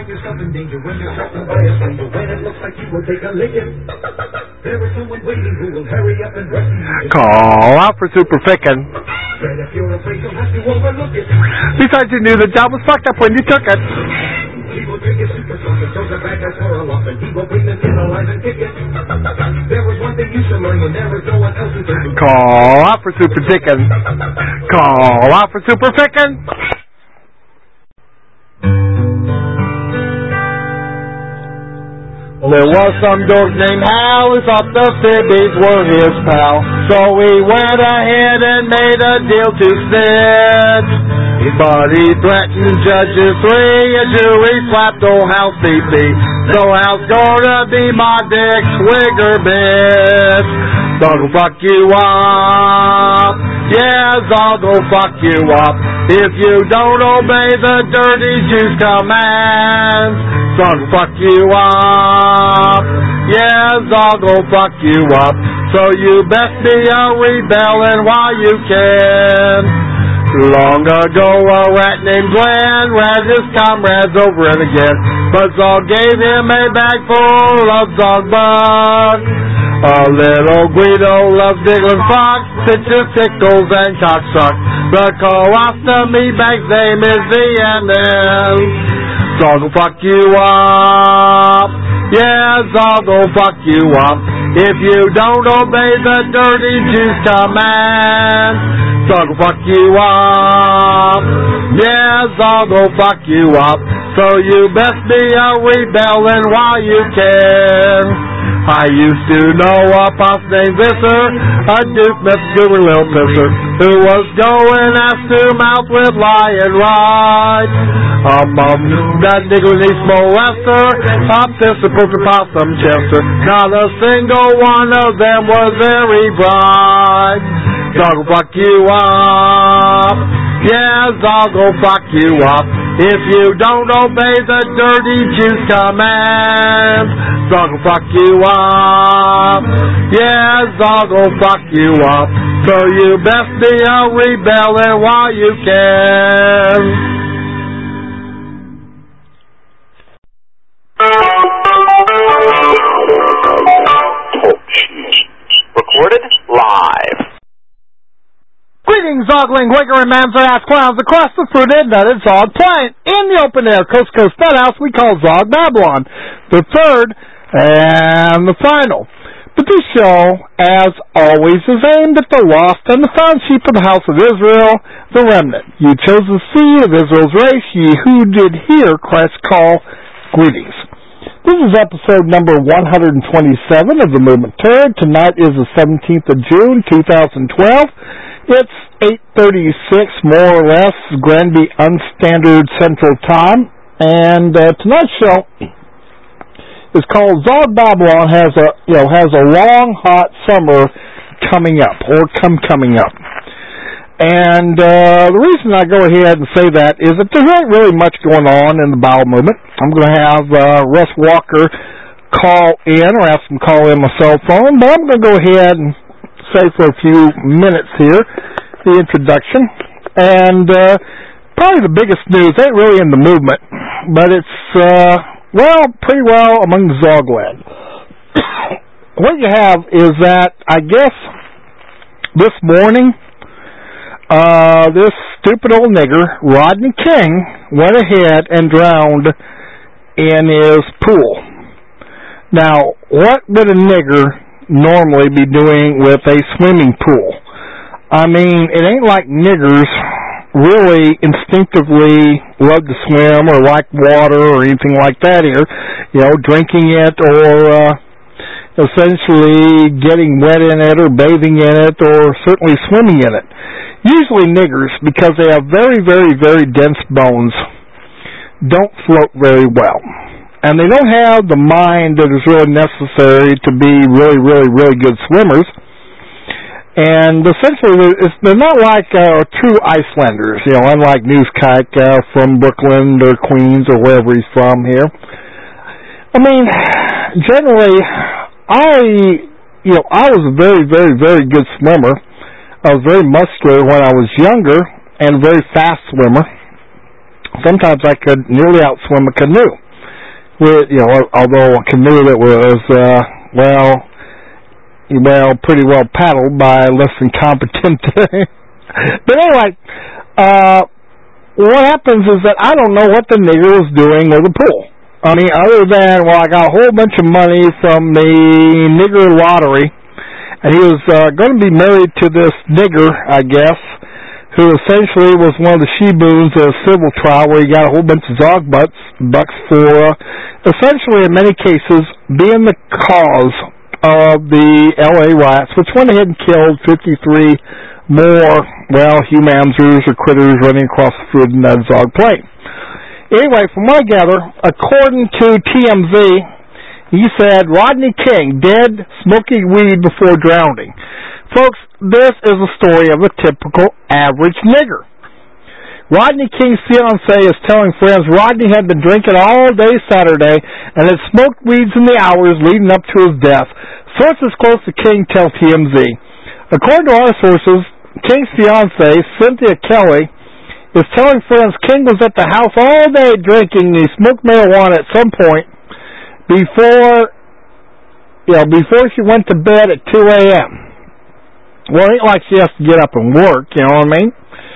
find yourself in danger when you're threatened by a stranger, when it looks like you will take a licking, there is someone waiting who will hurry up and rescue you. Call out for Super Fickin'. Fred, if you're afraid, you'll have to overlook it. Besides, you knew the job was fucked up when you took it. He will drink his super soft and throw the bad guys for a loss, and he will bring them in alive and kick it. There was one thing you should learn when there is no one else who can do. Call out for Super Fickin'. Call out for Super Fickin'. There was some dork named Hal who thought the Fibbies were his pal, so he went ahead and made a deal to snitch. But he threatened judges 3 a Jewy slapped old Hal's CC. So Hal's gonna be my dick swigger bitch. I'll fuck you up. Yes, I'll go fuck you up. If you don't obey the dirty Jew's commands, son, fuck you up. Yes, I'll go fuck you up. So you best be a rebelling while you can. Long ago a rat named Glenn ran his comrades over and again, but Zog gave him a bag full of Zog bugs. A little Guido loves diggling fox, pitches, tickles, and cocksuck. The colostomy bag's name is VNN. Zog will fuck you up. Yeah, Zog will fuck you up. If you don't obey the dirty Jew's command, Zog will fuck you up. Yeah, Zog will fuck you up. So you best be a rebelling while you can. I used to know a puff named Visser, a Duke Mississippi little pisser, who was going ass to mouth with Lion Ride. That nigger needs molester, a pisser, perfect possum chester. Not a single one of them was very bright. Zog will fuck you up. Yeah, Zog will fuck you up. If you don't obey the dirty Jew's command, Zog will fuck you up. Yeah, Zog will fuck you up. So you best be a rebelling while you can. Recorded live. Greetings, Zogling, Wigger, and Mamzer-ass clowns across the fruited, nutted Zog planet. In the open air, coast to coast nut house we call Zog Babylon. The third and the final. But this show, as always, is aimed at the lost and the found sheep of the house of Israel, the remnant. You chose the seed of Israel's race, ye who did hear Christ's call. Greetings. This is episode number 127 of the Movement Turd. Tonight is the 17th of June, 2012. It's 8:36, more or less, Granby Unstandard Central Time. And tonight's show is called Zog Babylon has a long, hot summer coming up, or coming up. And the reason I go ahead and say that is that there ain't really much going on in the bowel movement. I'm going to have Russ Walker call in, or ask him to call in my cell phone, but I'm going to go ahead and say for a few minutes here the introduction. And probably the biggest news ain't really in the movement, but it's, pretty well among the Zogland. What you have is that, I guess, this morning, this stupid old nigger, Rodney King, went ahead and drowned in his pool. Now, what would a nigger normally be doing with a swimming pool? I mean, it ain't like niggers really instinctively love to swim or like water or anything like that here. You know, drinking it or essentially getting wet in it or bathing in it or certainly swimming in it. Usually niggers, because they have very, very, very dense bones, don't float very well. And they don't have the mind that is really necessary to be really, really, really good swimmers. And essentially, they're not like true Icelanders, you know, unlike Newskike from Brooklyn or Queens or wherever he's from here. I mean, generally, I was a very, very, very good swimmer. I was very muscular when I was younger and a very fast swimmer. Sometimes I could nearly outswim a canoe. although I knew it was, pretty well paddled by less than competent. But anyway, what happens is that I don't know what the nigger was doing with the pool. I mean, other than, I got a whole bunch of money from the nigger lottery, and he was going to be married to this nigger, I guess, who essentially was one of the she-boons in a civil trial where he got a whole bunch of zog bucks for essentially, in many cases, being the cause of the L.A. riots, which went ahead and killed 53 more, humanzers or critters running across the food in that Zog Plain. Anyway, from what I gather, according to TMZ, he said Rodney King dead smoking weed before drowning. Folks, this is a story of a typical average nigger. Rodney King's fiancée is telling friends Rodney had been drinking all day Saturday and had smoked weeds in the hours leading up to his death. Sources close to King tell TMZ. According to our sources, King's fiancée, Cynthia Kelly, is telling friends King was at the house all day drinking and he smoked marijuana at some point before she went to bed at 2 a.m. Well, it ain't like she has to get up and work, you know what I mean?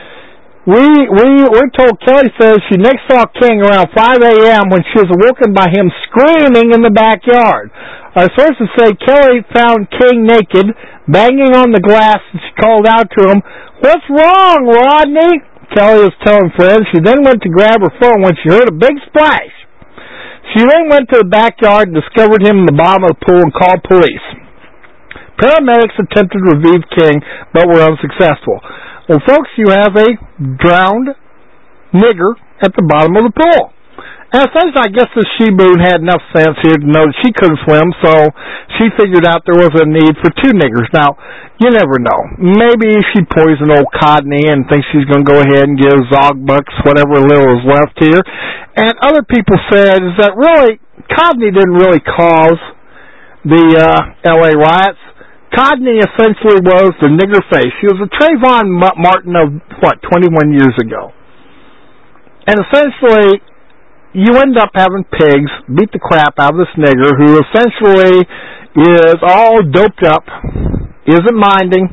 We're told Kelly says she next saw King around 5 a.m. when she was awoken by him screaming in the backyard. Our sources say Kelly found King naked, banging on the glass, and she called out to him, "What's wrong, Rodney?" Kelly was telling friends. She then went to grab her phone when she heard a big splash. She then went to the backyard and discovered him in the bottom of the pool and called police. Paramedics attempted to revive King, but were unsuccessful. Well, folks, you have a drowned nigger at the bottom of the pool. And essentially, I guess this she-boon had enough sense here to know that she couldn't swim, so she figured out there was a need for two niggers. Now, you never know. Maybe she poisoned old Codney and thinks she's going to go ahead and give Zog bucks whatever little is left here. And other people said is that really, Codney didn't really cause the L.A. riots. Codney essentially was the nigger face. She was a Trayvon Martin of, 21 years ago. And essentially, you end up having pigs beat the crap out of this nigger who essentially is all doped up, isn't minding.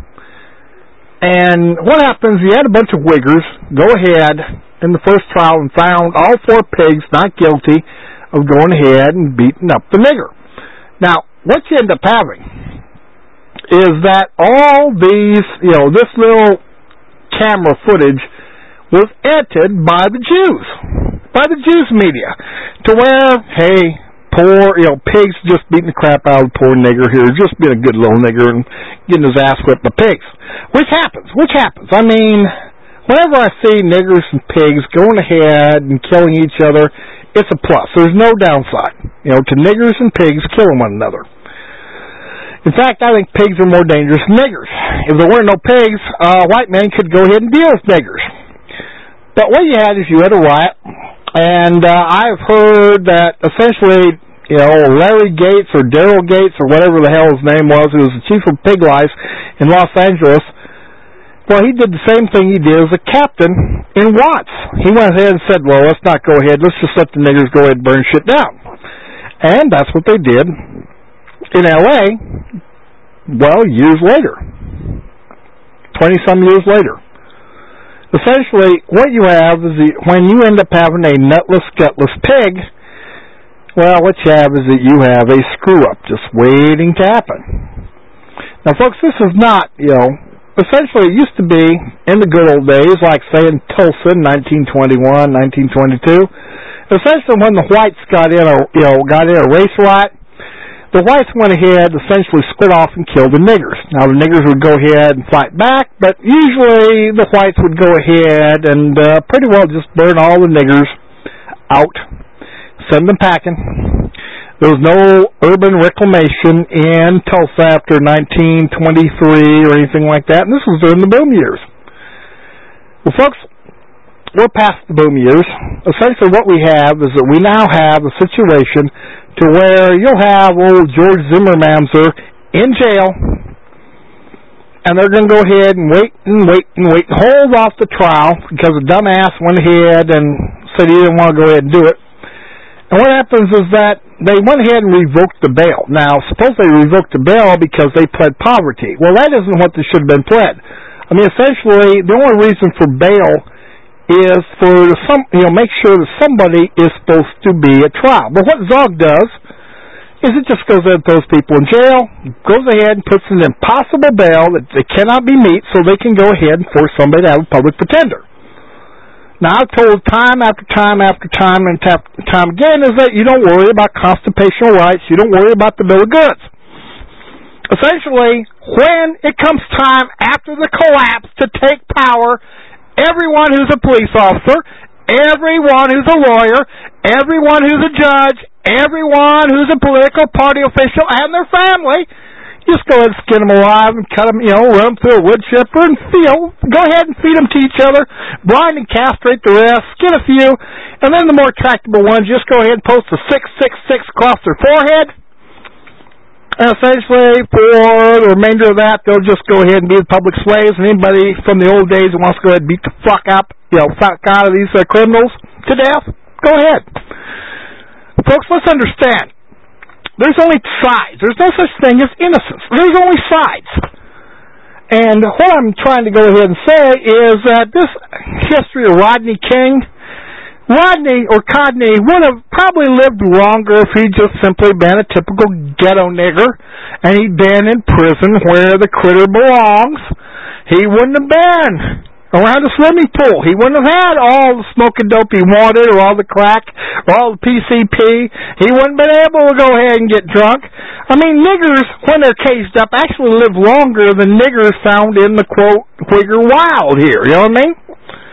And what happens, you had a bunch of wiggers go ahead in the first trial and found all four pigs not guilty of going ahead and beating up the nigger. Now, what you end up having is that all these, this little camera footage was edited by the Jews media, to where, hey, poor, pigs just beating the crap out of the poor nigger here, just being a good little nigger and getting his ass whipped by pigs. Which happens. I mean, whenever I see niggers and pigs going ahead and killing each other, it's a plus. There's no downside, to niggers and pigs killing one another. In fact, I think pigs are more dangerous than niggers. If there weren't no pigs, white men could go ahead and deal with niggers. But what you had is you had a riot, and I've heard that essentially, Larry Gates or Daryl Gates or whatever the hell his name was, who was the chief of pig life in Los Angeles, well, he did the same thing he did as a captain in Watts. He went ahead and said, well, let's not go ahead, let's just let the niggers go ahead and burn shit down. And that's what they did in L.A., years later. 20-some years later. Essentially, what you have is when you end up having a nutless, gutless pig, what you have is that you have a screw-up just waiting to happen. Now, folks, this is not, essentially it used to be in the good old days, like, say, in Tulsa in 1921, 1922, essentially when the whites got in a race riot, the whites went ahead, essentially split off and killed the niggers. Now, the niggers would go ahead and fight back, but usually the whites would go ahead and pretty well just burn all the niggers out, send them packing. There was no urban reclamation in Tulsa after 1923 or anything like that, and this was during the boom years. Well, folks, we're past the boom years. Essentially what we have is that we now have a situation to where you'll have old George Zimmermanzer in jail, and they're going to go ahead and wait and hold off the trial because the dumbass went ahead and said he didn't want to go ahead and do it. And what happens is that they went ahead and revoked the bail. Now, suppose they revoked the bail because they pled poverty. Well, that isn't what they should have been pled. I mean, essentially, the only reason for bail is for make sure that somebody is supposed to be at trial. But what Zog does is it just goes ahead and throws people in jail, goes ahead and puts an impossible bail that they cannot be met, so they can go ahead and force somebody to have a public pretender. Now, I've told time after time after time and time again is that you don't worry about constitutional rights, you don't worry about the Bill of Goods. Essentially, when it comes time after the collapse to take power, everyone who's a police officer, everyone who's a lawyer, everyone who's a judge, everyone who's a political party official and their family, just go ahead and skin them alive and cut them, run them through a wood chipper and go ahead and feed them to each other, blind and castrate the rest, skin a few, and then the more tractable ones, just go ahead and post a 666 across their forehead. And essentially, for the remainder of that, they'll just go ahead and be the public slaves, and anybody from the old days who wants to go ahead and beat the fuck out of these criminals to death, go ahead. Folks, let's understand. There's only sides. There's no such thing as innocence. There's only sides. And what I'm trying to go ahead and say is that this history of Rodney King, Rodney or Codney would have probably lived longer if he'd just simply been a typical ghetto nigger and he'd been in prison where the critter belongs. He wouldn't have been around a swimming pool. He wouldn't have had all the smoking dope he wanted or all the crack or all the PCP. He wouldn't have been able to go ahead and get drunk. I mean, niggers, when they're caged up, actually live longer than niggers found in the, quote, Whigger Wild here. You know what I mean?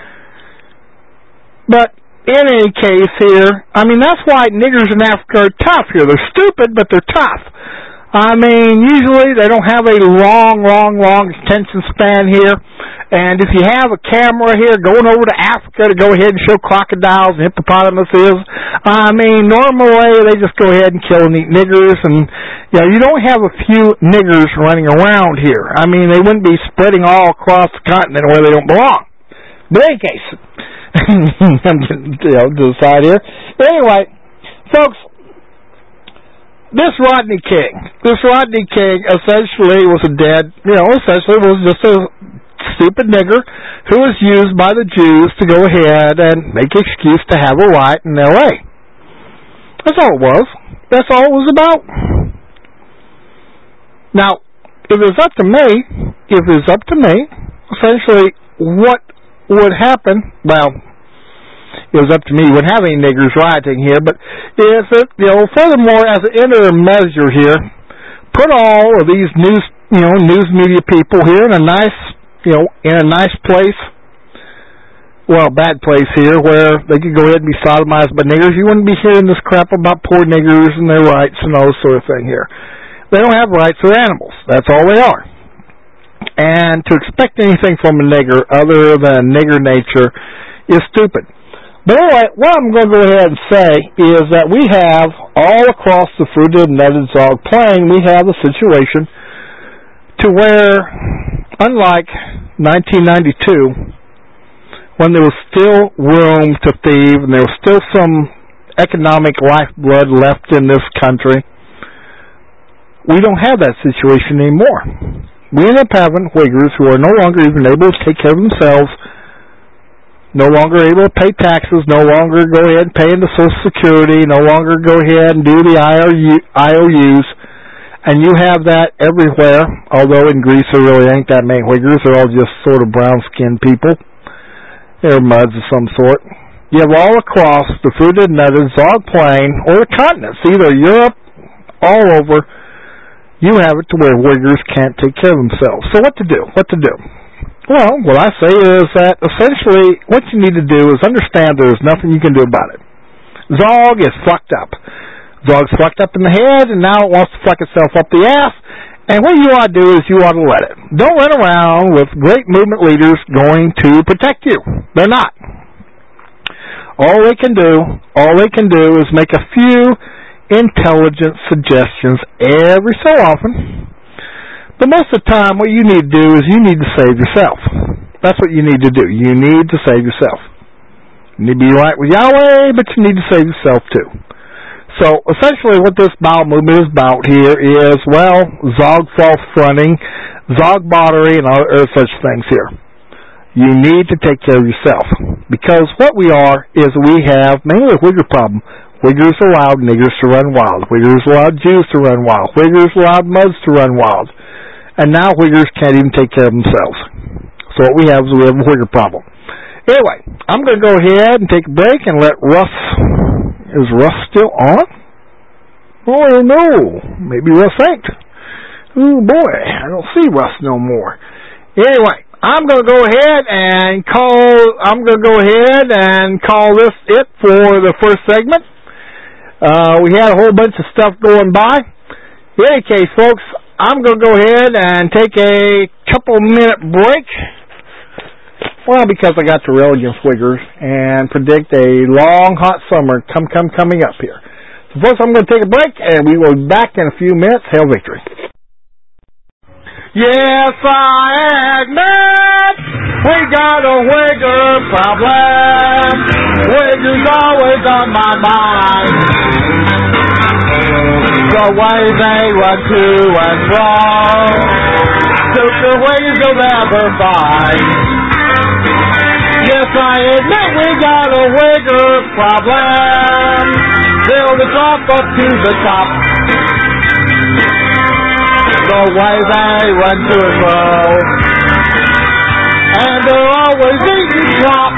But in any case here, I mean, that's why niggers in Africa are tough here. They're stupid, but they're tough. I mean, usually they don't have a long attention span here. And if you have a camera here going over to Africa to go ahead and show crocodiles and hippopotamuses, I mean, normally they just go ahead and kill and eat niggers. And, you don't have a few niggers running around here. I mean, they wouldn't be spreading all across the continent where they don't belong. But in any case, I'm getting to the side here. Anyway, folks, this Rodney King essentially was just a stupid nigger who was used by the Jews to go ahead and make an excuse to have a riot in L.A. That's all it was. That's all it was about. Now, if it was up to me, essentially what would happen, well, it was up to me. We wouldn't have any niggers rioting here, but if it, furthermore, as an interim measure here, put all of these news media people here in a nice place, well, bad place here, where they could go ahead and be sodomized by niggers. You wouldn't be hearing this crap about poor niggers and their rights and all this sort of thing here. They don't have rights, they're animals. That's all they are. And to expect anything from a nigger other than nigger nature is stupid. But anyway, what I'm going to go ahead and say is that we have, all across the Fruited and Nutted Zog Plain, we have a situation to where, unlike 1992, when there was still room to thieve and there was still some economic lifeblood left in this country, we don't have that situation anymore. We end up having Uyghurs who are no longer even able to take care of themselves, no longer able to pay taxes, no longer go ahead and pay into Social Security, no longer go ahead and do the IOUs, and you have that everywhere, although in Greece there really ain't that many Uyghurs, they're all just sort of brown-skinned people. They're muds of some sort. You have all across the Fruited and Nutted Zog Plain, or the continents, either Europe, all over, you have it to where Uyghurs can't take care of themselves. So what to do? Well, what I say is that essentially what you need to do is understand there's nothing you can do about it. Zog is fucked up. Zog's fucked up in the head, and now it wants to fuck itself up the ass. And what you ought to do is you ought to let it. Don't run around with great movement leaders going to protect you. They're not. All they can do is make a few intelligent suggestions every so often. But most of the time, what you need to do is you need to save yourself. That's what you need to do. You need to save yourself. You need to be right with Yahweh, but you need to save yourself too. So essentially what this bowel movement is about here is, well, Zog false fronting, Zog bottery, and other such things here. You need to take care of yourself. Because what we are is we have mainly a Wigger problem. Wiggers allowed niggers to run wild. Wiggers allowed Jews to run wild. Wiggers allowed Muds to run wild. And now Wiggers can't even take care of themselves. So what we have is we have a Wigger problem. Anyway, I'm going to go ahead and take a break and let Russ... Is Russ still on? Oh, I don't know. Maybe Russ ain't. Oh, boy. I don't see Russ no more. Anyway, I'm going to go ahead and call this it for the first segment. We had a whole bunch of stuff going by. In any case, folks, I'm going to go ahead and take a couple-minute break. Well, because I got to rail against Wiggers and predict a long, hot summer coming up here. So, folks, I'm going to take a break, and we will be back in a few minutes. Hail victory. Yes, I admit we got a Wigger problem. Wigger's always on my mind. The way they run to and fro, stupid Wiggers you'll never find. Yes, I admit we got a Wigger problem. Build the top up to the top. The way they run to and fro, and they're always eating slop.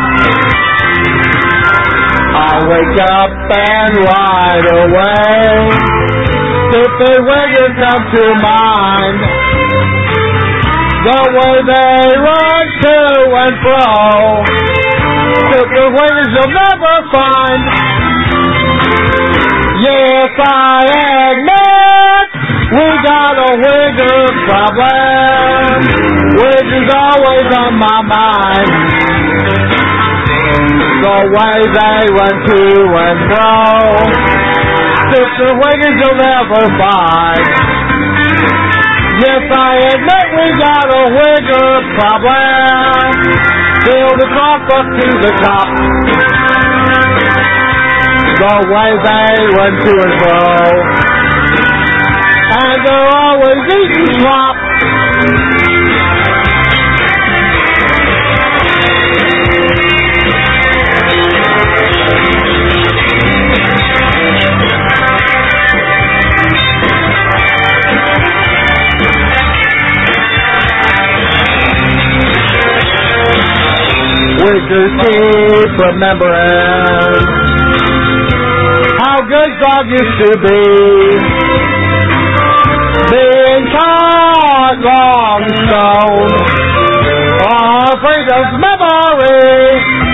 I wake up and right away, stupid Wiggers come to mind. The way they run to and fro, stupid Wiggers you'll never find. Yes, I admit we got a Wigger problem. Wigger's always on my mind. The way they run to and fro, stupid Wiggers you'll never find. Yes, I admit we got a Wigger problem. Build the top up to the top. The way they run to and fro, and they're always eating slop. Wiggers keep remembering how good Zog used to be, being caught long stone, afraid of memory.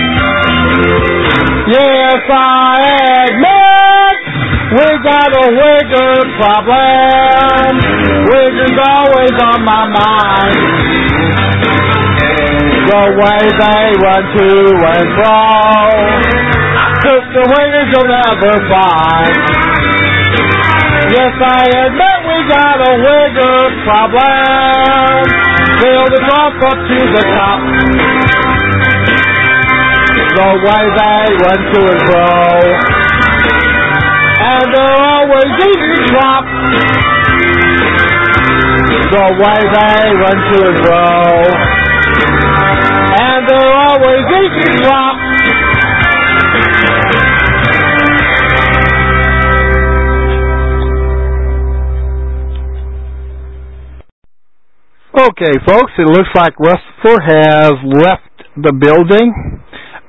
Yes, I admit we got a Wigger problem. Wigger's always on my mind. The way they run to and fro, took the Wiggers you'll never find. Yes, I admit we got a Wigger problem. Build the top up to the top. The way they run to and fro, and they're always eating slop. The way they run to and fro, and they're always eating slop. Okay, folks, it looks like Rustler has left the building.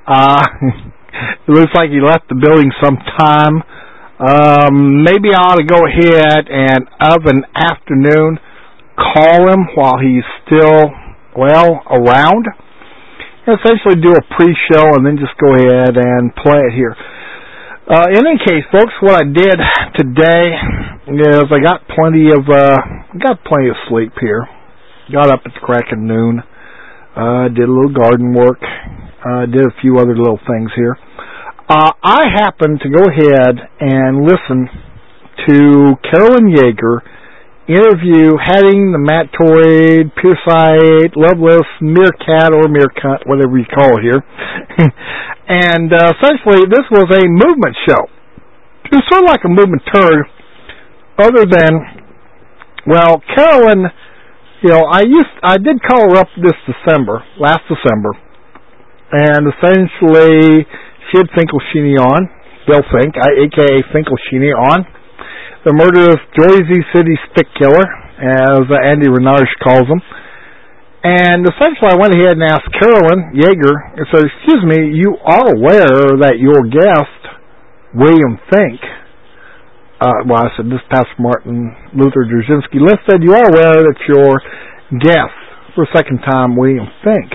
It looks like he left the building sometime. Maybe I ought to go ahead and, of an afternoon, call him while he's still, around. Essentially do a pre-show and then just go ahead and play it here. In any case, folks, what I did today is I got plenty of sleep here. Got up at the crack of noon. Did a little garden work. Did a few other little things here. I happened to go ahead and listen to Carolyn Yeager interview heading the Mattoid, Piersite, Loveless, Meerkat, or Meerkat, whatever you call it here. And essentially, this was a movement show. It was sort of like a movement turd, other than, well, Carolyn, I did call her up last December, and essentially she had Finkelstein on, Bill Fink, a.k.a. Finkelstein on, the murderous Jersey City stick killer, as Andy Renarsh calls him. And essentially I went ahead and asked Carolyn Yeager, and said, excuse me, you are aware that your guest, William Fink, I said, this Pastor Martin Luther Dzerzhinsky listed, you are aware that your guest, for a second time, William Fink,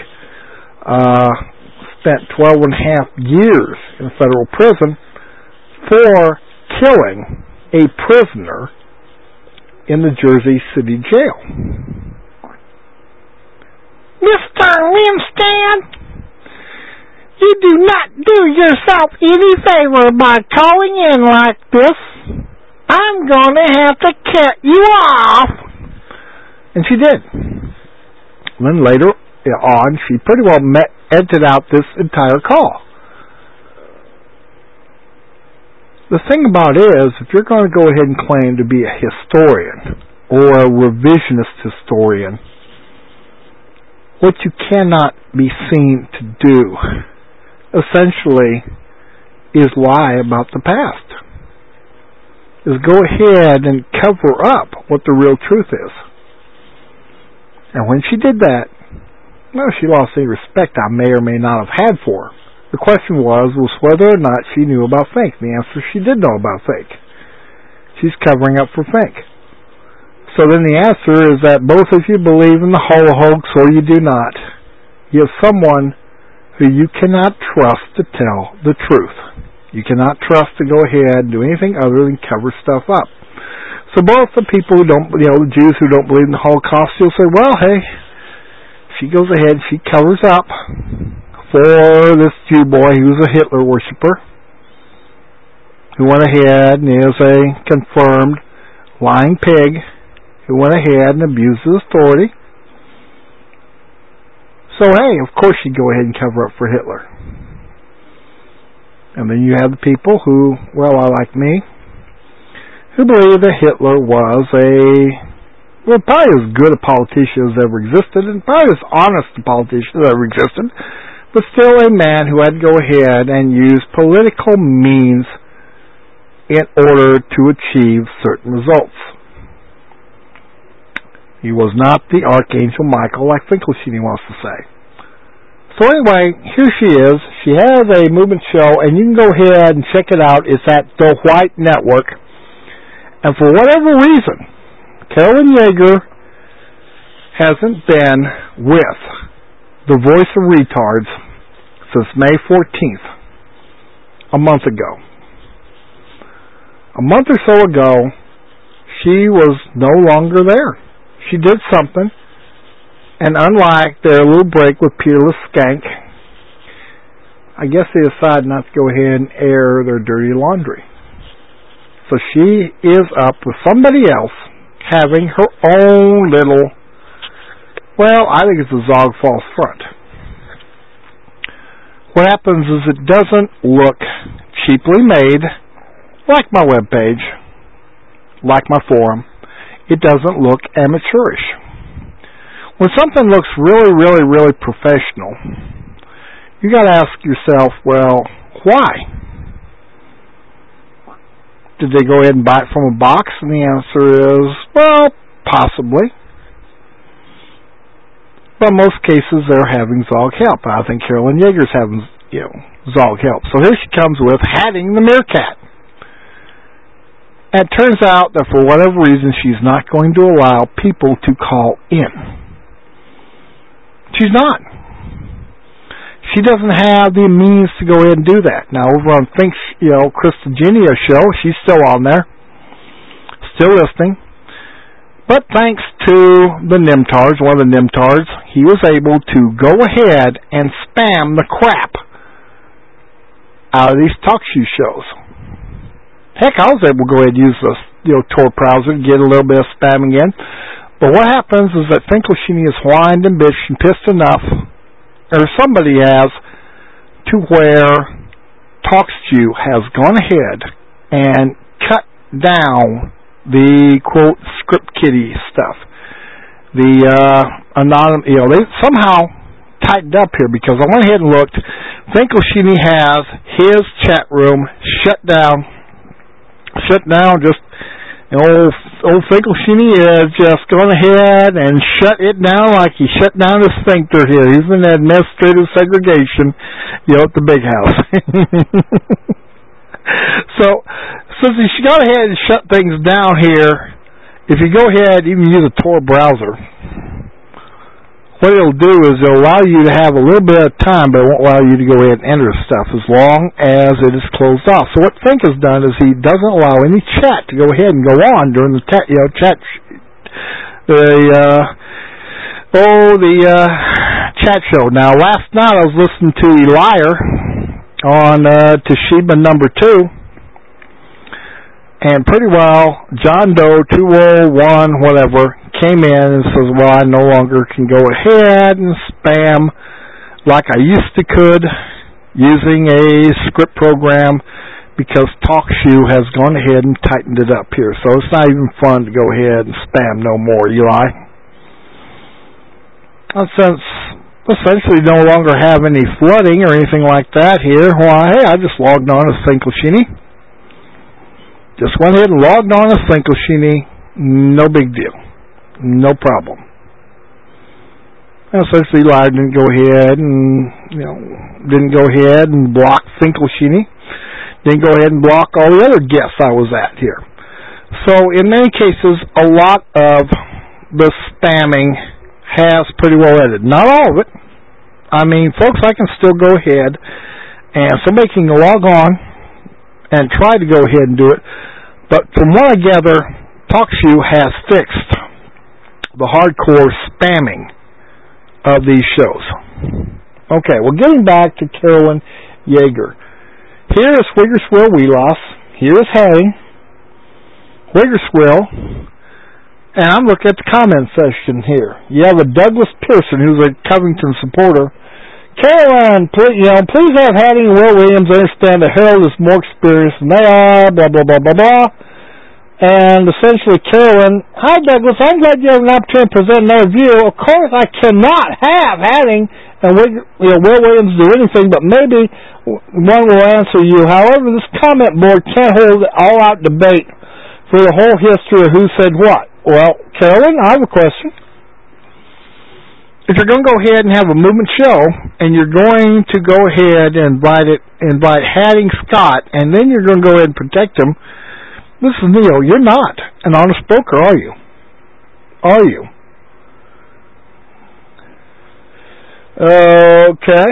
spent 12 and a half years in federal prison for killing a prisoner in the Jersey City jail. Mr. Winstead, you do not do yourself any favor by calling in like this. I'm going to have to cut you off. And she did. Then later on, she pretty well edited out this entire call. The thing about it is, if you're going to go ahead and claim to be a historian or a revisionist historian, what you cannot be seen to do, essentially, is lie about the past. Is go ahead and cover up what the real truth is. And when she did that, well, she lost any respect I may or may not have had for her. The question was whether or not she knew about Fink. The answer, she did know about Fink. She's covering up for Fink. So then the answer is that both of you believe in the hoax or you do not. You have someone who you cannot trust to tell the truth. You cannot trust to go ahead and do anything other than cover stuff up. So both the people who don't, the Jews who don't believe in the Holocaust, you'll say, well, hey, she goes ahead, she covers up for this Jew boy who's a Hitler worshiper, who went ahead and is a confirmed lying pig, who went ahead and abused his authority. So, hey, of course she'd go ahead and cover up for Hitler. And then you have the people who, well, are like me, who believe that Hitler was probably as good a politician as ever existed, and probably as honest a politician as ever existed, but still a man who had to go ahead and use political means in order to achieve certain results. He was not the Archangel Michael like Finkelstein wants to say. So anyway, here she is. She has a movement show, and you can go ahead and check it out. It's at The White Network. And for whatever reason, Carolyn Yeager hasn't been with the Voice of Retards since May 14th, a month ago. A month or so ago, she was no longer there. She did something, and unlike their little break with Peerless Skank, I guess they decided not to go ahead and air their dirty laundry. So she is up with somebody else having her own little, well, I think it's a Zog false front. What happens is it doesn't look cheaply made, like my webpage, like my forum. It doesn't look amateurish. When something looks really, really, really professional, you got to ask yourself, well, why? Did they go ahead and buy it from a box? And the answer is, well, possibly. But in most cases, they're having Zog help. I think Carolyn Yeager's having, Zog help. So here she comes with Hatting the Meerkat. And it turns out that for whatever reason, she's not going to allow people to call in. She's not. She doesn't have the means to go ahead and do that. Now, over on Fink's, Christogenia show, she's still on there, still listening. But thanks to the Nimtards, one of the Nimtards, he was able to go ahead and spam the crap out of these talk shows. Heck, I was able to go ahead and use the Tor browser to get a little bit of spamming in. But what happens is that Finkelstein is whined and bitched and pissed enough, or somebody has, to where TalkStew has gone ahead and cut down the quote script kiddie stuff. The anonymous, they somehow tightened up here because I went ahead and looked. Finkelstein has his chat room shut down. Just old Finkelstein is just going ahead and shut it down like he shut down his sphincter here. He's in administrative segregation, at the big house. So, since he's gone ahead and shut things down here, if you go ahead, even use a Tor browser, what it'll do is it'll allow you to have a little bit of time, but it won't allow you to go ahead and enter stuff as long as it is closed off. So what Fink has done is he doesn't allow any chat to go ahead and go on during the chat chat show. Now, last night I was listening to Eliar on Toshiba number 2. And pretty well, John Doe 201 whatever came in and says, well, I no longer can go ahead and spam like I used to could using a script program because TalkShoe has gone ahead and tightened it up here. So it's not even fun to go ahead and spam no more, Eli. And since essentially no longer have any flooding or anything like that here, why, hey, I just logged on as Finkelstein. Just went ahead and logged on as Finkelstein. No big deal. No problem. And essentially, Eli didn't go ahead and block Finkelstein. Didn't go ahead and block all the other guests I was at here. So, in many cases, a lot of the spamming has pretty well ended. Not all of it. I mean, folks, I can still go ahead and somebody can log on and try to go ahead and do it. But from what I gather, TalkShoe has fixed the hardcore spamming of these shows. Okay, well, getting back to Carolyn Yeager. Here is Wiggerswill Wheeloss. Here is Harry. Wiggerswill. And I'm looking at the comment section here. You have a Douglas Pearson, who's a Covington supporter. Carolyn, please have Hattie and Will Williams understand that Harold is more experienced than they are, blah, blah, blah, blah, blah. And essentially, Carolyn, hi, Douglas, I'm glad you have an opportunity to present another view. Of course, I cannot have Hattie and Will Williams do anything, but maybe one will answer you. However, this comment board can't hold an all-out debate for the whole history of who said what. Well, Carolyn, I have a question. If you're going to go ahead and have a movement show, and you're going to go ahead and invite Hattie Scott, and then you're going to go ahead and protect him, listen, Neil, you're not an honest broker, are you? Are you? Okay.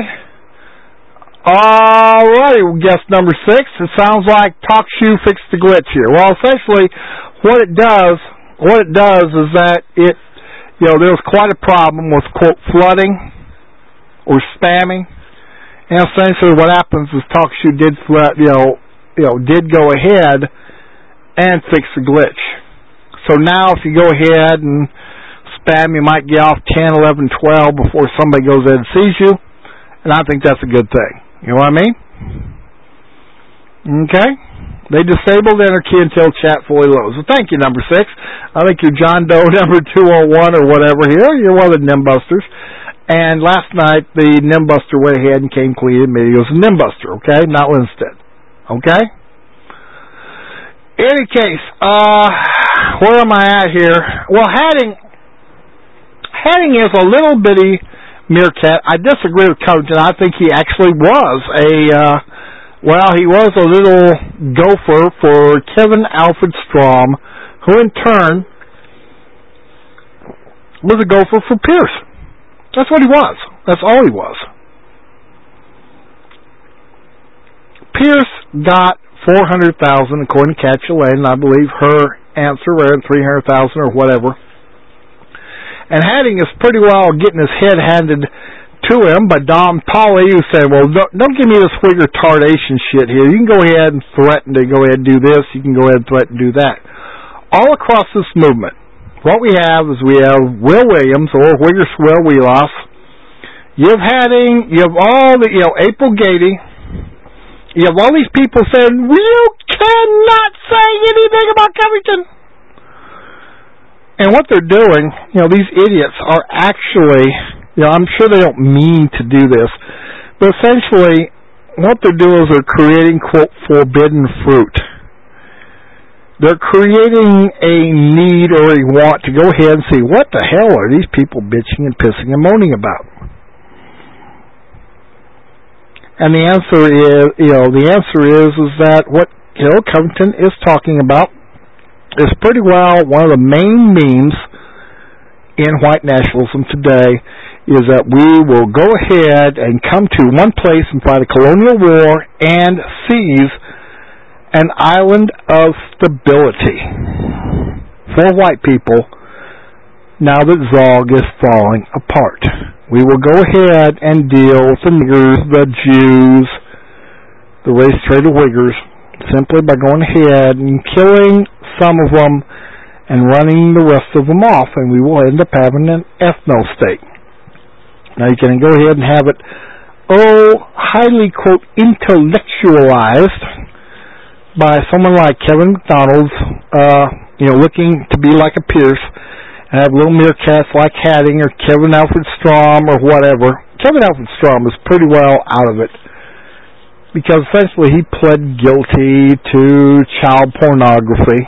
Alrighty, guest number 6. It sounds like TalkShoe fixed the glitch here. Well, essentially, what it does is that it, there was quite a problem with, quote, flooding or spamming. And essentially what happens is TalkShoe did go ahead and fix the glitch. So now if you go ahead and spam, you might get off 10, 11, 12 before somebody goes ahead and sees you. And I think that's a good thing. You know what I mean? Okay. They disabled enter key until chat fully loads. Well, thank you, number 6. I think you're John Doe number 201 or whatever here. You're one of the Nimbusters. And last night, the Nimbuster went ahead and came clean and admitted he was a Nimbuster, okay? Not Winstead. Okay? In any case, where am I at here? Well, Hatting is a little bitty meerkat. I disagree with Covington. I think he actually was he was a little gopher for Kevin Alfred Strom, who in turn was a gopher for Pierce. That's what he was. That's all he was. Pierce got $400,000 according to Kat Lane, and I believe her answer ran $300,000 or whatever. And Hatting is pretty well getting his head handed to him by Dom Polly, who said, well, don't give me this Wigger tardation shit here. You can go ahead and threaten to go ahead and do this. You can go ahead and threaten to do that. All across this movement, what we have is we have Will Williams, or Wiggerswill Wheeloss. You have Hatting, you have all the, April Gady, You have all these people saying, you cannot say anything about Covington. And what they're doing, these idiots are actually, I'm sure they don't mean to do this, but essentially what they're doing is they're creating, quote, forbidden fruit. They're creating a need or a want to go ahead and see what the hell are these people bitching and pissing and moaning about. And the answer is that what Covington is talking about is pretty well one of the main memes in white nationalism today, is that we will go ahead and come to one place and fight a colonial war and seize an island of stability for white people now that Zog is falling apart. We will go ahead and deal with the niggers, the Jews, the race traitor Uyghurs, simply by going ahead and killing some of them and running the rest of them off, and we will end up having an ethno-state. Now you can go ahead and have it, highly, quote, intellectualized by someone like Kevin McDonald, looking to be like a Pierce, and have little meerkats like Hatting or Kevin Alfred Strom or whatever. Kevin Alfred Strom is pretty well out of it, because essentially he pled guilty to child pornography.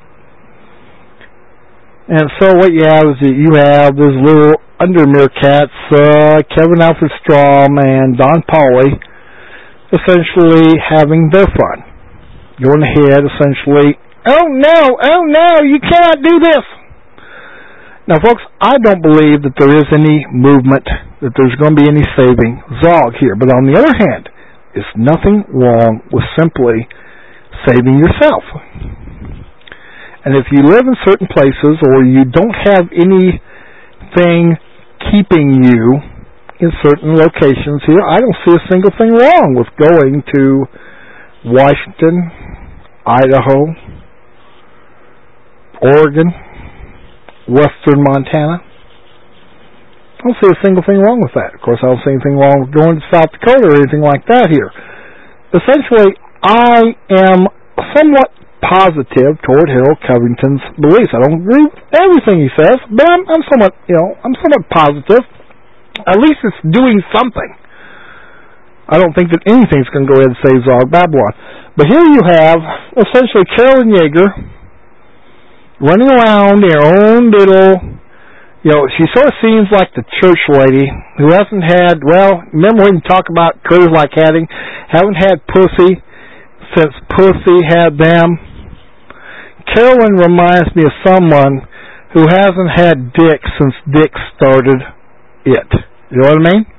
And so what you have is that you have those little under meerkats, Kevin Alfred Strom and Don Pauly, essentially having their fun. Going ahead, essentially, oh no, you cannot do this. Now, folks, I don't believe that there is any movement, that there's going to be any saving Zog here. But on the other hand, there's nothing wrong with simply saving yourself. And if you live in certain places or you don't have anything keeping you in certain locations here, I don't see a single thing wrong with going to Washington, Idaho, Oregon, Western Montana. I don't see a single thing wrong with that. Of course, I don't see anything wrong with going to South Dakota or anything like that here. Essentially, I am somewhat positive toward Harold Covington's beliefs. I don't agree with everything he says, but I'm somewhat positive. At least it's doing something. I don't think that anything's going to go ahead and save Zog Babylon. But here you have, essentially, Carolyn Yeager running around in her own little, she sort of seems like the church lady who hasn't had, remember when you talk about critters like Hatting, haven't had pussy since pussy had them. Carolyn reminds me of someone who hasn't had dick since dick started it. You know what I mean?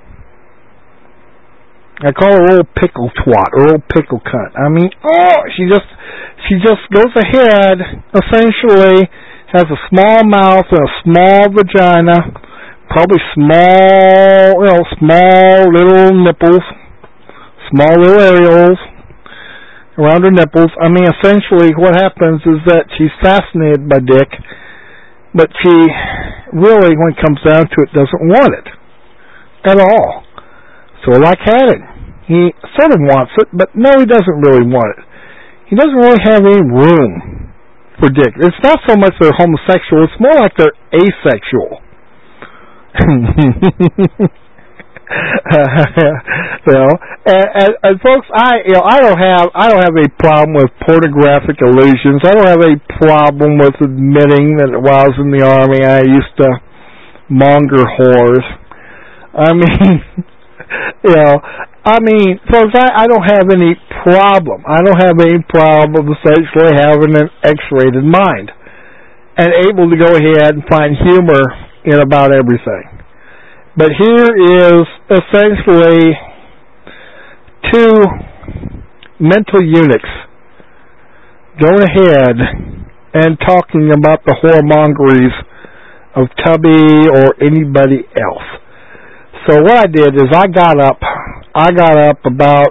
I call her old pickle twat or old pickle cunt. I mean, she just goes ahead, essentially has a small mouth and a small vagina, probably small little nipples, small little areolas around her nipples. I mean, essentially what happens is that she's fascinated by dick, but she really, when it comes down to it, doesn't want it at all. So like Hatting, he sort of wants it, but no, he doesn't really want it. He doesn't really have any room for dick. It's not so much they're homosexual, it's more like they're asexual. And folks, I don't have a problem with pornographic illusions. I don't have a problem with admitting that while I was in the Army, I used to monger whores. Folks, I don't have any problem. I don't have any problem essentially having an X-rated mind and able to go ahead and find humor in about everything. But here is essentially two mental eunuchs going ahead and talking about the whoremongeries of Tubby or anybody else. So what I did is I got up about,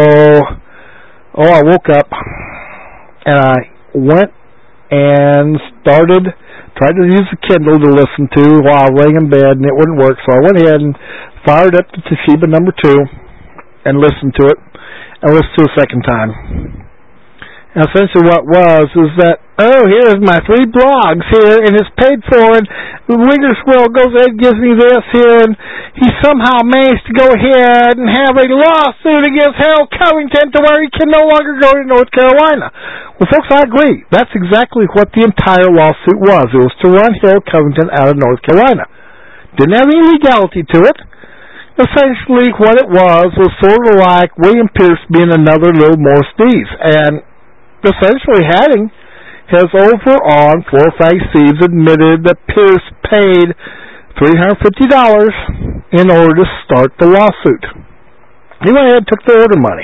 I woke up and I went and tried to use the Kindle to listen to while laying in bed, and it wouldn't work. So I went ahead and fired up the Toshiba number 2 and listened to it. and listen to a second time. And essentially what was is that, here's my 3 blogs here, and it's paid for, and Wiggerswill goes ahead and gives me this here, and he somehow managed to go ahead and have a lawsuit against Harold Covington to where he can no longer go to North Carolina. Well, folks, I agree. That's exactly what the entire lawsuit was. It was to run Harold Covington out of North Carolina. Didn't have any legality to it. Essentially, what it was sort of like William Pierce being another little Morris Dees, and essentially Hadding has over on Four Fags Thieves admitted that Pierce paid $350 in order to start the lawsuit. He went ahead and took the order money.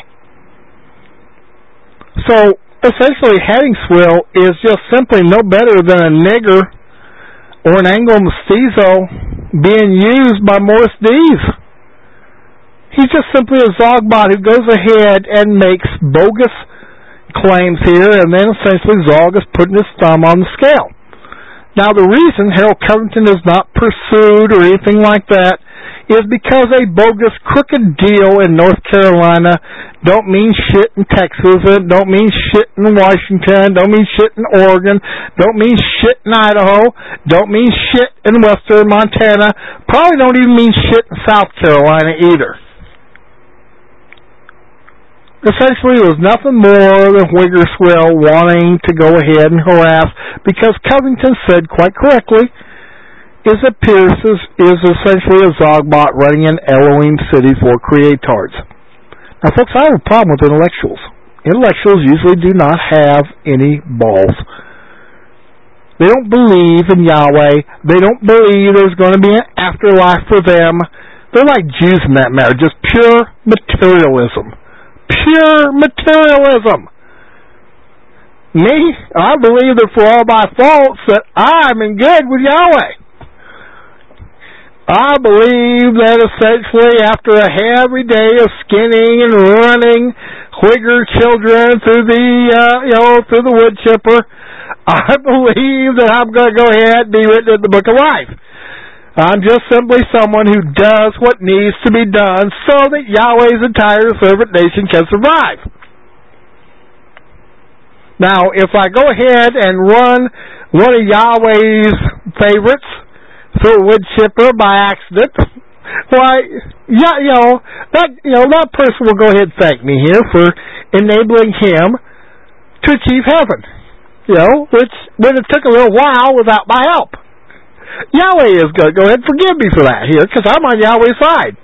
So essentially Haddingsville is just simply no better than a nigger or an Anglo-Mestizo being used by Morris Dees. He's just simply a Zogbot who goes ahead and makes bogus claims here, and then essentially Zog is putting his thumb on the scale. Now, the reason Harold Covington is not pursued or anything like that is because a bogus, crooked deal in North Carolina don't mean shit in Texas, and don't mean shit in Washington, don't mean shit in Oregon, don't mean shit in Idaho, don't mean shit in western Montana, probably don't even mean shit in South Carolina either. Essentially, it was nothing more than Wiggerswill wanting to go ahead and harass, because Covington said quite correctly, is that Pierce is essentially a Zogbot running in Elohim City for creatards. Now, folks, I have a problem with intellectuals. Intellectuals usually do not have any balls. They don't believe in Yahweh. They don't believe there's going to be an afterlife for them. They're like Jews in that matter, just pure materialism. Pure materialism. Me, I believe that for all my faults that I'm in good with Yahweh. I believe that essentially after a heavy day of skinning and running Whigger children through the wood chipper, I believe that I'm going to go ahead and be written in the book of life. I'm just simply someone who does what needs to be done so that Yahweh's entire servant nation can survive. Now, if I go ahead and run one of Yahweh's favorites through a wood chipper by accident, why, that person will go ahead and thank me here for enabling him to achieve heaven. Which, when it took a little while without my help. Yahweh is going to go ahead and forgive me for that here, because I'm on Yahweh's side.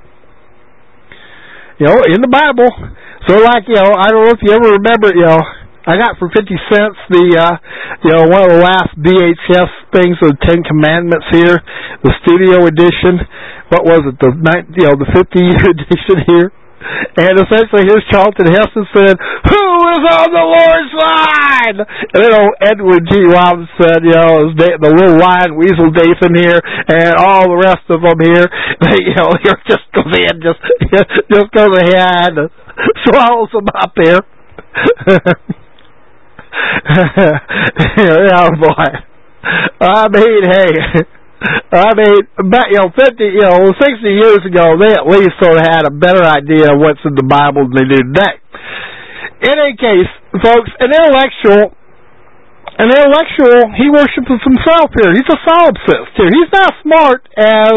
In the Bible. So I don't know if you ever remember, I got for 50 cents one of the last VHS things of the 10 Commandments here, the studio edition. What was it, the 50-year edition here? And essentially, here's Charlton Heston said, "Who is on the Lord's side?" And then old Edward G. Robinson, the little lion weasel Dathan here, and all the rest of them here, just goes ahead, just goes ahead and swallows them up here. Oh boy! I mean, hey. 50, 60 years ago, they at least sort of had a better idea of what's in the Bible than they do today. In any case, folks, an intellectual, he worships himself here. He's a solipsist here. He's not smart as,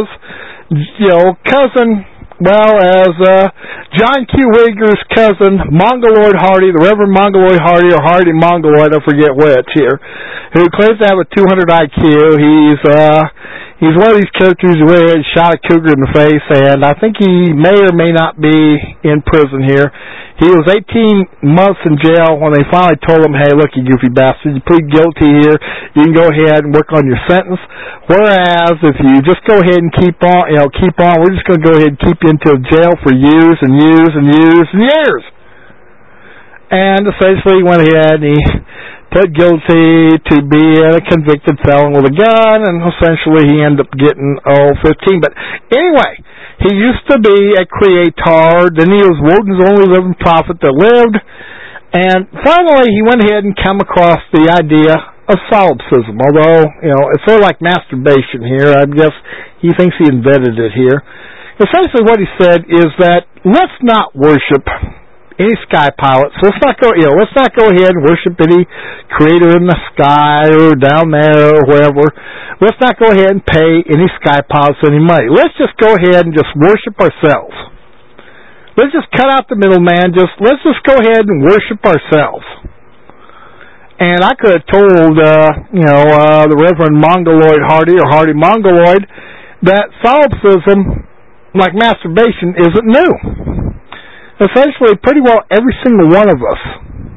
John Q. Wigger's cousin, Mongoloid Hardy, the Reverend Mongoloid Hardy, or Hardy Mongoloid, I forget which here, who claims to have a 200 IQ. He's one of these characters who shot a cougar in the face, and I think he may or may not be in prison here. He was 18 months in jail when they finally told him, "Hey, look, you goofy bastard, you plead guilty here. You can go ahead and work on your sentence. Whereas if you just go ahead and keep on, we're just going to go ahead and keep you into jail for years and years and years and years." And essentially he went ahead and he pled guilty to being a convicted felon with a gun, and essentially he ended up getting 15. But anyway, he used to be a creator, then he was Woden's only living prophet that lived, and finally he went ahead and come across the idea of solipsism, although, it's sort of like masturbation here. I guess he thinks he invented it here. Essentially what he said is that let's not worship any sky pilots. Let's not go ahead and worship any creator in the sky or down there or wherever. Let's not go ahead and pay any sky pilots any money. Let's just go ahead and just worship ourselves. Let's just cut out the middleman. Let's just go ahead and worship ourselves. And I could have told, the Reverend Mongoloid Hardy or Hardy Mongoloid that solipsism, like masturbation, isn't new. Essentially, pretty well every single one of us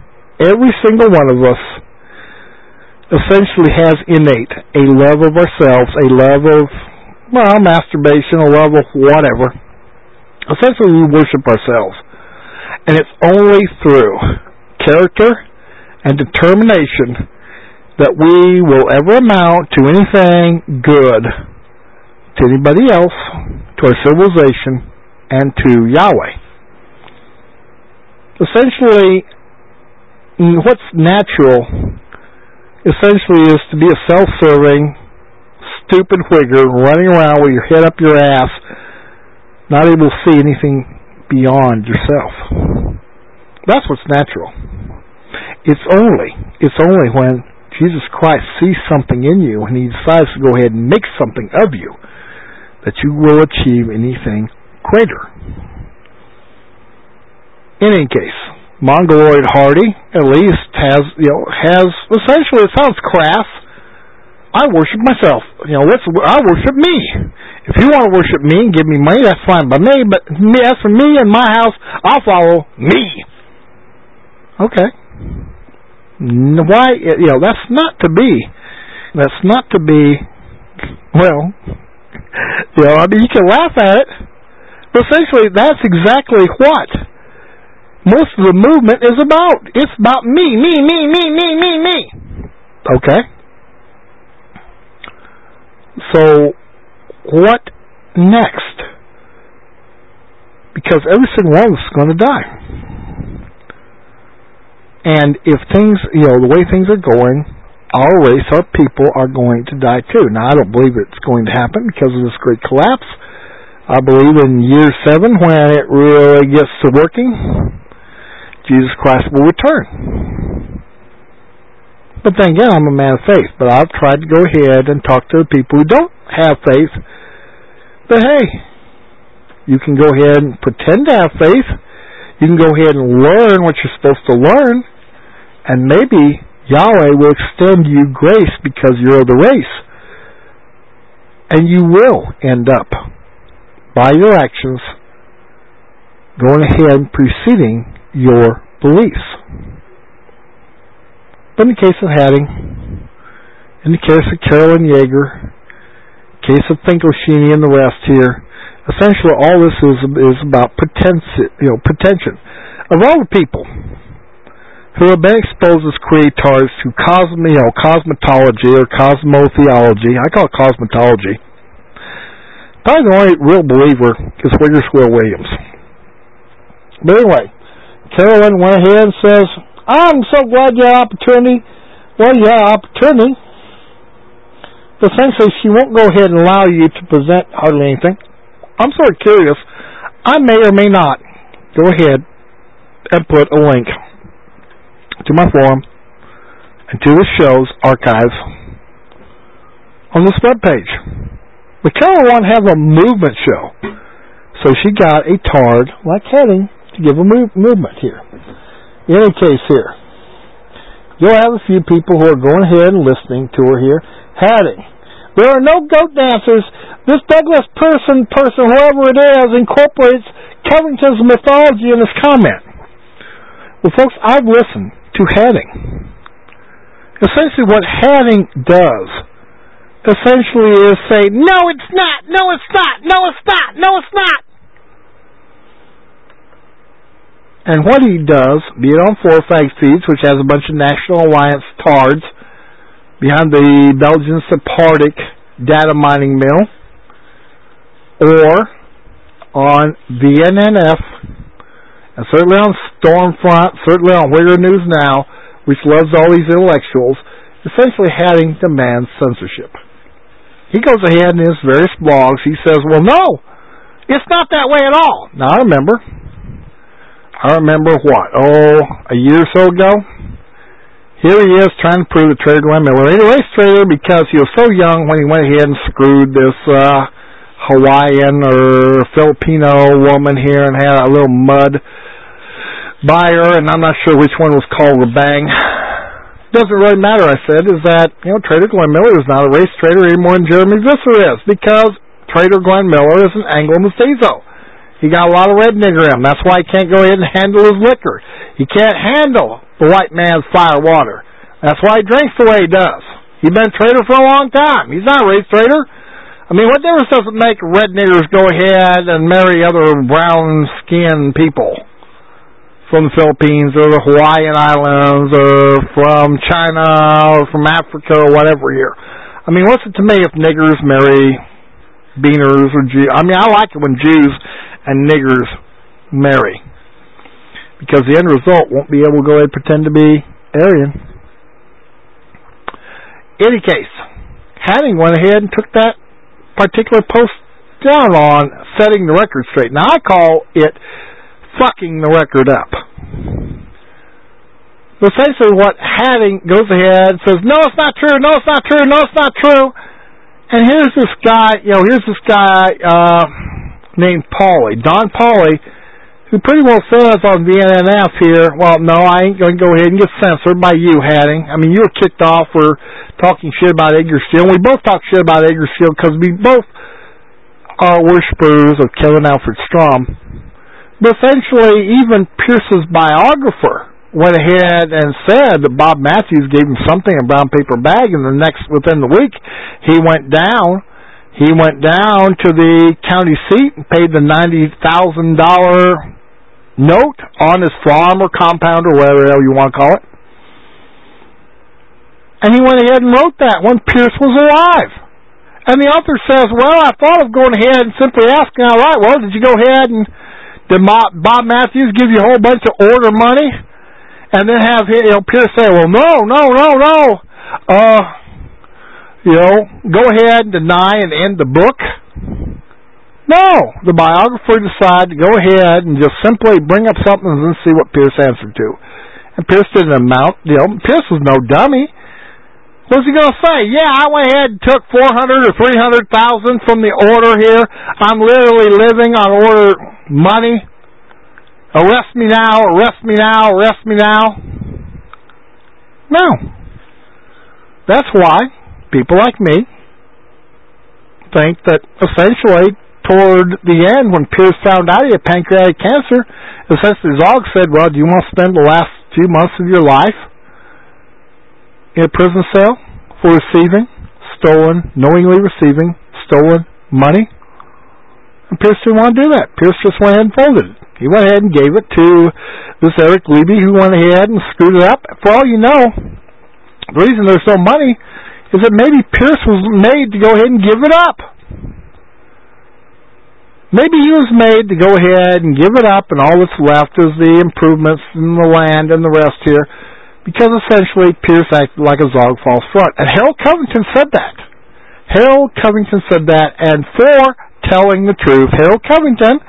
essentially has innate a love of ourselves, a love of, masturbation, a love of whatever. Essentially, we worship ourselves. And it's only through character and determination that we will ever amount to anything good to anybody else, to our civilization, and to Yahweh. Essentially, what's natural, essentially, is to be a self-serving, stupid whigger running around with your head up your ass, not able to see anything beyond yourself. That's what's natural. It's only when Jesus Christ sees something in you and He decides to go ahead and make something of you that you will achieve anything greater. In any case, Mongoloid Hardy at least has essentially, it sounds crass, I worship myself. I worship me. If you want to worship me and give me money, that's fine by me, but as for me and my house, I'll follow me. Okay. Why? That's not to be, you can laugh at it, but essentially that's exactly what most of the movement is about. It's about me. Okay? So, what next? Because every single one of us is going to die. And if things, the way things are going, our race, our people are going to die too. Now, I don't believe it's going to happen because of this great collapse. I believe in year 7, when it really gets to working, Jesus Christ will return. But then again, I'm a man of faith. But I've tried to go ahead and talk to the people who don't have faith. But hey, you can go ahead and pretend to have faith. You can go ahead and learn what you're supposed to learn. And maybe Yahweh will extend you grace because you're of the race. And you will end up, by your actions, going ahead and preceding your beliefs. But in the case of Hadding, in the case of Carolyn Yeager, case of Finkelstein and the rest here, essentially all this is about pretension. Of all the people who have been exposed as creators to cosmetology or cosmotheology, I call it cosmetology, probably the only real believer is Wigglesworth Williams. But anyway, Carolyn went ahead and says, I'm so glad you had opportunity. Well, you had opportunity. But essentially, she won't go ahead and allow you to present hardly anything. I'm sort of curious. I may or may not go ahead and put a link to my forum and to the show's archives on this webpage. But Carolyn wanted to have a movement show. So she got a tard like Hadding to give a movement here. In any case here, you'll have a few people who are going ahead and listening to her here. Hadding, there are no goat dancers. This Douglas person, whoever it is, incorporates Covington's mythology in his comment. Well, folks, I've listened to Hadding. Essentially what Hadding does essentially is say, no, it's not, no, it's not, no, it's not, no, it's not. And what he does, be it on Four Fag Feeds, which has a bunch of National Alliance tards behind the Belgian Sephardic data mining mill, or on VNNF, and certainly on Stormfront, certainly on Wigger News Now, which loves all these intellectuals, essentially Hadding demands censorship. He goes ahead in his various blogs, he says, well, no, it's not that way at all. Now, I remember I remember a year or so ago, here he is trying to prove that Trader Glenn Miller ain't a race trader because he was so young when he went ahead and screwed this Hawaiian or Filipino woman here and had a little mud buyer, and I'm not sure which one was called Rabang. Doesn't really matter, I said, is that, Trader Glenn Miller is not a race trader any more than Jeremy Visser is, because Trader Glenn Miller is an Anglo-Mestizo. He got a lot of red nigger in him. That's why he can't go ahead and handle his liquor. He can't handle the white man's fire water. That's why he drinks the way he does. He's been a trader for a long time. He's not a race trader. I mean, what difference does it make red niggers go ahead and marry other brown-skinned people from the Philippines or the Hawaiian Islands or from China or from Africa or whatever here? I mean, what's it to me if niggers marry beaners or Jews? I mean, I like it when Jews and niggers marry, because the end result won't be able to go ahead and pretend to be Aryan. In any case, Hatting went ahead and took that particular post down on setting the record straight. Now, I call it fucking the record up. But essentially what Hatting goes ahead and says, no, it's not true, no, it's not true, no, it's not true. And here's this guy, named Pauly, Don Pauly, who pretty well says on VNNF here, well, no, I ain't going to go ahead and get censored by you, Hatting. I mean, you were kicked off for talking shit about Edgar Steele. We both talk shit about Edgar Steele because we both are worshippers of Kevin Alfred Strom. But essentially, even Pierce's biographer went ahead and said that Bob Matthews gave him something in a brown paper bag, and within the week, he went down to the county seat and paid the $90,000 note on his farm or compound or whatever the hell you want to call it. And he went ahead and wrote that when Pierce was alive. And the author says, well, I thought of going ahead and simply asking, all right, well, did you go ahead and did Bob Matthews give you a whole bunch of order money? And then have Pierce say, well, no. Go ahead and deny and end the book? No. The biographer decided to go ahead and just simply bring up something and see what Pierce answered to. And Pierce didn't Pierce was no dummy. What was he going to say? Yeah, I went ahead and took $400,000 or $300,000 from the order here. I'm literally living on order money. Arrest me now, arrest me now, arrest me now. No. That's why people like me think that essentially toward the end, when Pierce found out he had pancreatic cancer, essentially Zog said, well, do you want to spend the last few months of your life in a prison cell for knowingly receiving stolen money? And Pierce didn't want to do that. Pierce just went ahead and folded it. He went ahead and gave it to this Eric Levy, who went ahead and screwed it up. For all you know, the reason there's no money is that maybe Pierce was made to go ahead and give it up. Maybe he was made to go ahead and give it up, and all that's left is the improvements in the land and the rest here, because essentially Pierce acted like a Zog false front. And Harold Covington said that. Harold Covington said that, and for telling the truth, Harold Covington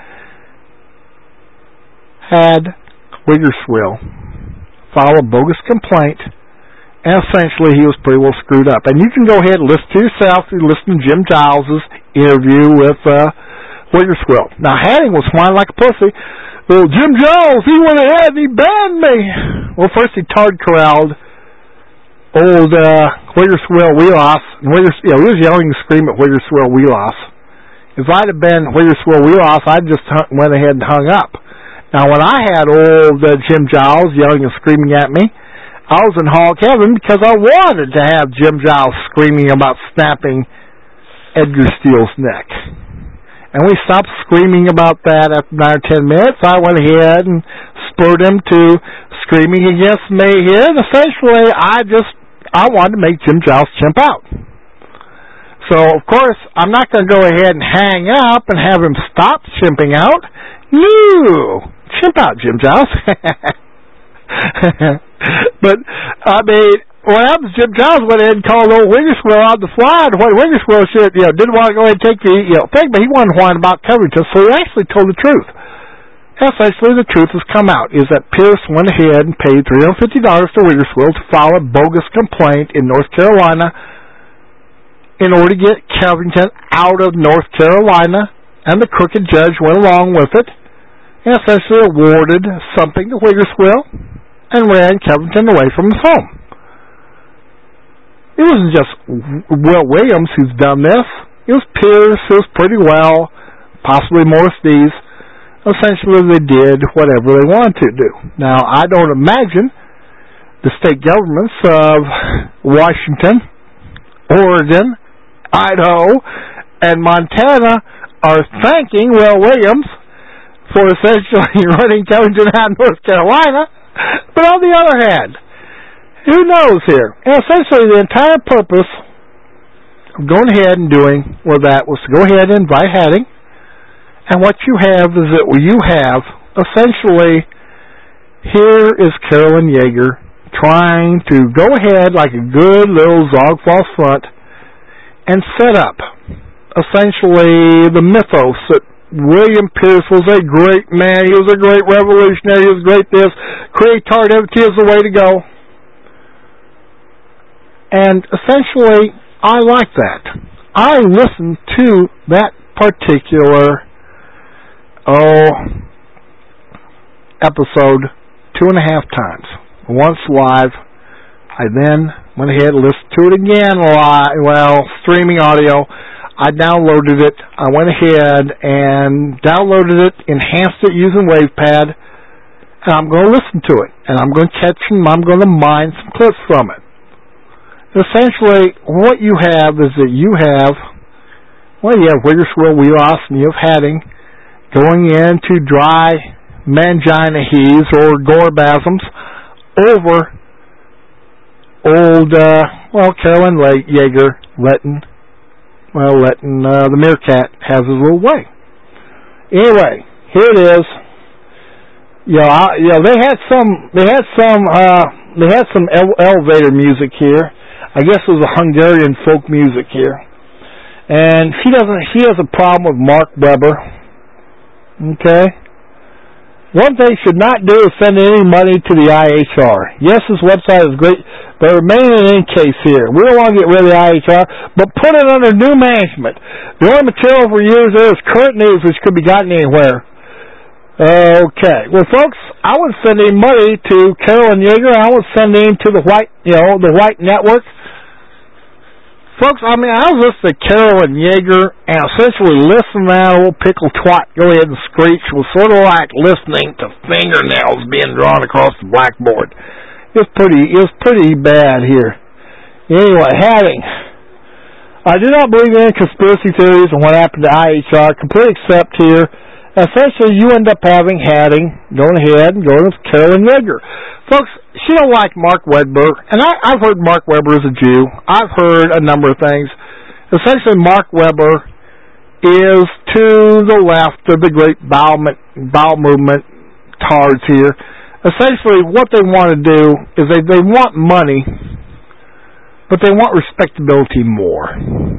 had Wiggerswill file a bogus complaint, and essentially he was pretty well screwed up. And you can go ahead and listen to yourself. You listen to Jim Giles' interview with Wiggerswill. Now, Hatting was whining like a pussy. Well, Jim Giles, he went ahead and he banned me. Well, first he tard corralled old Wiggerswill Wheeloss. And he was yelling and screaming at Wiggerswill Wheeloss. If I'd have been Wiggerswill Wheeloss, I'd just went ahead and hung up. Now, when I had old Jim Giles yelling and screaming at me, I was in hog heaven because I wanted to have Jim Giles screaming about snapping Edgar Steele's neck. And we stopped screaming about that after 9 or 10 minutes. I went ahead and spurred him to screaming against me here. And essentially, I wanted to make Jim Giles chimp out. So, of course, I'm not going to go ahead and hang up and have him stop chimping out. No! Chimp out, Jim Giles. But, I mean, what happens, Jim Giles went ahead and called old Wiggerswill out the fly, and what Wiggerswill said, didn't want to go ahead and take the thing, but he wasn't whining about Covington, so he actually told the truth. Essentially, the truth has come out, is that Pierce went ahead and paid $350 to Wiggersville to file a bogus complaint in North Carolina in order to get Covington out of North Carolina, and the crooked judge went along with it and essentially awarded something to Wiggersville and ran Covington away from his home. It wasn't just Will Williams who's done this. It was Pierce, it was Pretty Well, possibly Morris Dees. Essentially, they did whatever they wanted to do. Now, I don't imagine the state governments of Washington, Oregon, Idaho, and Montana are thanking Will Williams for essentially running Covington out of North Carolina. But on the other hand, who knows here? And essentially, the entire purpose of going ahead and doing that was to go ahead and invite Hatting. And what you have is that you have, essentially, here is Carolyn Yeager trying to go ahead like a good little Zog Falls front and set up, essentially, the mythos that William Pierce was a great man, he was a great revolutionary, he was great this, creativity is the way to go. And essentially, I like that. I listened to that particular episode 2.5 times. Once live, I then went ahead and listened to it again live, streaming audio. I downloaded it. I went ahead and downloaded it, enhanced it using WavePad, and I'm going to listen to it. And I'm going to catch them. I'm going to mine some clips from it. Essentially, what you have is that you have Wiggersville, Wheelos, and you have Hatting going into dry mangina heaves or gorebasms over old, Carolyn Yeager letting the meerkat have his little way. Anyway, here it is. They had some elevator music here. I guess it was a Hungarian folk music here. And she has a problem with Mark Webber. Okay? One thing should not do is send any money to the IHR. Yes, this website is great, but remain in case here. We don't want to get rid of the IHR, but put it under new management. The only material for years there is current news, which could be gotten anywhere. Okay. Well, folks, I was sending money to Carolyn Yeager. I was sending to the White Network. Folks, I was listening to Carolyn Yeager and essentially listening to that old pickle twat go ahead and screech was sort of like listening to fingernails being drawn across the blackboard. It was pretty bad here. Anyway, Hatting. I do not believe in conspiracy theories and what happened to IHR. Complete accept here. Essentially, you end up having Hatting going ahead and going with Carolyn Yeager. Folks, she don't like Mark Webber, and I've heard Mark Webber is a Jew. I've heard a number of things. Essentially, Mark Webber is to the left of the great bowel movement tards here. Essentially, what they want to do is they want money, but they want respectability more.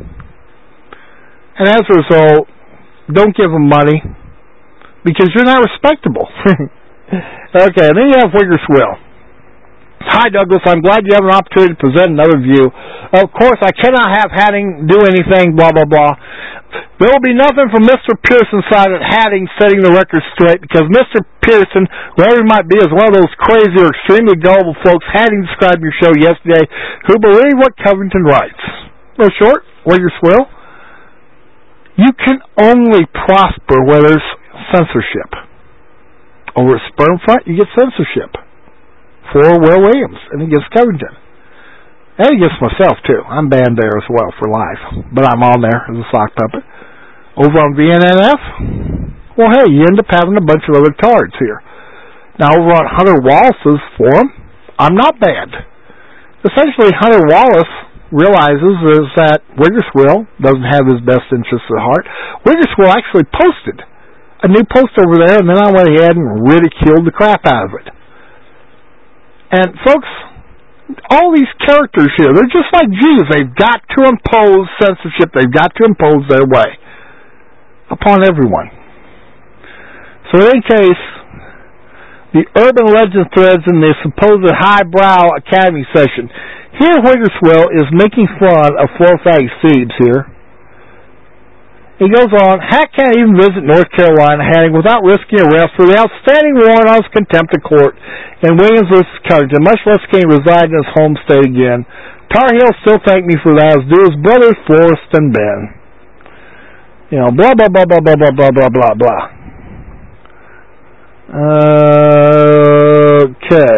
And as a result, don't give them money because you're not respectable. Okay, and then you have Wiggersville. Hi, Douglas. I'm glad you have an opportunity to present another view. Of course, I cannot have Hatting do anything, blah, blah, blah. There will be nothing from Mr. Pearson's side at Hatting setting the record straight because Mr. Pearson, whoever he might be, is one of those crazy or extremely gullible folks Hatting described your show yesterday who believe what Covington writes. Well, short, Wiggersville, you can only prosper where there's censorship. Over at Sperm Front, you get censorship for Will Williams, and against Covington. And against myself, too. I'm banned there as well for life, but I'm on there as a sock puppet. Over on VNNF, well, hey, you end up having a bunch of other tards here. Now, over on Hunter Wallace's forum, I'm not banned. Essentially, Hunter Wallace realizes is that Wiggersville doesn't have his best interests at heart. Wiggersville actually posted a new post over there, and then I went ahead and ridiculed the crap out of it. And, folks, all these characters here, they're just like Jews. They've got to impose censorship. They've got to impose their way upon everyone. So in any case, the urban legend threads in the supposed highbrow academy session. Here, Wiggerswell is making fun of Forsyth Siebes here. He goes on, Hack can't even visit North Carolina Hatting without risking arrest for the outstanding warrant on his contempt of court in Williams v. Covington, much less can he reside in his home state again. Tar Heel still thank me for that, as do his brothers Forrest and Ben. You know, blah, blah, blah, blah, blah, blah, blah, blah, blah, blah. Okay.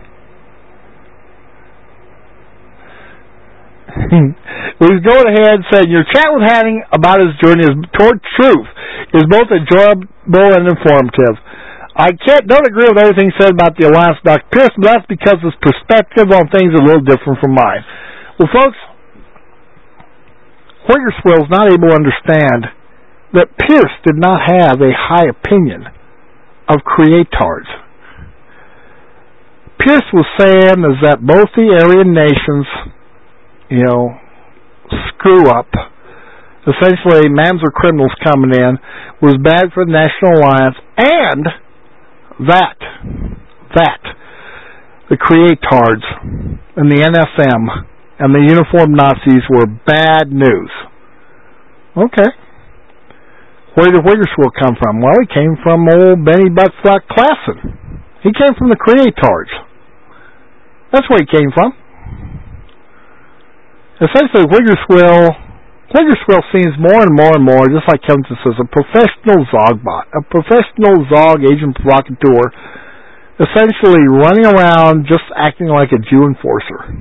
We've gone ahead and said your chat with Hatting about his journey toward truth is both enjoyable and informative. I don't agree with everything said about the alliance with Dr. Pierce, but that's because his perspective on things is a little different from mine. Well, folks, Wiggerswell is not able to understand that Pierce did not have a high opinion of creatards. Pierce was saying is that both the Aryan nations, you know, screw up. Essentially, Mamzer criminals coming in was bad for the National Alliance, and that the creatards and the NSM and the uniformed Nazis were bad news. Okay. Where did Wiggerswell come from? Well, he came from old Benny Buttfuck Klassen. He came from the creatards. That's where he came from. Essentially, Wiggerswell seems more and more, just like Kevin says, a professional Zogbot, a professional Zog agent provocateur, essentially running around just acting like a Jew enforcer.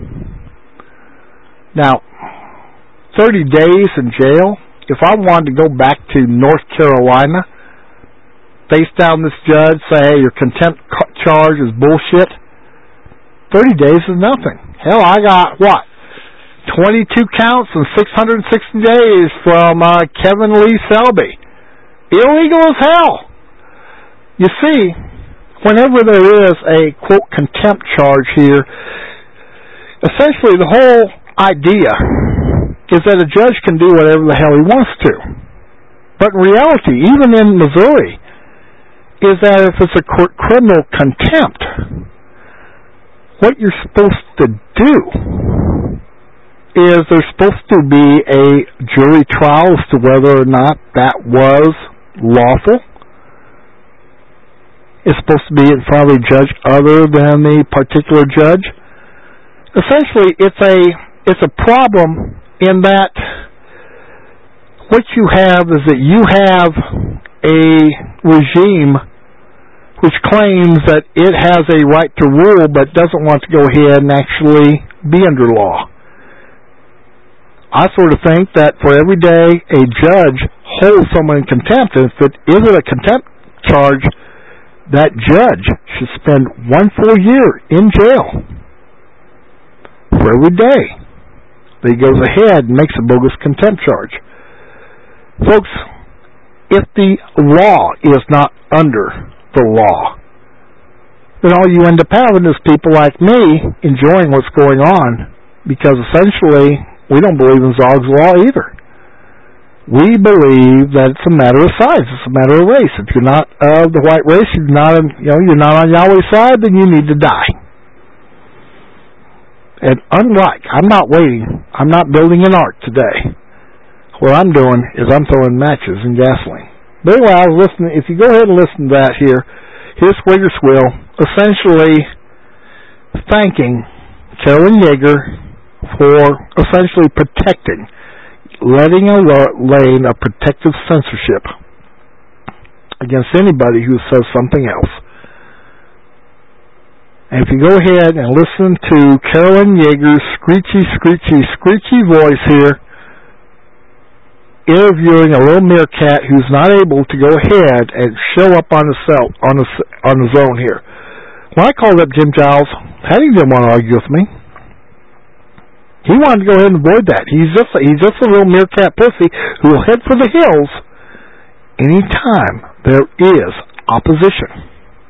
Now, 30 days in jail. If I wanted to go back to North Carolina, face down this judge, say, hey, your contempt charge is bullshit, 30 days is nothing. Hell, I got, 22 counts and 660 days from Kevin Lee Selby. Illegal as hell. You see, whenever there is a, quote, contempt charge here, essentially the whole idea is that a judge can do whatever the hell he wants to. But in reality, even in Missouri, is that if it's a criminal contempt, what you're supposed to do is there's supposed to be a jury trial as to whether or not that was lawful. It's supposed to be in front of a judge other than the particular judge. Essentially, it's a problem in that what you have is that you have a regime which claims that it has a right to rule but doesn't want to go ahead and actually be under law. I sort of think that for every day a judge holds someone in contempt, and if it isn't a contempt charge, that judge should spend 1 full year in jail for every day that he goes ahead and makes a bogus contempt charge. Folks, if the law is not under the law, then all you end up having is people like me enjoying what's going on, because essentially we don't believe in Zog's law either. We believe that it's a matter of size, it's a matter of race. If you're not of the white race, you're not on Yahweh's side, then you need to die. And unlike, I'm not building an ark today. What I'm doing is I'm throwing matches and gasoline. But anyway, I was listening. If you go ahead and listen to that here, here's Wiggerswell essentially thanking Carolyn Yeager for essentially protecting, letting lane a protective censorship against anybody who says something else. And if you go ahead and listen to Carolyn Yeager's screechy voice here, interviewing a little meerkat who's not able to go ahead and show up on his own here. When I called up Jim Giles, Hatting didn't want to argue with me. He wanted to go ahead and avoid that. He's just a little meerkat pussy who will head for the hills anytime there is opposition.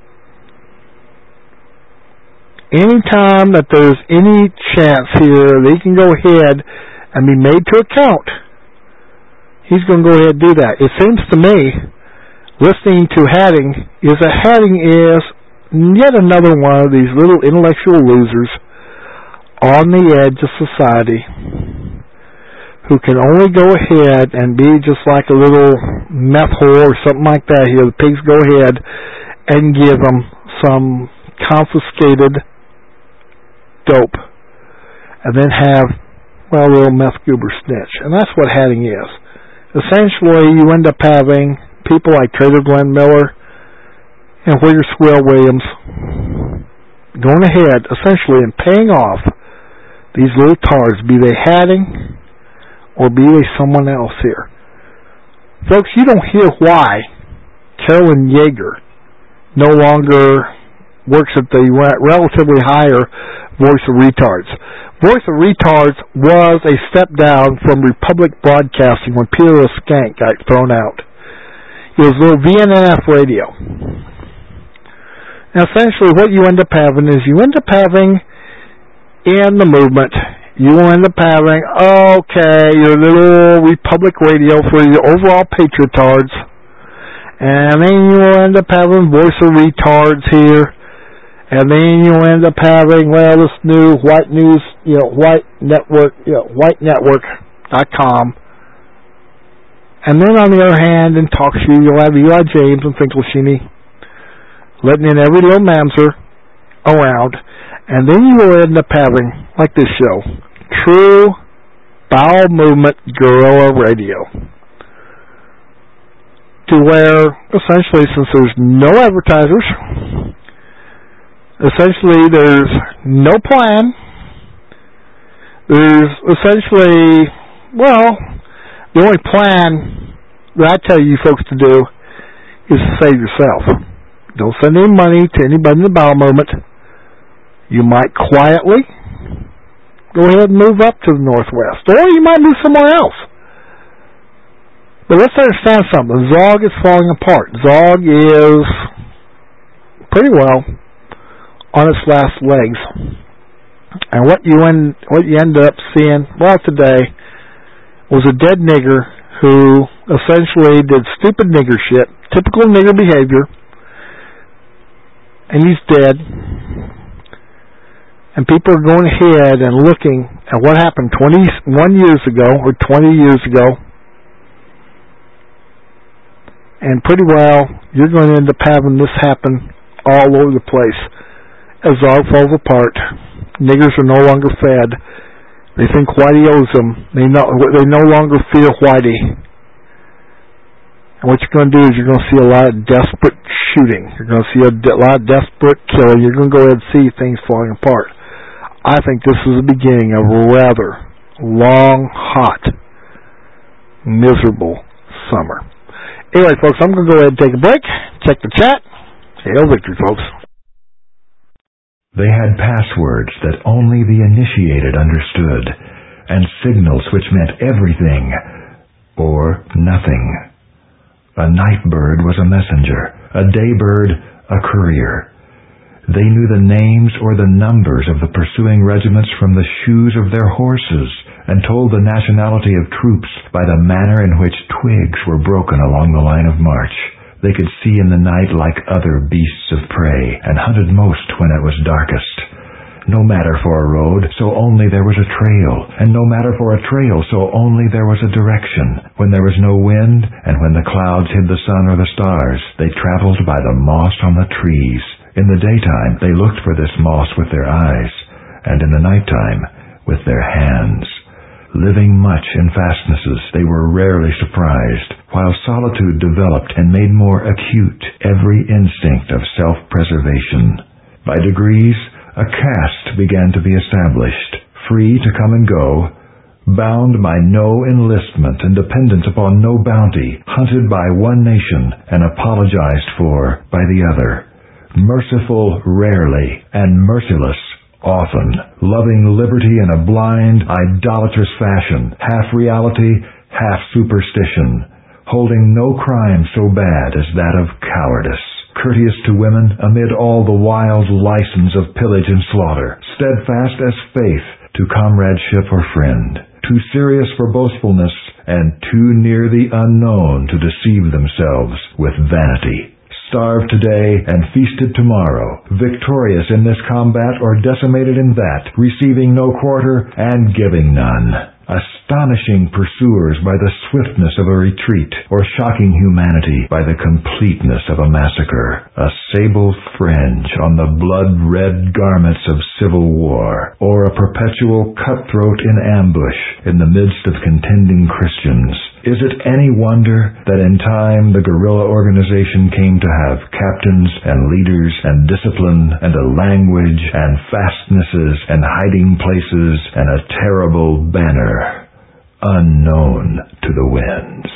Anytime that there's any chance here that he can go ahead and be made to account, he's going to go ahead and do that. It seems to me, listening to Hatting, is that Hatting is yet another one of these little intellectual losers on the edge of society who can only go ahead and be just like a little meth whore or something like that here. The pigs go ahead and give them some confiscated dope and then have, well, a little meth goober snitch. And that's what hatting is. Essentially, you end up having people like Trader Glenn Miller and Whittier Squirrel Williams going ahead, essentially, and paying off these little tards, be they hatting or be they someone else here. Folks, you don't hear why Carolyn Yeager no longer works at the relatively higher Voice of Retards. Voice of Retards was a step down from Republic Broadcasting when Peter Skank got thrown out. It was little VNNF radio. And essentially what you end up having is you end up having in the movement, you will end up having, okay, your little Republic radio for your overall patriotards. And then you will end up having Voice of Retards here. And then you'll end up having, well, this new white news, white network, whitenetwork.com. And then on the other hand, in talk show, you'll have Eli James and Finkelstein letting in every little mamzer around. And then you will end up having, like this show, true bowel movement guerrilla radio. To where, essentially, since there's no advertisers, essentially, there's no plan. There's essentially, well, the only plan that I tell you folks to do is to save yourself. Don't send any money to anybody in the bowel movement. You might quietly go ahead and move up to the Northwest, or you might move somewhere else. But let's understand something. Zog is falling apart. Zog is pretty well on its last legs. And what you ended up seeing, well, today, was a dead nigger who essentially did stupid nigger shit, typical nigger behavior, and he's dead. And people are going ahead and looking at what happened 21 years ago, or 20 years ago, and pretty well, you're going to end up having this happen all over the place. As Zog falls apart, niggers are no longer fed. They think Whitey owes them. They no longer fear Whitey. And what you're going to do is you're going to see a lot of desperate shooting. You're going to see a lot of desperate killing. You're going to go ahead and see things falling apart. I think this is the beginning of a rather long, hot, miserable summer. Anyway, folks, I'm going to go ahead and take a break. Check the chat. Hail victory, folks. They had passwords that only the initiated understood, and signals which meant everything or nothing. A night bird was a messenger, a day bird a courier. They knew the names or the numbers of the pursuing regiments from the shoes of their horses, and told the nationality of troops by the manner in which twigs were broken along the line of march. They could see in the night like other beasts of prey, and hunted most when it was darkest. No matter for a road, so only there was a trail, and no matter for a trail, so only there was a direction. When there was no wind, and when the clouds hid the sun or the stars, they traveled by the moss on the trees. In the daytime, they looked for this moss with their eyes, and in the nighttime, with their hands. Living much in fastnesses, they were rarely surprised, while solitude developed and made more acute every instinct of self-preservation. By degrees, a caste began to be established, free to come and go, bound by no enlistment and dependent upon no bounty, hunted by one nation and apologized for by the other, merciful rarely and merciless often, loving liberty in a blind, idolatrous fashion, half reality, half superstition, holding no crime so bad as that of cowardice, courteous to women amid all the wild license of pillage and slaughter, steadfast as faith to comradeship or friend, too serious for boastfulness, and too near the unknown to deceive themselves with vanity, starved today and feasted tomorrow, victorious in this combat or decimated in that, receiving no quarter and giving none. Astonishing pursuers by the swiftness of a retreat, or shocking humanity by the completeness of a massacre. A sable fringe on the blood-red garments of civil war, or a perpetual cutthroat in ambush in the midst of contending Christians. Is it any wonder that in time the guerrilla organization came to have captains and leaders and discipline and a language and fastnesses and hiding places and a terrible banner unknown to the winds?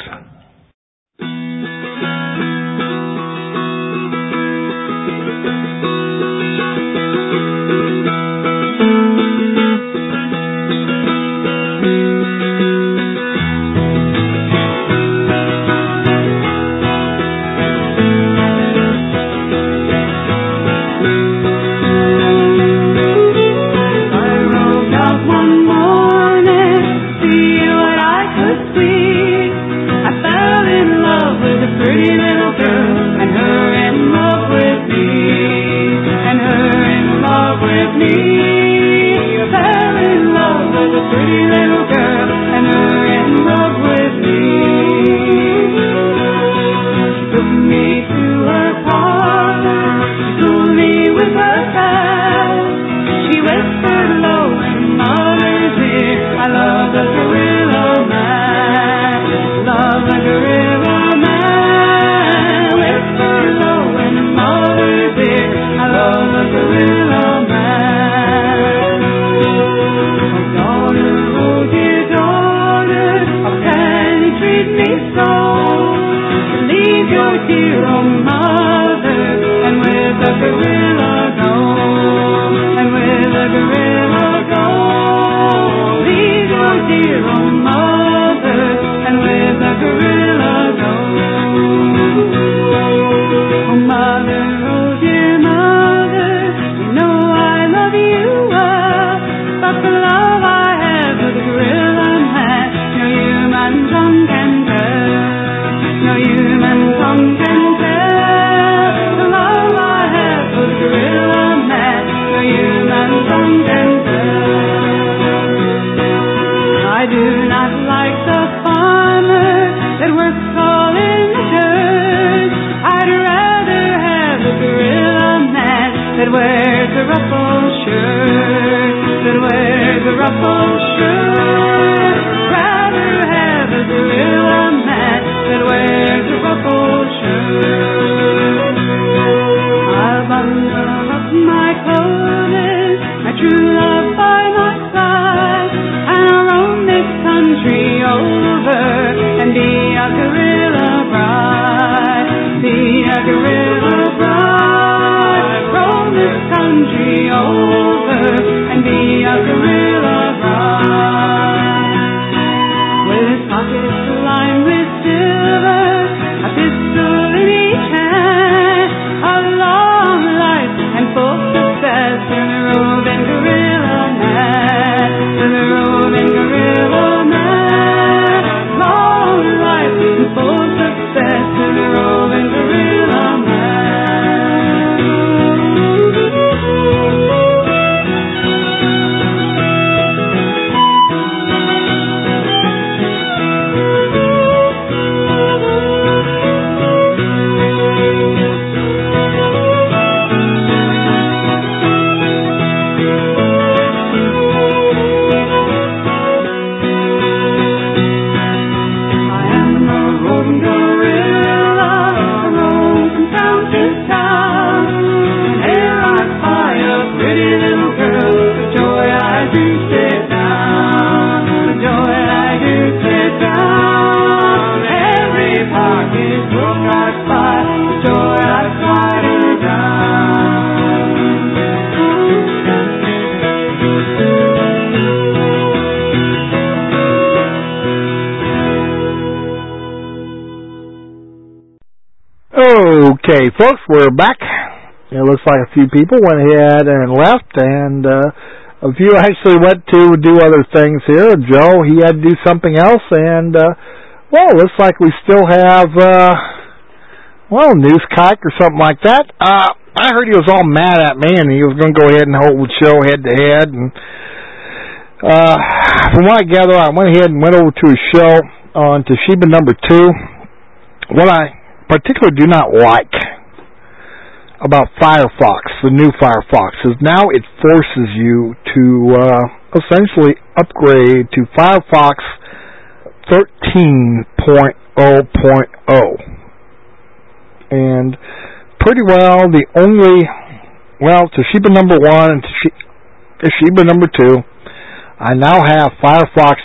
Okay, folks, we're back. It looks like a few people went ahead and left, and a few actually went to do other things here. Joe, he had to do something else, and, well, it looks like we still have, news kike or something like that. I heard he was all mad at me, and he was going to go ahead and hold the show head-to-head. And from what I gather, I went ahead and went over to his show on Toshiba number 2. What I particularly do not like about Firefox, the new Firefox, is now it forces you to essentially upgrade to Firefox 13.0.0. And pretty well Toshiba number 1 and Toshiba number 2, I now have Firefox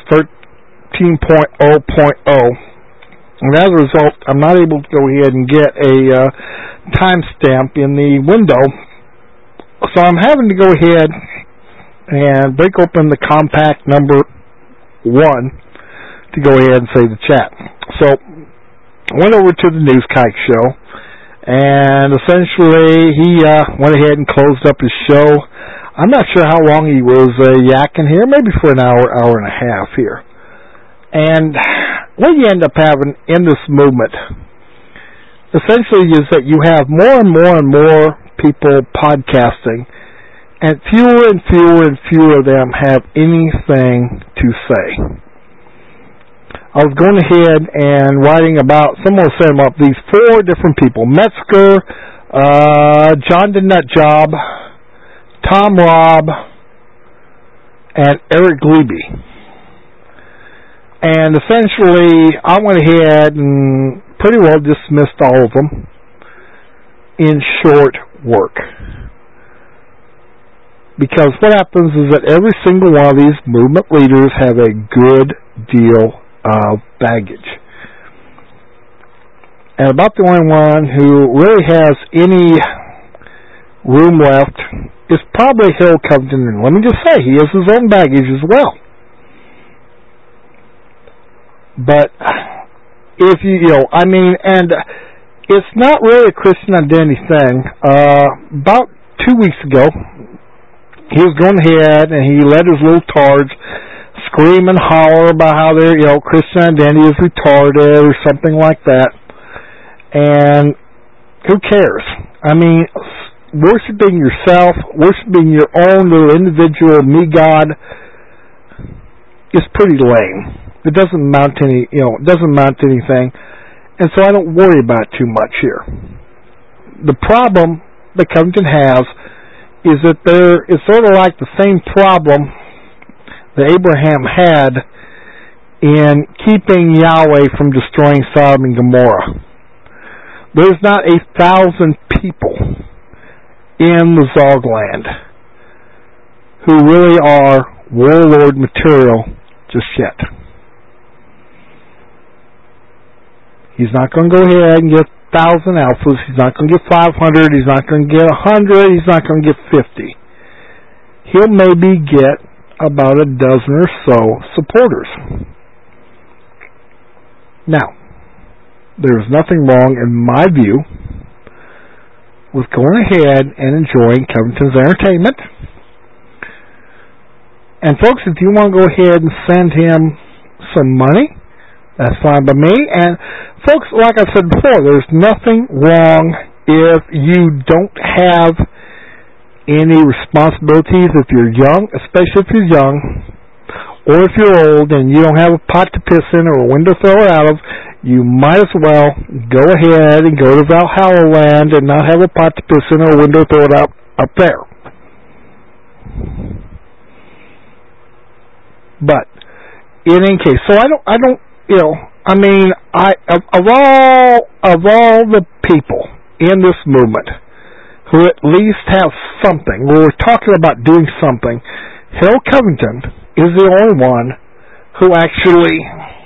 13.0.0. And as a result, I'm not able to go ahead and get a timestamp in the window. So I'm having to go ahead and break open the compact number 1 to go ahead and save the chat. So I went over to the News Kike show, and essentially he went ahead and closed up his show. I'm not sure how long he was yakking here, maybe for an hour, hour and a half here. And what you end up having in this movement essentially is that you have more and more and more people podcasting, and fewer and fewer of them have anything to say. I was going ahead and writing about, someone was saying about these 4 different people: Metzger, John the Nutjob, Tom Robb, and Eric Glebe. And essentially, I went ahead and pretty well dismissed all of them in short work. Because what happens is that every single one of these movement leaders have a good deal of baggage. And about the only one who really has any room left is probably Harold Covington. And let me just say, he has his own baggage as well. But if and it's not really a Christian identity thing. About 2 weeks ago, he was going ahead and he let his little tards scream and holler about how their Christian identity is retarded or something like that. And who cares? I mean, worshiping yourself, worshiping your own little individual me God is pretty lame. It doesn't amount to anything, and so I don't worry about it too much here. The problem that Covington has is that there is sort of like the same problem that Abraham had in keeping Yahweh from destroying Sodom and Gomorrah. There's not 1,000 people in the Zog land who really are warlord material just yet. He's not going to go ahead and get 1,000 alphas. He's not going to get 500. He's not going to get 100. He's not going to get 50. He'll maybe get about a dozen or so supporters. Now, there's nothing wrong, in my view, with going ahead and enjoying Covington's entertainment. And folks, if you want to go ahead and send him some money, that's fine by me. And folks, like I said before, there's nothing wrong if you don't have any responsibilities if you're young, especially if you're young, or if you're old and you don't have a pot to piss in or a window to throw it out of. You might as well go ahead and go to Valhalla land and not have a pot to piss in or a window to throw it out up there. But in any case, so of all the people in this movement who at least have something, we're talking about doing something, Harold Covington is the only one who actually,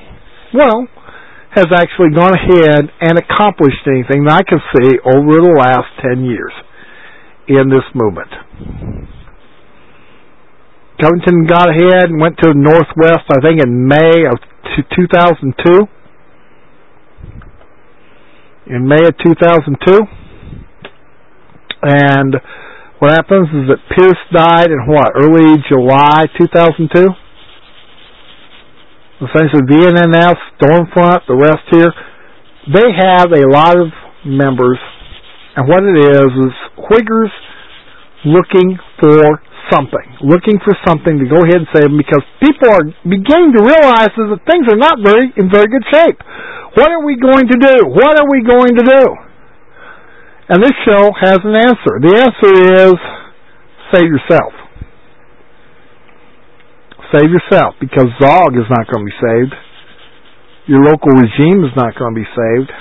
has actually gone ahead and accomplished anything that I can see over the last 10 years in this movement. Covington got ahead and went to the Northwest, I think, in May of 2002. In May of 2002. And what happens is that Pierce died in early July 2002? Essentially, VNNF, Stormfront, the rest here, they have a lot of members, and what it is Whiggers looking for something to go ahead and say, because people are beginning to realize that things are not in very good shape. What are we going to do? What are we going to do? And this show has an answer. The answer is save yourself. Save yourself, because Zog is not going to be saved. Your local regime is not going to be saved.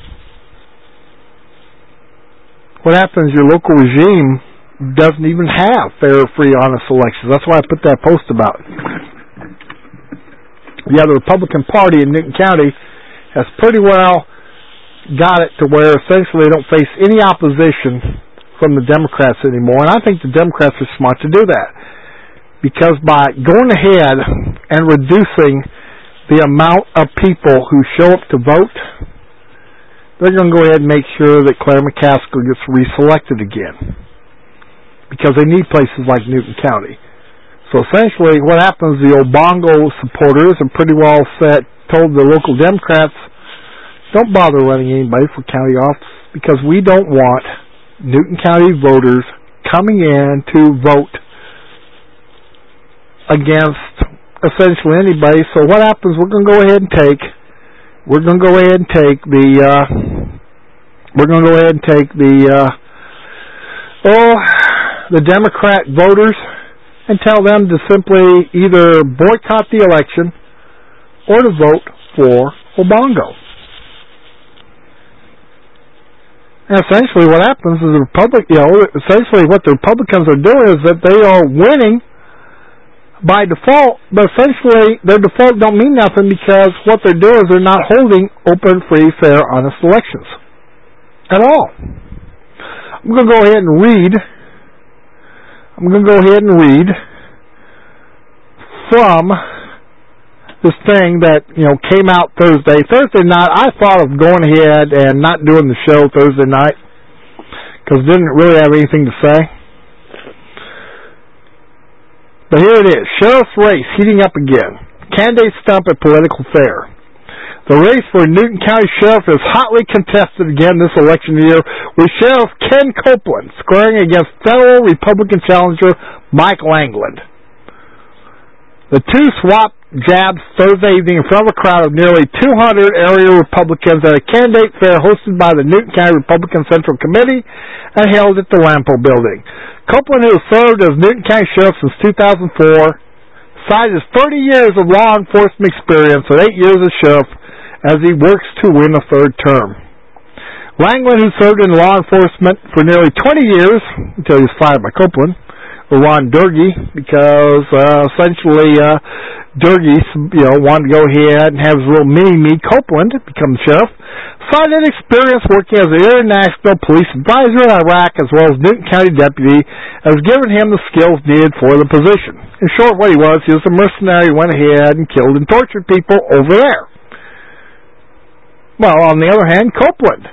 What happens, your local regime doesn't even have fair, free, honest elections. That's why I put that post about it. Yeah, the Republican Party in Newton County has pretty well got it to where essentially they don't face any opposition from the Democrats anymore, and I think the Democrats are smart to do that. Because by going ahead and reducing the amount of people who show up to vote, they're going to go ahead and make sure that Claire McCaskill gets reselected again. Because they need places like Newton County. So essentially what happens, the Obongo supporters are pretty well told the local Democrats, don't bother running anybody for county office, because we don't want Newton County voters coming in to vote against essentially anybody. So what happens, we're going to go ahead and take the Democrat voters and tell them to simply either boycott the election or to vote for Obongo. And essentially what happens is essentially what the Republicans are doing is that they are winning by default, but essentially their default don't mean nothing, because what they're doing is they're not holding open, free, fair, honest elections at all. I'm going to go ahead and read from this thing that came out Thursday night. I thought of going ahead and not doing the show Thursday night because I didn't really have anything to say. But here it is. Sheriff's race heating up again. Candidate stump at political fair. The race for Newton County Sheriff is hotly contested again this election year, with Sheriff Ken Copeland squaring against federal Republican challenger Mike Langland. The two swapped jabs Thursday evening in front of a crowd of nearly 200 area Republicans at a candidate fair hosted by the Newton County Republican Central Committee and held at the Lampo Building. Copeland, who has served as Newton County Sheriff since 2004, cited his 30 years of law enforcement experience and 8 years as sheriff as he works to win a third term. Langland, who served in law enforcement for nearly 20 years, until he was fired by Copeland, or Ron Durgee, because essentially Durgee wanted to go ahead and have his little mini-me Copeland become the sheriff, cited experience working as an international police advisor in Iraq as well as Newton County deputy, has given him the skills needed for the position. In short, what he was a mercenary who went ahead and killed and tortured people over there. Well, on the other hand, Copeland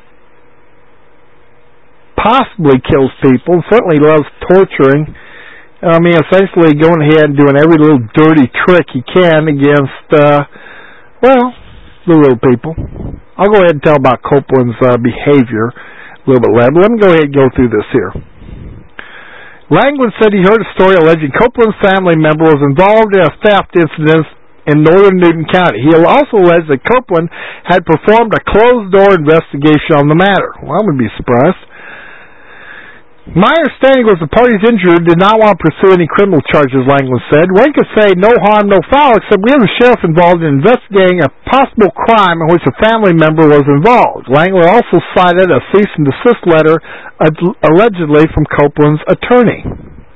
possibly kills people, certainly loves torturing. Essentially going ahead and doing every little dirty trick he can against, the little people. I'll go ahead and tell about Copeland's behavior a little bit later, but let me go ahead and go through this here. Langland said he heard a story alleging Copeland's family member was involved in a theft incident in northern Newton County. He also alleged that Copeland had performed a closed-door investigation on the matter. Well, I would be surprised. My understanding was the parties injured did not want to pursue any criminal charges, Langland said. One could say no harm, no foul, except we have a sheriff involved in investigating a possible crime in which a family member was involved. Langland also cited a cease and desist letter allegedly from Copeland's attorney.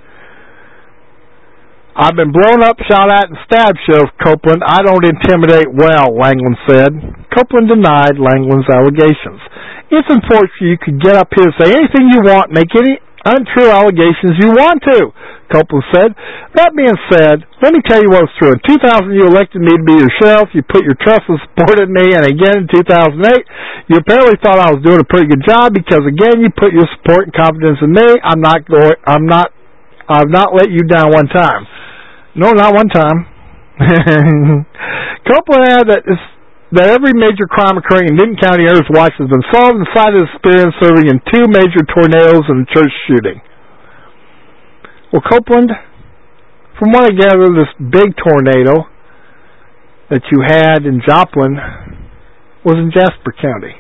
I've been blown up, shot at, and stabbed, Sheriff Copeland. I don't intimidate well, Langland said. Copeland denied Langland's allegations. It's unfortunate you could get up here and say anything you want, make any untrue allegations you want to, Copeland said. That being said, let me tell you what's true. In 2000, you elected me to be your sheriff. You put your trust and support in me, and again in 2008, you apparently thought I was doing a pretty good job because again you put your support and confidence in me. I've not let you down one time. No, not one time. Copeland added that that every major crime occurring in Newton County area watch has been solved and cited as experience serving in 2 major tornadoes and a church shooting. Well, Copeland, from what I gather, this big tornado that you had in Joplin was in Jasper County.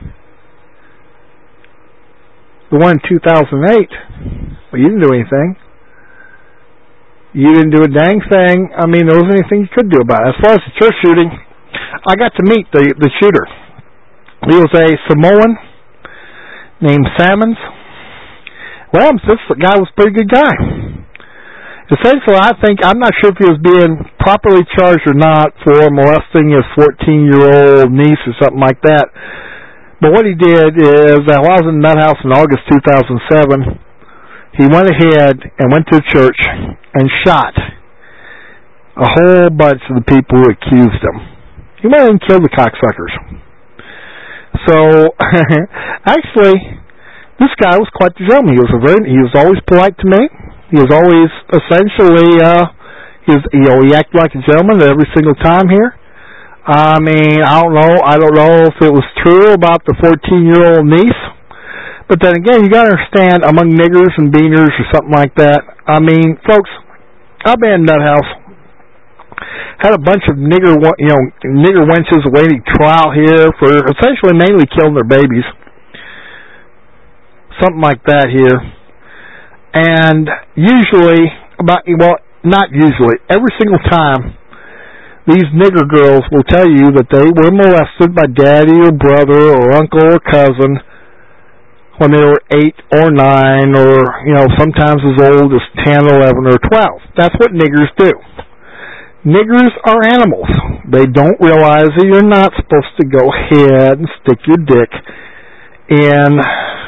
The one in 2008, well, you didn't do anything. You didn't do a dang thing. I mean, there wasn't anything you could do about it. As far as the church shooting, I got to meet the shooter. He was a Samoan named Sammons. Well, this guy was a pretty good guy. Essentially, I'm not sure if he was being properly charged or not for molesting his 14-year-old niece or something like that. But what he did is, while I was in the nut house in August 2007, he went ahead and went to church and shot a whole bunch of the people who accused him. He went and killed the cocksuckers. So, actually, this guy was quite the gentleman. He was always polite to me. He was always essentially, he acted like a gentleman every single time here. I mean, I don't know if it was true about the 14-year-old niece. But then again, you got to understand, among niggers and beaners or something like that. I mean, folks, I've been in Nut House. Had a bunch of nigger wenches awaiting trial here for essentially mainly killing their babies. Something like that here. And usually, not usually, every single time, these nigger girls will tell you that they were molested by daddy or brother or uncle or cousin when they were 8 or 9 or, sometimes as old as 10, 11, or 12. That's what niggers do. Niggers are animals. They don't realize that you're not supposed to go ahead and stick your dick in,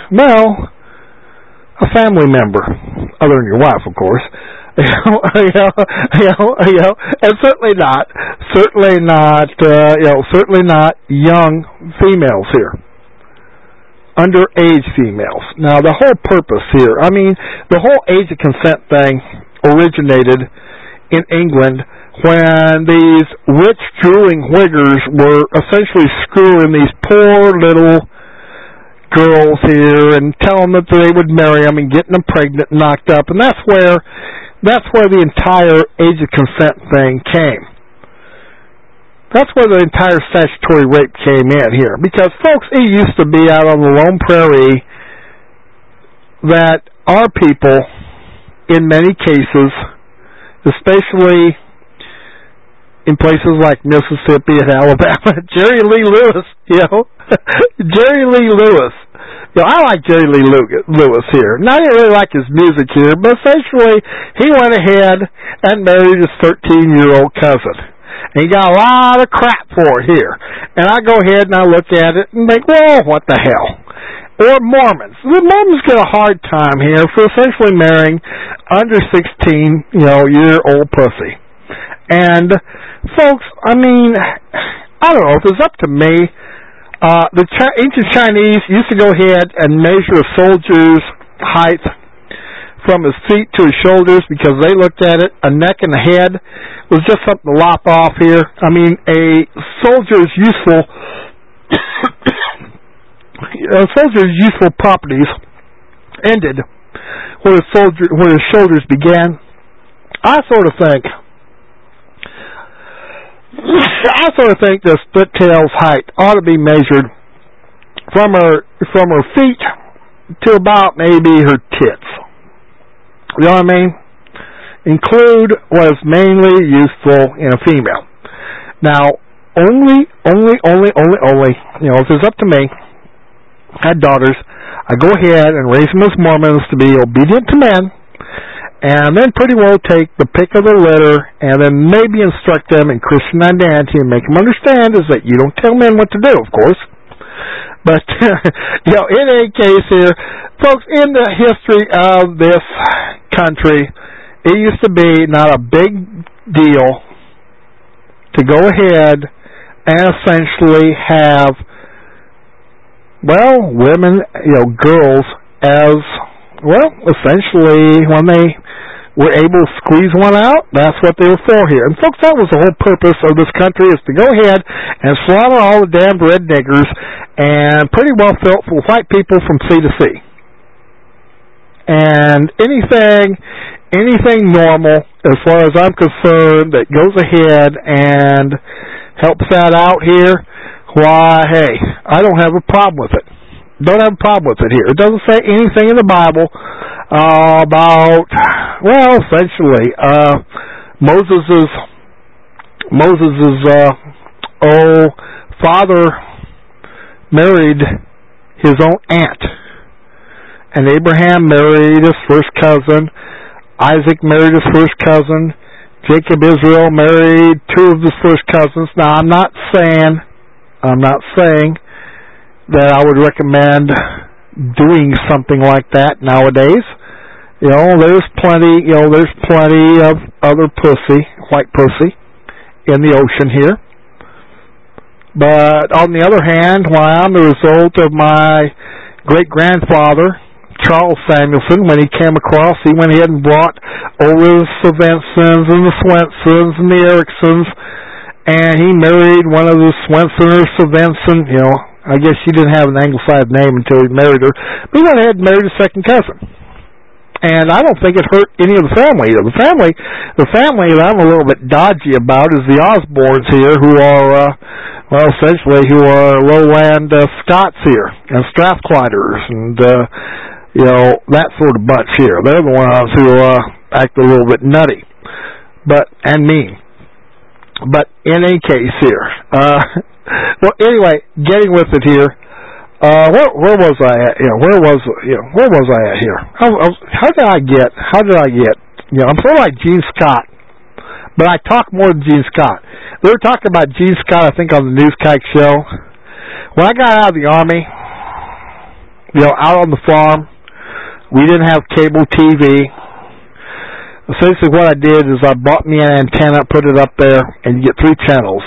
a family member, other than your wife, of course. And certainly not young females here. Underage females. Now, the whole purpose here, the whole age of consent thing originated in England when these rich, drooling Whiggers were essentially screwing these poor little girls here and telling them that they would marry them and getting them pregnant and knocked up. And that's where the entire age of consent thing came. That's where the entire statutory rape came in here. Because, folks, it used to be out on the lone prairie that our people, in many cases, especially in places like Mississippi and Alabama, Jerry Lee Lewis, Jerry Lee Lewis. I like Jerry Lee Lewis here. Now, I didn't really like his music here, but essentially, he went ahead and married his 13-year-old cousin. And he got a lot of crap for it here. And I go ahead and I look at it and think, well, what the hell? Or Mormons. The Mormons get a hard time here for essentially marrying under 16-year-old pussy. And, folks, I don't know, if it's up to me, the ancient Chinese used to go ahead and measure a soldier's height from his feet to his shoulders because they looked at it. A neck and a head was just something to lop off here. A soldier's useful properties ended where his shoulders began. I sort of think the split tail's height ought to be measured from her feet to about maybe her tits. You know what I mean? Include what is mainly useful in a female. Now, only, if it's up to me, I had daughters, I go ahead and raise them as Mormons to be obedient to men, and then pretty well take the pick of the litter and then maybe instruct them in Christian identity and make them understand is that you don't tell men what to do, of course. But, in any case here, folks, in the history of this country, it used to be not a big deal to go ahead and essentially have, women, girls as, essentially when they were able to squeeze one out, that's what they were for here. And folks, that was the whole purpose of this country, is to go ahead and slaughter all the damned red niggers and pretty well fill for white people from sea to sea. And anything normal, as far as I'm concerned, that goes ahead and helps that out here, why, hey, I don't have a problem with it. Don't have a problem with it here. It doesn't say anything in the Bible about, well, essentially, Moses's father married his own aunt, and Abraham married his first cousin. Isaac married his first cousin. Jacob Israel married two of his first cousins. Now, I'm not saying that I would recommend doing something like that nowadays. There's plenty of other pussy, white pussy, in the ocean here. But on the other hand, while I'm the result of my great-grandfather, Charles Samuelson, when he came across, he went ahead and brought over the Svensons and the Swensons and the Ericksons, and he married one of the Swenson or Svensson. I guess she didn't have an anglicized name until he married her. But he went ahead and married his second cousin. And I don't think it hurt any of the family either. The family that I'm a little bit dodgy about is the Osbornes here, who are, essentially, who are lowland Scots here, and Strathclydes, and, that sort of bunch here. They're the ones who act a little bit nutty, and mean. But in any case here, well, anyway, getting with it here. Where was I at? Where was I at here? How did I get? I'm sort of like Gene Scott, but I talk more than Gene Scott. They were talking about Gene Scott, I think, on the Newskike show. When I got out of the Army, out on the farm, we didn't have cable TV. Essentially, what I did is I bought me an antenna, put it up there, and you get three channels: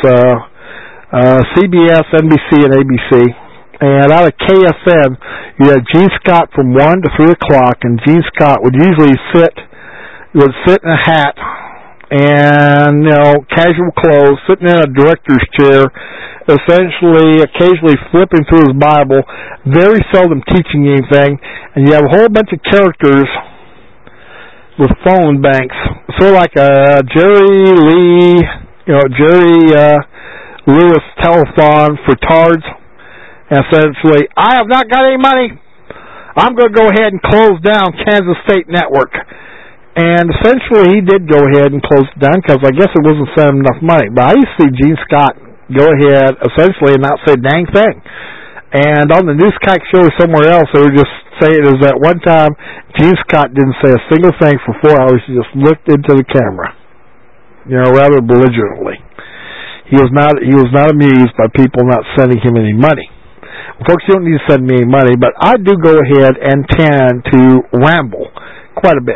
CBS, NBC, and ABC. And out of KSN, you had Gene Scott from 1 to 3 o'clock, and Gene Scott would usually sit in a hat and, casual clothes, sitting in a director's chair, essentially, occasionally flipping through his Bible, very seldom teaching anything, and you have a whole bunch of characters with phone banks, sort of like a Jerry Lewis telephone for tards. Essentially, I have not got any money. I'm going to go ahead and close down Kansas State Network. And essentially, he did go ahead and close it down because I guess it wasn't sending enough money. But I used to see Gene Scott go ahead, essentially, and not say a dang thing. And on the Newskike show or somewhere else, they were just saying is that one time, Gene Scott didn't say a single thing for 4 hours. He just looked into the camera, rather belligerently. He was not amused by people not sending him any money. Folks, you don't need to send me any money, but I do go ahead and tend to ramble quite a bit.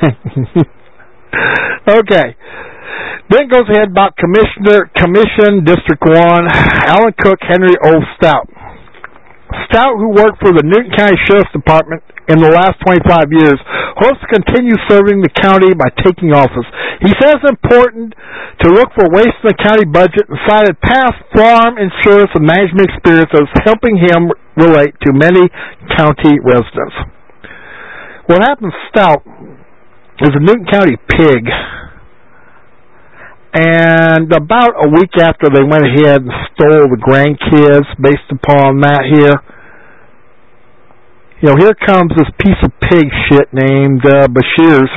Okay. Then it goes ahead about Commission District 1, Alan Cook, Henry O. Stout. Stout, who worked for the Newton County Sheriff's Department in the last 25 years, hopes to continue serving the county by taking office. He says it's important to look for waste in the county budget and cited past farm insurance and management experience as helping him relate to many county residents. What happened to Stout is a Newton County pig. And about a week after they went ahead and stole the grandkids based upon that here, here comes this piece of pig shit named Bashirs.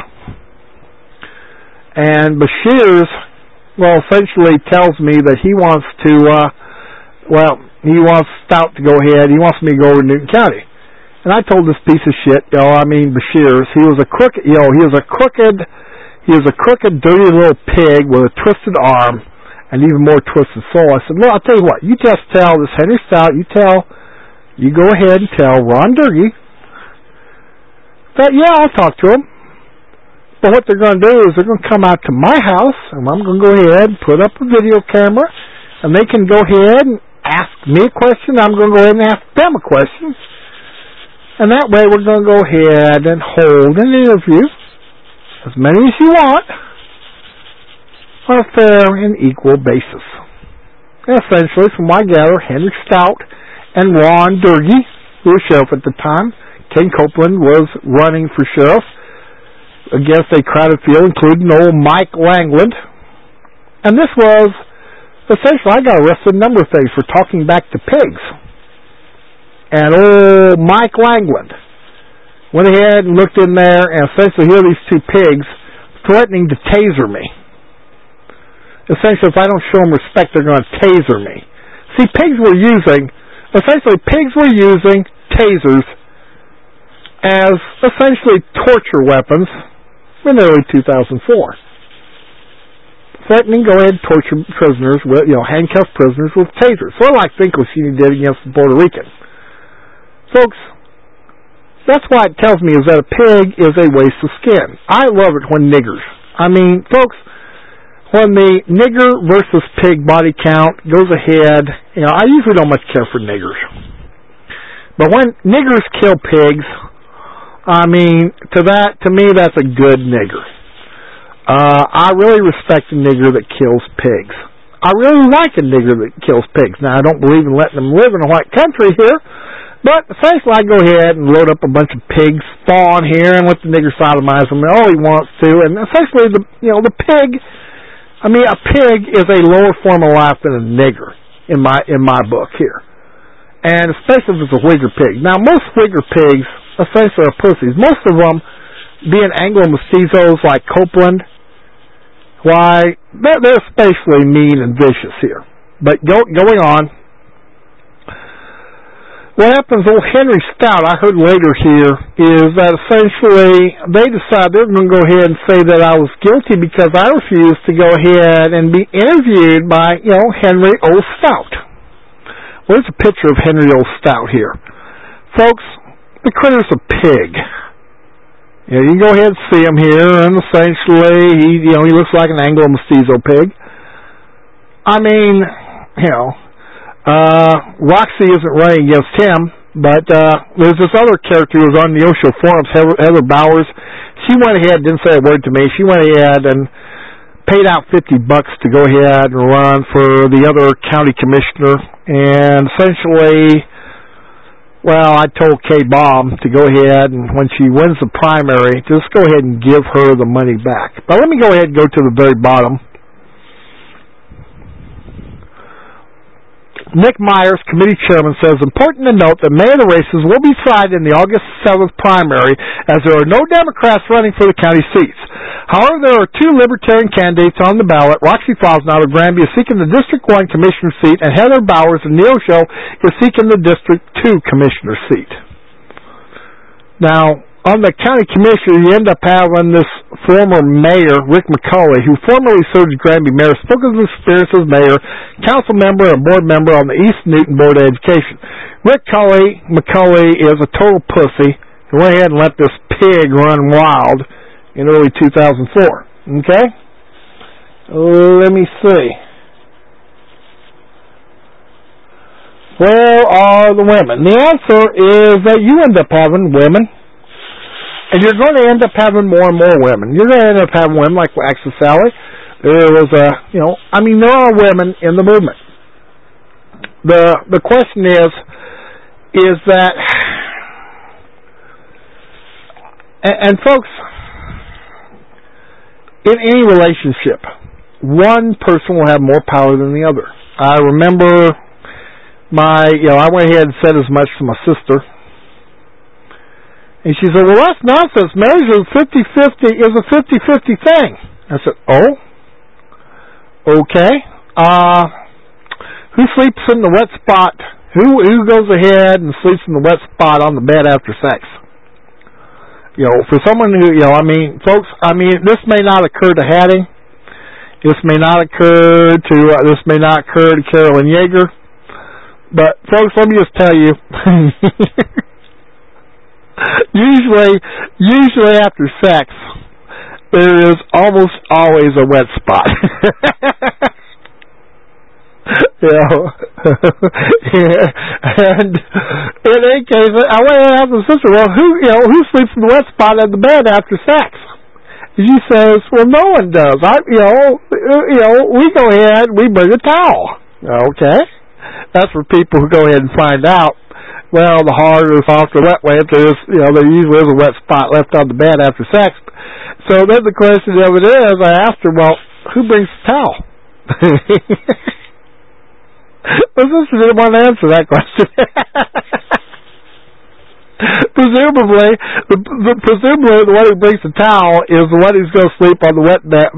And Bashirs, essentially tells me that he wants to, he wants Stout to go ahead. He wants me to go over to Newton County. And I told this piece of shit, Bashirs, he was a crooked, He was a crooked, dirty little pig with a twisted arm and even more twisted soul. I said, I'll tell you what, you just tell this Henry Stout, you go ahead and tell Ron Durkee that, I'll talk to him. But what they're going to do is they're going to come out to my house, and I'm going to go ahead and put up a video camera, and they can go ahead and ask me a question. I'm going to go ahead and ask them a question. And that way we're going to go ahead and hold an interview. as many as you want, on a fair and equal basis. Essentially, from what I gather, Henry Stout and Ron Durkee, who was sheriff at the time, Ken Copeland was running for sheriff against a crowded field, including old Mike Langland. And this was, essentially, I got arrested a number of things for talking back to pigs. And old Mike Langland went ahead and looked in there, and essentially here are these two pigs threatening to taser me. Essentially, if I don't show them respect, they're going to taser me. See, pigs were using tasers as essentially torture weapons in early 2004. Threatening, go ahead and torture prisoners with, handcuff prisoners with tasers. Sort of like Finkelstein did against the Puerto Ricans. Folks, that's why it tells me is that a pig is a waste of skin. I love it when niggers. Folks, when the nigger versus pig body count goes ahead, I usually don't much care for niggers. But when niggers kill pigs, to me, that's a good nigger. I really respect a nigger that kills pigs. I really like a nigger that kills pigs. Now, I don't believe in letting them live in a white country here, but essentially I go ahead and load up a bunch of pigs, spawn here, and let the nigger sodomize them all he wants to. And essentially, the pig, a pig is a lower form of life than a nigger in my book here. And especially if it's a Whigger pig. Now, most Whigger pigs essentially are pussies. Most of them, being Anglo-mestizos like Copeland, why, they're especially mean and vicious here. But going on, what happens, old Henry Stout, I heard later here, is that essentially they decided they're going to go ahead and say that I was guilty because I refused to go ahead and be interviewed by, Henry O. Stout. Well, there's a picture of Henry O. Stout here. Folks, the critter's a pig. You can go ahead and see him here, and essentially, he looks like an Anglo-mestizo pig. Roxy isn't running against him, but there's this other character who was on the Neosho forums, Heather Bowers. She went ahead, didn't say a word to me. She went ahead and paid out $50 to go ahead and run for the other county commissioner, and essentially, I told Kay Baum to go ahead and when she wins the primary, just go ahead and give her the money back. But let me go ahead and go to the very bottom. Nick Myers, committee chairman, says, important to note that May of the races will be tried in the August 7th primary as there are no Democrats running for the county seats. However, there are two Libertarian candidates on the ballot. Roxy Fosnauer of Granby is seeking the District 1 commissioner seat, and Heather Bowers of Neosho is seeking the District 2 commissioner seat. Now, on the county commissioner, you end up having this former mayor, Rick McCulley, who formerly served as Granby mayor, spoke of his experience as mayor, council member, and board member on the East Newton Board of Education. Rick McCulley is a total pussy who went ahead and let this pig run wild in early 2004. Okay? Let me see. Where are the women? The answer is that you end up having women. And you're going to end up having more and more women. You're going to end up having women like Waxy Sally. There was there are women in the movement. The question is that, and folks, in any relationship, one person will have more power than the other. I remember I went ahead and said as much to my sister. And she said, well, that's nonsense. Marriage is a 50-50 thing. I said, oh? Okay. Who sleeps in the wet spot? Who goes ahead and sleeps in the wet spot on the bed after sex? For someone who, folks, this may not occur to Hattie. This may not occur to Carolyn Yeager. But, folks, let me just tell you, usually after sex, there is almost always a wet spot. And in any case, I went and asked my sister, well, who sleeps in the wet spot at the bed after sex? She says, well, no one does. We go ahead, we bring a towel. Okay. That's for people who go ahead and find out. Well, the hard or soft or wet way, if there is, there usually is a wet spot left on the bed after sex. So then the question of it is, I asked her, well, who brings the towel? Well, she didn't want to answer that question. Presumably, the one who brings the towel is the one who's going to sleep on the wet bed,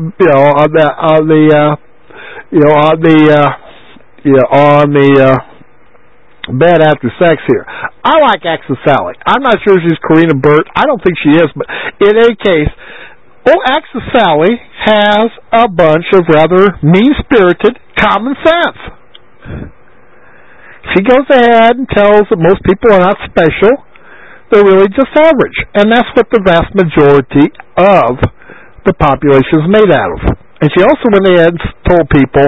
on the bed after sex here. I like Axel Sally. I'm not sure she's Karina Burt. I don't think she is, but in any case, Axel Sally has a bunch of rather mean-spirited common sense. She goes ahead and tells that most people are not special. They're really just average. And that's what the vast majority of the population is made out of. And she also went ahead and told people,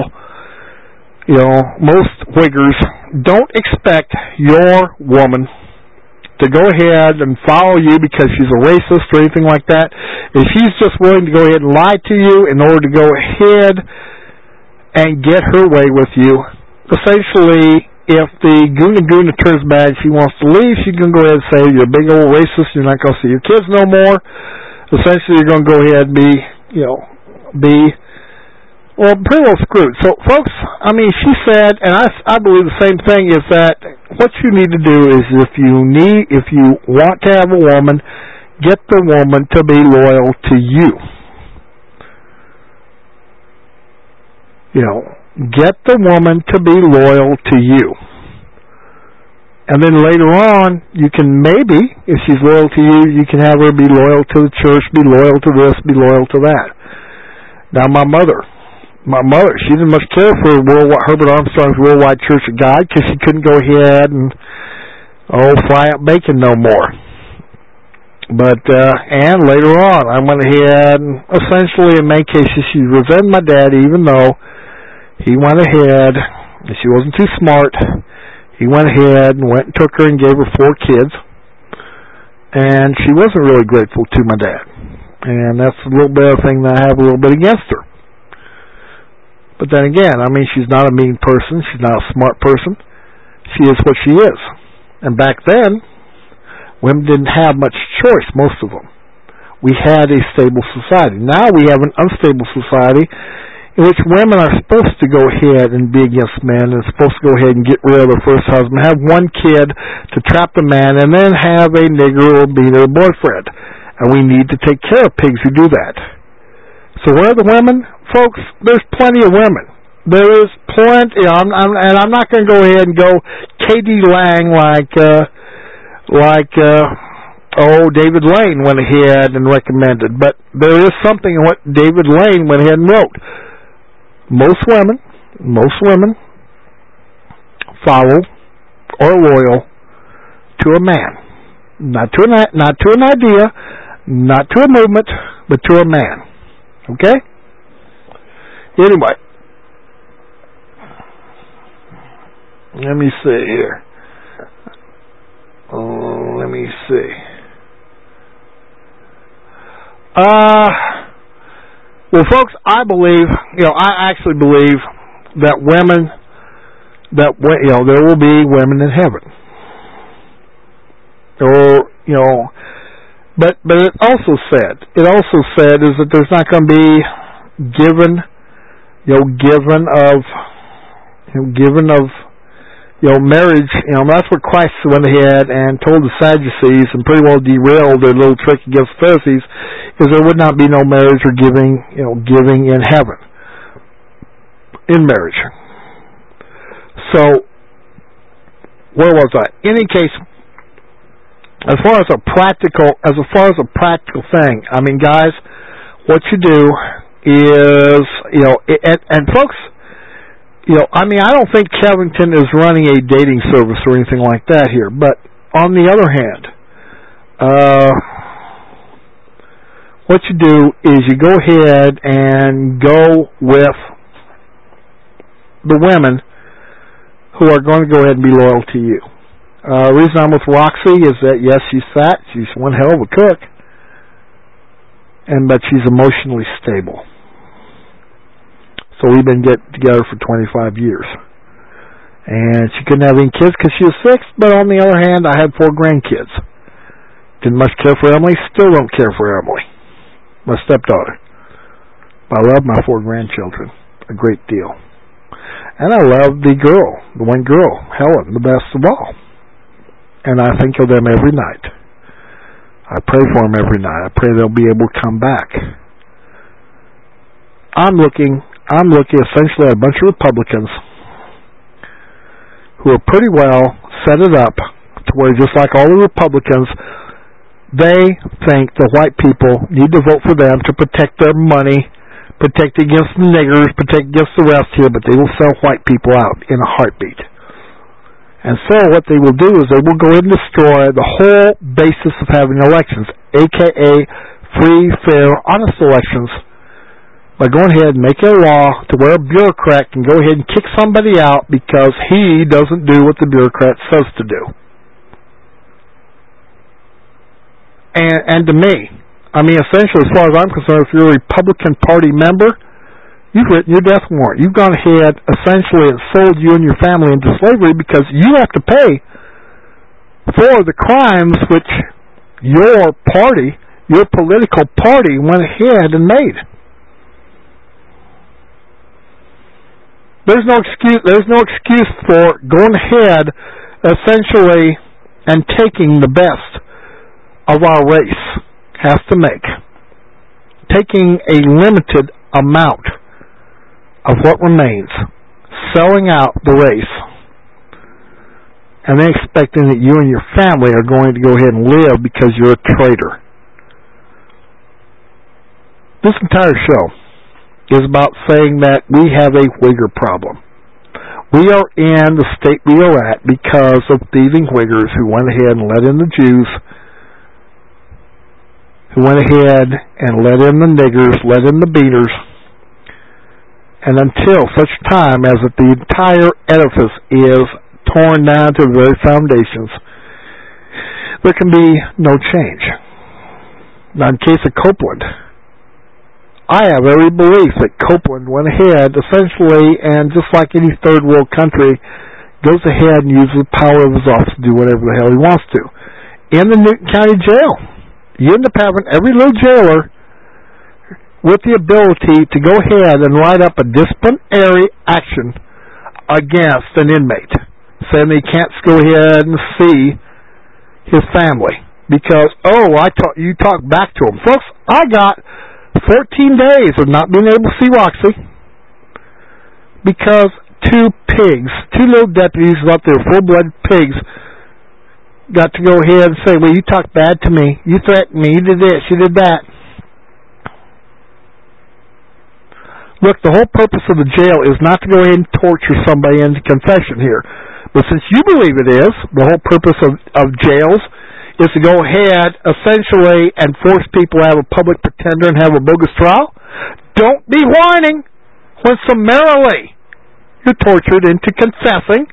most Wiggers, don't expect your woman to go ahead and follow you because she's a racist or anything like that. If she's just willing to go ahead and lie to you in order to go ahead and get her way with you, essentially, if the Guna turns bad, she wants to leave, she can go ahead and say, you're a big old racist, you're not going to see your kids no more. Essentially, you're going to go ahead and be pretty well screwed. So, folks, she said, and I believe the same thing, is that what you need to do is if you want to have a woman, get the woman to be loyal to you. Get the woman to be loyal to you. And then later on, you can maybe, if she's loyal to you, you can have her be loyal to the church, be loyal to this, be loyal to that. Now, my mother, she didn't much care for Herbert Armstrong's Worldwide Church of God because she couldn't go ahead and fry up bacon no more. But and later on, I went ahead and essentially, in many cases, she resented my dad, even though he went ahead, and she wasn't too smart. He went ahead and took her and gave her 4 kids, and she wasn't really grateful to my dad. And that's a little bit of a thing that I have a little bit against her. But then again, she's not a mean person. She's not a smart person. She is what she is. And back then, women didn't have much choice, most of them. We had a stable society. Now we have an unstable society in which women are supposed to go ahead and be against men and supposed to go ahead and get rid of their first husband, have 1 kid to trap the man, and then have a nigger or beaner boyfriend. And we need to take care of pigs who do that. So where are the women? Folks, there's plenty of women. There is plenty, and I'm not going to go ahead and go K.D. Lang like David Lane went ahead and recommended. But there is something in what David Lane went ahead and wrote. Most women follow or are loyal to a man. Not to an idea, not to a movement, but to a man. Okay? Anyway, let me see here. Let me see. Well, folks, I actually believe that there will be women in heaven. But it also said is that there's not going to be given of marriage. That's what Christ went ahead and told the Sadducees and pretty well derailed their little trick against the Pharisees, is there would not be no marriage or giving in heaven, in marriage. So, where was I? In any case, as far as a practical thing, guys, what you do is, and folks, I don't think Kevington is running a dating service or anything like that here. But on the other hand, what you do is you go ahead and go with the women who are going to go ahead and be loyal to you. The reason I'm with Roxy is that, yes, she's fat. She's one hell of a cook. but she's emotionally stable. So we've been getting together for 25 years. And she couldn't have any kids because she was 6, but on the other hand, I had 4 grandkids. Didn't much care for Emily, still don't care for Emily, my stepdaughter. I love my 4 grandchildren a great deal. And I love the one girl, Helen, the best of all. And I think of them every night. I pray for them every night. I pray they'll be able to come back. I'm looking essentially at a bunch of Republicans who are pretty well set it up to where, just like all the Republicans, they think the white people need to vote for them to protect their money, protect against the niggers, protect against the rest here, but they will sell white people out in a heartbeat. And so what they will do is they will go ahead and destroy the whole basis of having elections, a.k.a. free, fair, honest elections, by going ahead and making a law to where a bureaucrat can go ahead and kick somebody out because he doesn't do what the bureaucrat says to do. And to me, I mean, essentially, as far as I'm concerned, if you're a Republican Party member, you've written your death warrant. You've gone ahead, essentially, and sold you and your family into slavery because you have to pay for the crimes which your party, your political party, went ahead and made. There's no excuse for going ahead, essentially, and taking the best of our race has to make. Taking a limited amount of what remains, selling out the race, and then expecting that you and your family are going to go ahead and live because you're a traitor. This entire show is about saying that we have a Whigger problem. We are in the state we are at because of thieving Whiggers who went ahead and let in the Jews, who went ahead and let in the niggers, let in the beaters, and until such time as that the entire edifice is torn down to the very foundations, there can be no change. Now, in case of Copeland, I have every belief that Copeland went ahead, essentially, and just like any third world country, goes ahead and uses the power of his office to do whatever the hell he wants to. In the Newton County Jail, you end up having every little jailer with the ability to go ahead and write up a disciplinary action against an inmate, saying that he can't go ahead and see his family because, you talk back to him. Folks, I got 14 days of not being able to see Roxy because 2 little deputies out there, full-blooded pigs, got to go ahead and say, well, you talked bad to me, you threatened me, you did this, you did that. Look, the whole purpose of the jail is not to go ahead and torture somebody into confession here. But since you believe it is, the whole purpose of jails is to go ahead, essentially, and force people to have a public pretender and have a bogus trial, don't be whining when summarily you're tortured into confessing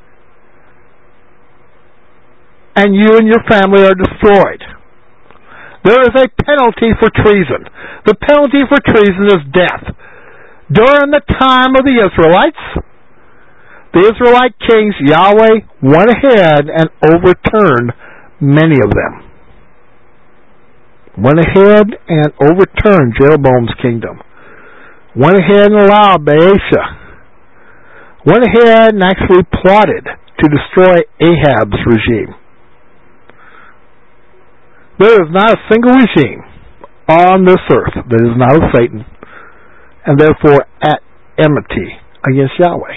and you and your family are destroyed. There is a penalty for treason. The penalty for treason is death. During the time of the Israelites, the Israelite kings, Yahweh, went ahead and overturned many of them. Went ahead and overturned Jeroboam's kingdom. Went ahead and allowed Baasha. Went ahead and actually plotted to destroy Ahab's regime. There is not a single regime on this earth that is not of Satan, and therefore at enmity against Yahweh.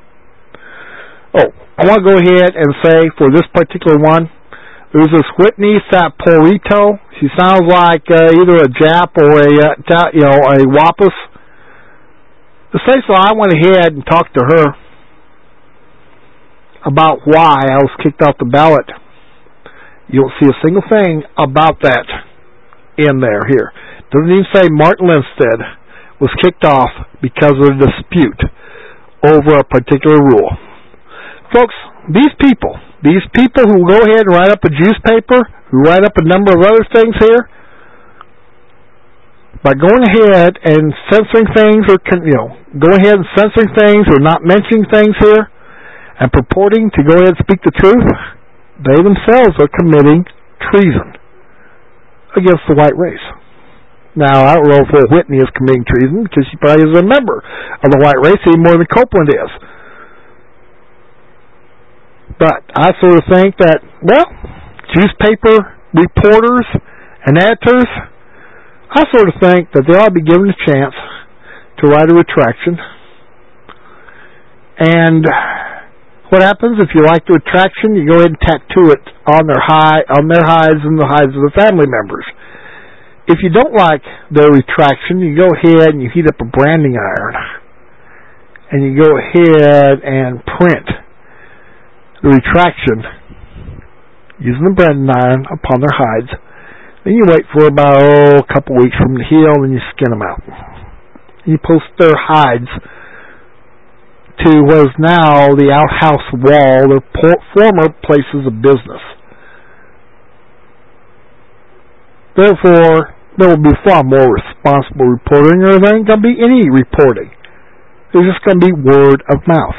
I want to go ahead and say for this particular one, there's this Whitney Saporito. She sounds like either a Jap or a Wampus. Essentially, I went ahead and talked to her about why I was kicked off the ballot. You don't see a single thing about that in there here. Doesn't even say Martin Lindstedt was kicked off because of a dispute over a particular rule. Folks, these people who go ahead and write up a juice paper, who write up a number of other things here, by going ahead and censoring things, or going ahead and censoring things, or not mentioning things here, and purporting to go ahead and speak the truth, they themselves are committing treason against the white race. Now, I don't know if Will Whitney is committing treason, because he probably is a member of the white race even more than Copeland is. But I sort of think that, well, newspaper reporters and editors, I sort of think that they ought to be given a chance to write a retraction. And what happens if you like the retraction? You go ahead and tattoo it on their hides and the hides of the family members. If you don't like the retraction, you go ahead and you heat up a branding iron, and you go ahead and print the retraction using the branding iron upon their hides. Then you wait for about a couple weeks for them to heal, and you skin them out. You post their hides to what is now the outhouse wall, their former places of business. Therefore, there will be far more responsible reporting, or there ain't going to be any reporting. There's just going to be word of mouth.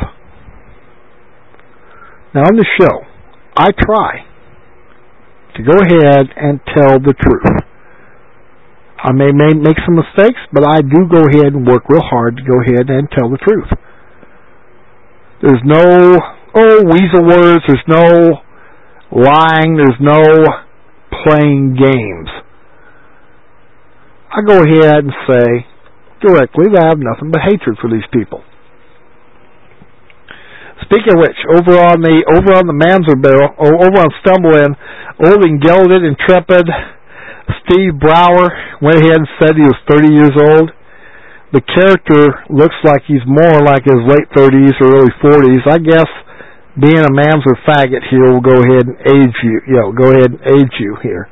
Now, on the show, I try to go ahead and tell the truth. I may make some mistakes, but I do go ahead and work real hard to go ahead and tell the truth. There's no, weasel words, there's no lying, there's no playing games. I go ahead and say directly that I have nothing but hatred for these people. Speaking of which, over on the Manzer Bill, over on Stumblein, old and gelded, intrepid Steve Brower went ahead and said he was 30 years old. The character looks like he's more like his late 30s or early 40s. I guess being a Manzer faggot here will go ahead and age you here.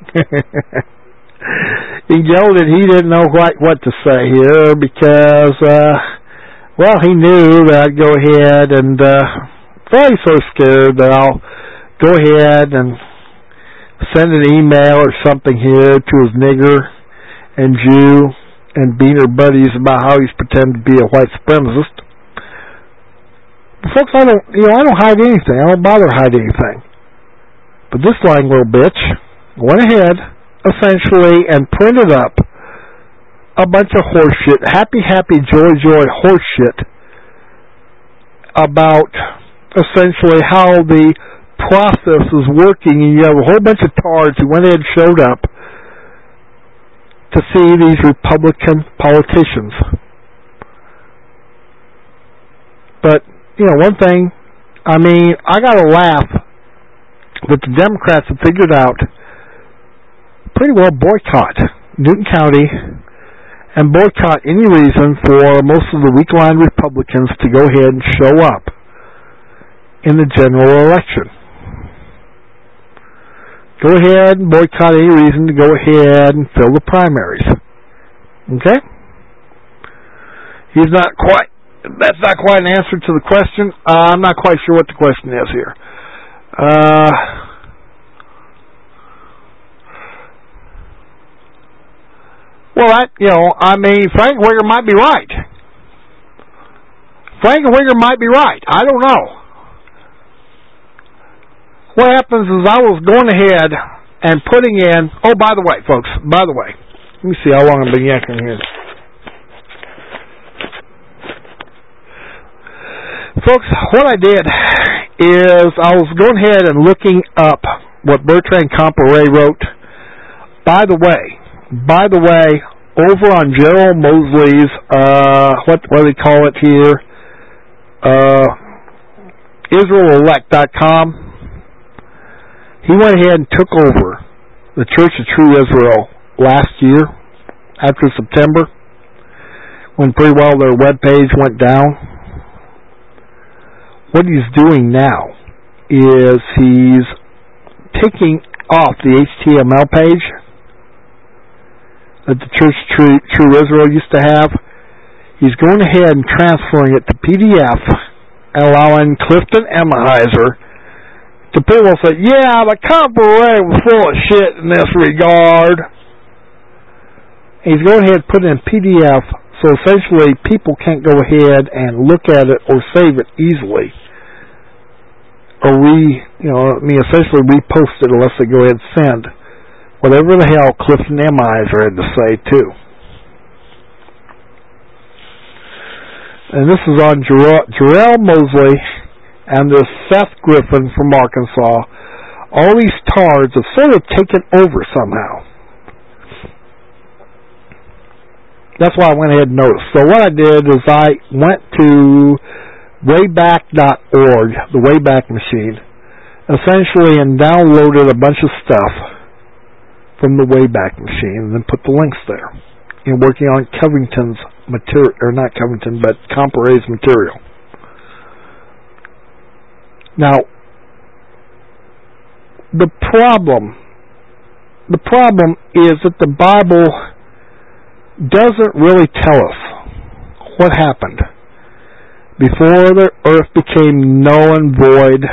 He gelded, he didn't know quite what to say here because, he knew that I'd go ahead and, he's so scared that I'll go ahead and send an email or something here to his nigger and Jew and Beaner buddies about how he's pretending to be a white supremacist. But folks, I don't hide anything. I don't bother hiding anything. But this lying little bitch went ahead, essentially, and printed up a bunch of horseshit, happy, joy horseshit about essentially how the process is working, and you have a whole bunch of tards who went ahead and showed up to see these Republican politicians. But, one thing, I gotta laugh that the Democrats have figured out pretty well boycott Newton County and boycott any reason for most of the weak-lined Republicans to go ahead and show up in the general election. Go ahead and boycott any reason to go ahead and fill the primaries. Okay? That's not quite an answer to the question. I'm not quite sure what the question is here. Frank Wigger might be right. I don't know. What happens is I was going ahead and putting in... Oh, by the way, folks, let me see how long I've been yakking here. Folks, what I did is I was going ahead and looking up what Bertrand Comparet wrote. By the way, over on Gerald Mosley's, what do they call it here? IsraelElect.com. He went ahead and took over the Church of True Israel last year, after September, when pretty well their webpage went down. What he's doing now is he's taking off the HTML page that the Church of True Israel used to have. He's going ahead and transferring it to PDF, allowing Clifton Emmeheiser to people say, yeah, the Comparet was full of shit in this regard. He's going ahead and put it in PDF, so essentially people can't go ahead and look at it or save it easily, or essentially repost it unless they go ahead and send whatever the hell Clifton M.I.'s are to say too. And this is on Jarrell Mosley and this Seth Griffin from Arkansas. All these tards have sort of taken over somehow. That's why I went ahead and noticed. So what I did is I went to Wayback.org, the Wayback Machine, essentially, and downloaded a bunch of stuff from the Wayback Machine and then put the links there. And working on Covington's material, or not Covington, but Comparet's material. Now, the problem is that the Bible doesn't really tell us what happened before the earth became null and void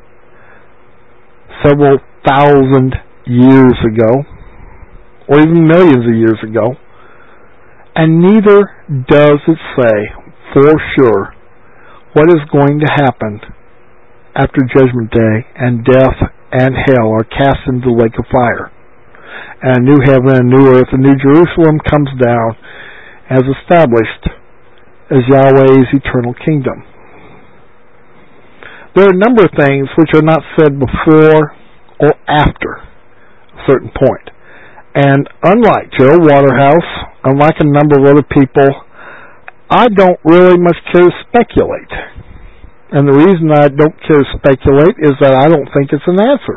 several thousand years ago, or even millions of years ago. And neither does it say for sure what is going to happen after Judgment Day and death and hell are cast into the lake of fire. And a new heaven and a new earth, a new Jerusalem comes down as established as Yahweh's eternal kingdom. There are a number of things which are not said before or after a certain point. And unlike Gerald Waterhouse, unlike a number of other people, I don't really much care to speculate. And the reason I don't care to speculate is that I don't think it's an answer.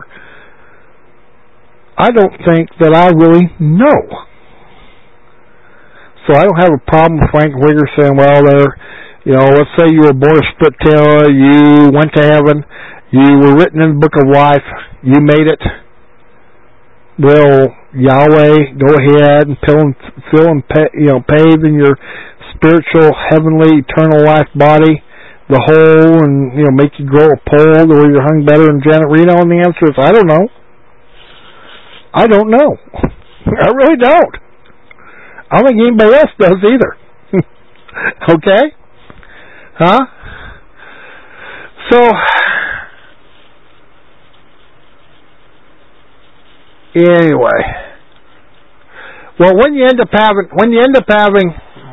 I don't think that I really know. So I don't have a problem with Frank Wigger saying, well, let's say you were born a split tail, you went to heaven, you were written in the book of life, you made it. Will Yahweh go ahead and fill and pave in your spiritual, heavenly, eternal life body the hole and make you grow a pole where you're hung better than Janet Reno? And the answer is I don't know. I don't know. I really don't. I don't think anybody else does either. Okay? Huh? So, anyway. Well, when you end up having,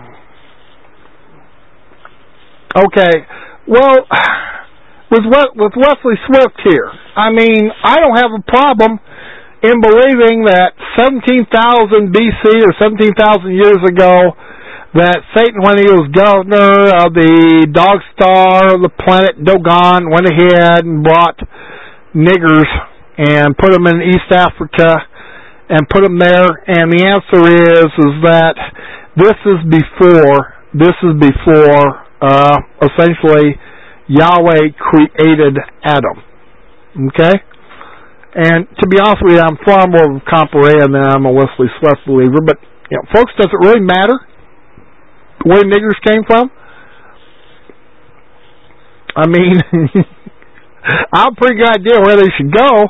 okay, well, with Wesley Swift here, I mean, I don't have a problem in believing that 17,000 BC or 17,000 years ago, that Satan, when he was governor of the dog star of the planet Dogon, went ahead and brought niggers and put them in East Africa and put them there. And the answer is that this is before essentially Yahweh created Adam. Okay? And to be honest with you, I'm far more of a Comparet than I'm a Wesley Swift believer. But, folks, does it really matter where niggers came from? I mean, I have a pretty good idea where they should go.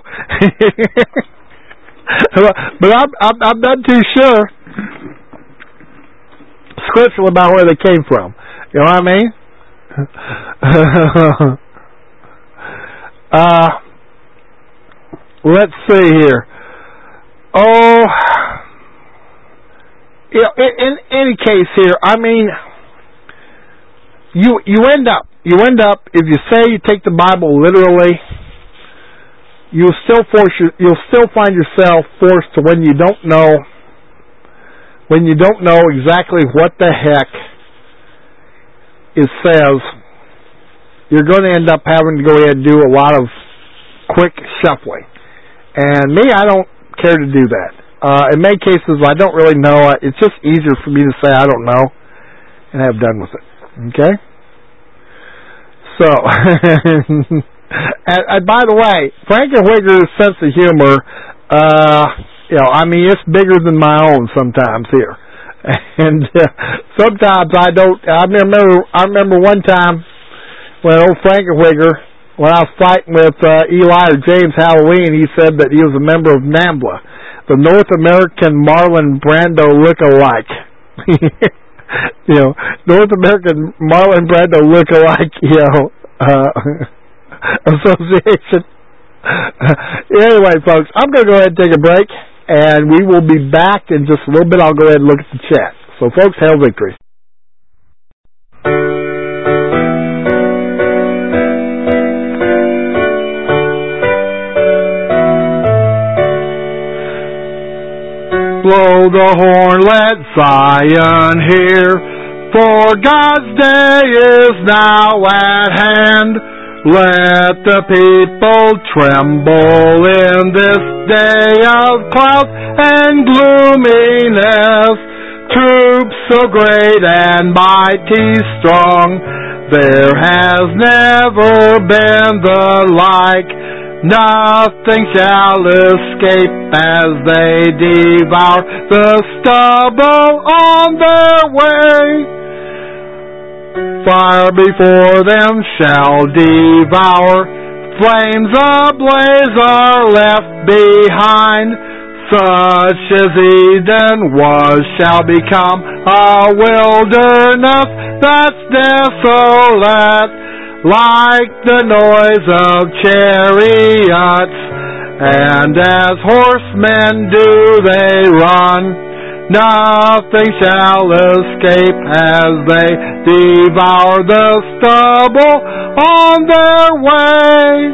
But I'm not too sure scriptural about where they came from. You know what I mean? Let's see here. Oh, in any case here, I mean, you end up if you say you take the Bible literally, you'll still find yourself forced to when you don't know exactly what the heck it says, you're going to end up having to go ahead and do a lot of quick shuffling. And me, I don't care to do that. In many cases, I don't really know. It's just easier for me to say I don't know and have done with it. Okay? So, and by the way, Frankenwigger's sense of humor, I mean, it's bigger than my own sometimes here. And sometimes I don't. I remember one time when old Frankenwigger, when I was fighting with Eli or James Halloween, he said that he was a member of NAMBLA, the North American Marlon Brando look-alike. North American Marlon Brando look-alike, association. Anyway, folks, I'm going to go ahead and take a break, and we will be back in just a little bit. I'll go ahead and look at the chat. So, folks, hail victory. Blow the horn, let Zion hear, for God's day is now at hand. Let the people tremble in this day of cloud and gloominess. Troops so great and mighty strong, there has never been the like. Nothing shall escape as they devour the stubble on their way. Fire before them shall devour, flames ablaze are left behind. Such as Eden was shall become a wilderness that's desolate. Like the noise of chariots, and as horsemen do they run. Nothing shall escape as they devour the stubble on their way.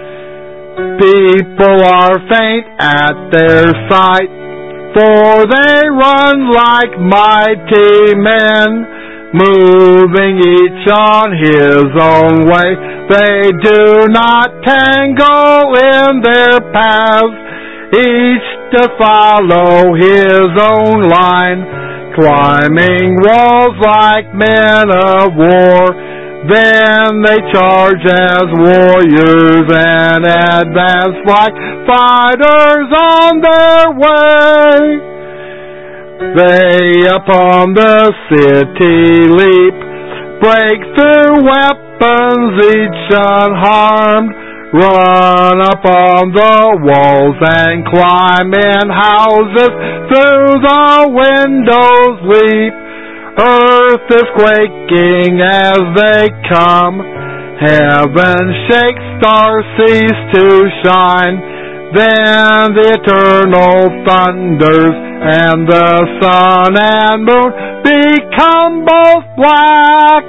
People are faint at their sight, for they run like mighty men. Moving each on his own way, they do not tangle in their paths, each to follow his own line, climbing walls like men of war. Then they charge as warriors and advance like fighters on their way. They upon the city leap, break through weapons each unharmed, run upon the walls and climb in houses, through the windows leap. Earth is quaking as they come, heaven shakes, stars cease to shine. Then the eternal thunders, and the sun and moon become both black.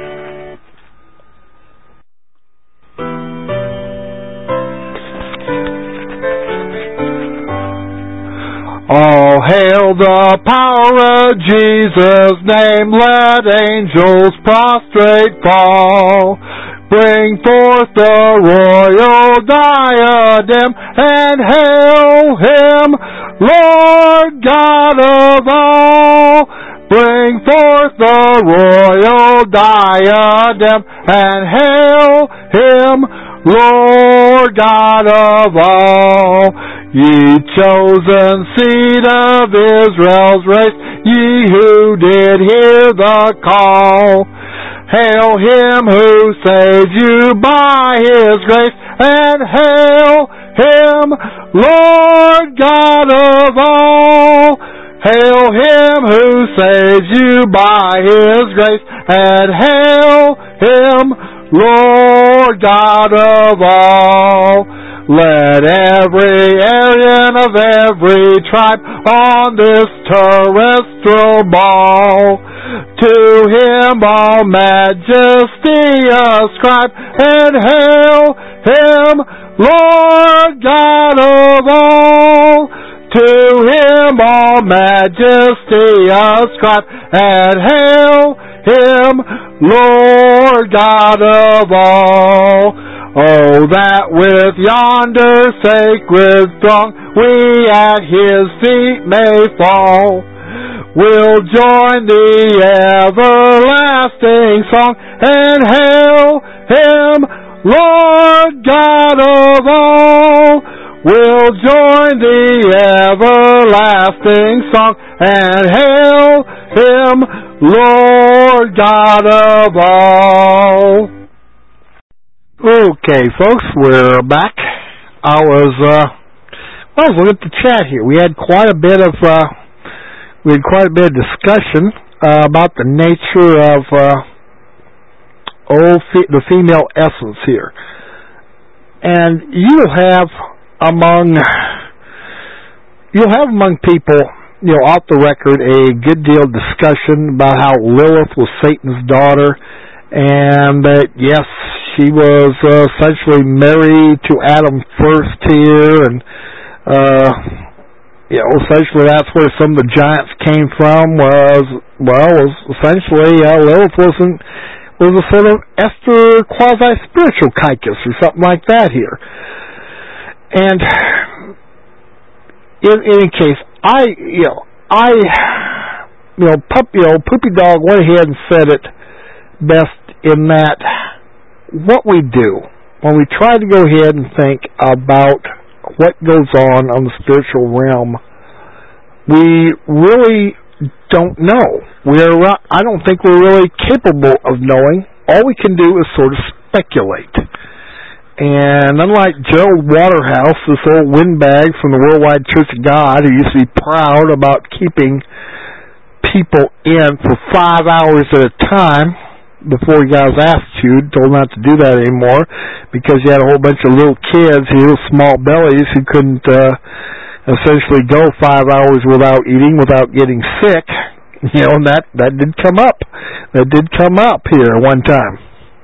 All hail the power of Jesus' name, let angels prostrate fall. Bring forth the royal diadem, and hail him, Lord God of all. Bring forth the royal diadem, and hail him, Lord God of all. Ye chosen seed of Israel's race, ye who did hear the call. Hail him who saves you by his grace, and hail him, Lord God of all. Hail him who saves you by his grace, and hail him, Lord God of all. Let every Aryan of every tribe on this terrestrial ball to him all majesty ascribe, and hail him, Lord God of all. To him all majesty ascribe, and hail him, Lord God of all. Oh, that with yonder sacred throng we at his feet may fall. We'll join the everlasting song, and hail him, Lord God of all. We'll join the everlasting song, and hail him, Lord God of all. Okay, folks, we're back. I was Well, let's look at the chat here. We had quite a bit of discussion about the nature of the female essence here, and you'll have among people, off the record, a good deal of discussion about how Lilith was Satan's daughter, and that yes, she was essentially married to Adam first here, and essentially that's where some of the giants came from. Was essentially Lilith was a sort of Esther quasi-spiritual Caicus or something like that here. And in any case, Poopy Dog went ahead and said it best in that what we do when we try to go ahead and think about what goes on the spiritual realm, we really don't know. I don't think we're really capable of knowing. All we can do is sort of speculate. And unlike Gerald Waterhouse, this old windbag from the Worldwide Church of God, who used to be proud about keeping people in for 5 hours at a time before he got his attitude, told not to do that anymore because he had a whole bunch of little kids, little small bellies, who couldn't essentially go 5 hours without eating, without getting sick. And that did come up. That did come up here one time.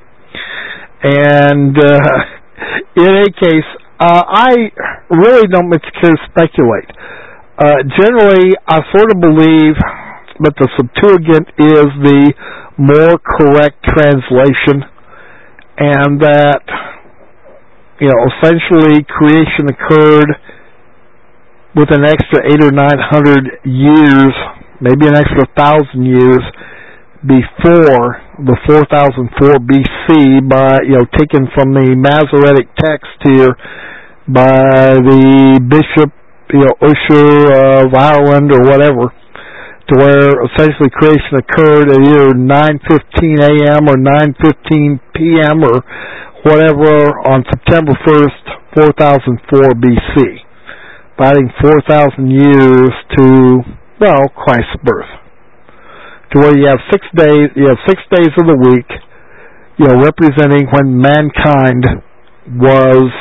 And in any case, I really don't much care to speculate. Generally, I sort of believe that the Septuagint is the more correct translation, and that, essentially creation occurred with an extra 800 or 900 years, maybe an extra 1,000 years before the 4004 BC, by taken from the Masoretic text here by the Bishop Usher of Ireland or whatever, to where essentially creation occurred at either 9:15 a.m. or 9:15 p.m. or whatever on September 1st, 4004 BC, adding 4,000 years to Christ's birth. To where you have 6 days, of the week, representing when mankind was,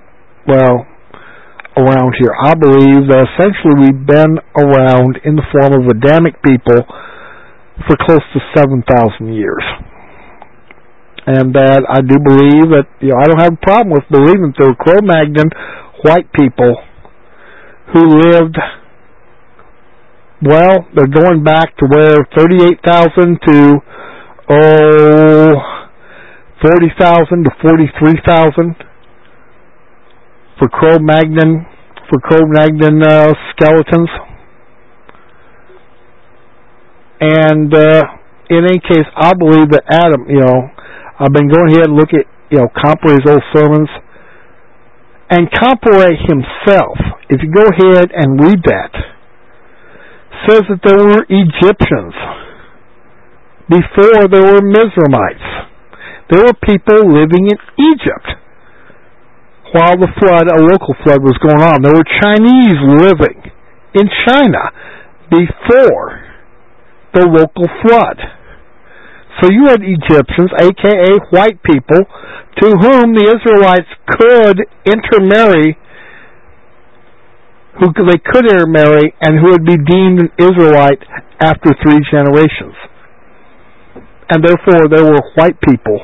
around here. I believe that essentially we've been around in the form of Adamic people for close to 7,000 years. And that I do believe that, I don't have a problem with believing that there were Cro-Magnon white people who lived, they're going back to where 38,000 to 40,000 to 43,000 for Cro-Magnon skeletons. And in any case, I believe that Adam, I've been going ahead and look at, Comparet's old sermons, and Comparet himself, if you go ahead and read that, says that there were Egyptians before there were Mizraimites. There were people living in Egypt while the flood, a local flood, was going on. There were Chinese living in China before the local flood. So you had Egyptians, a.k.a. white people, to whom the Israelites could intermarry, and who would be deemed an Israelite after 3 generations. And therefore there were white people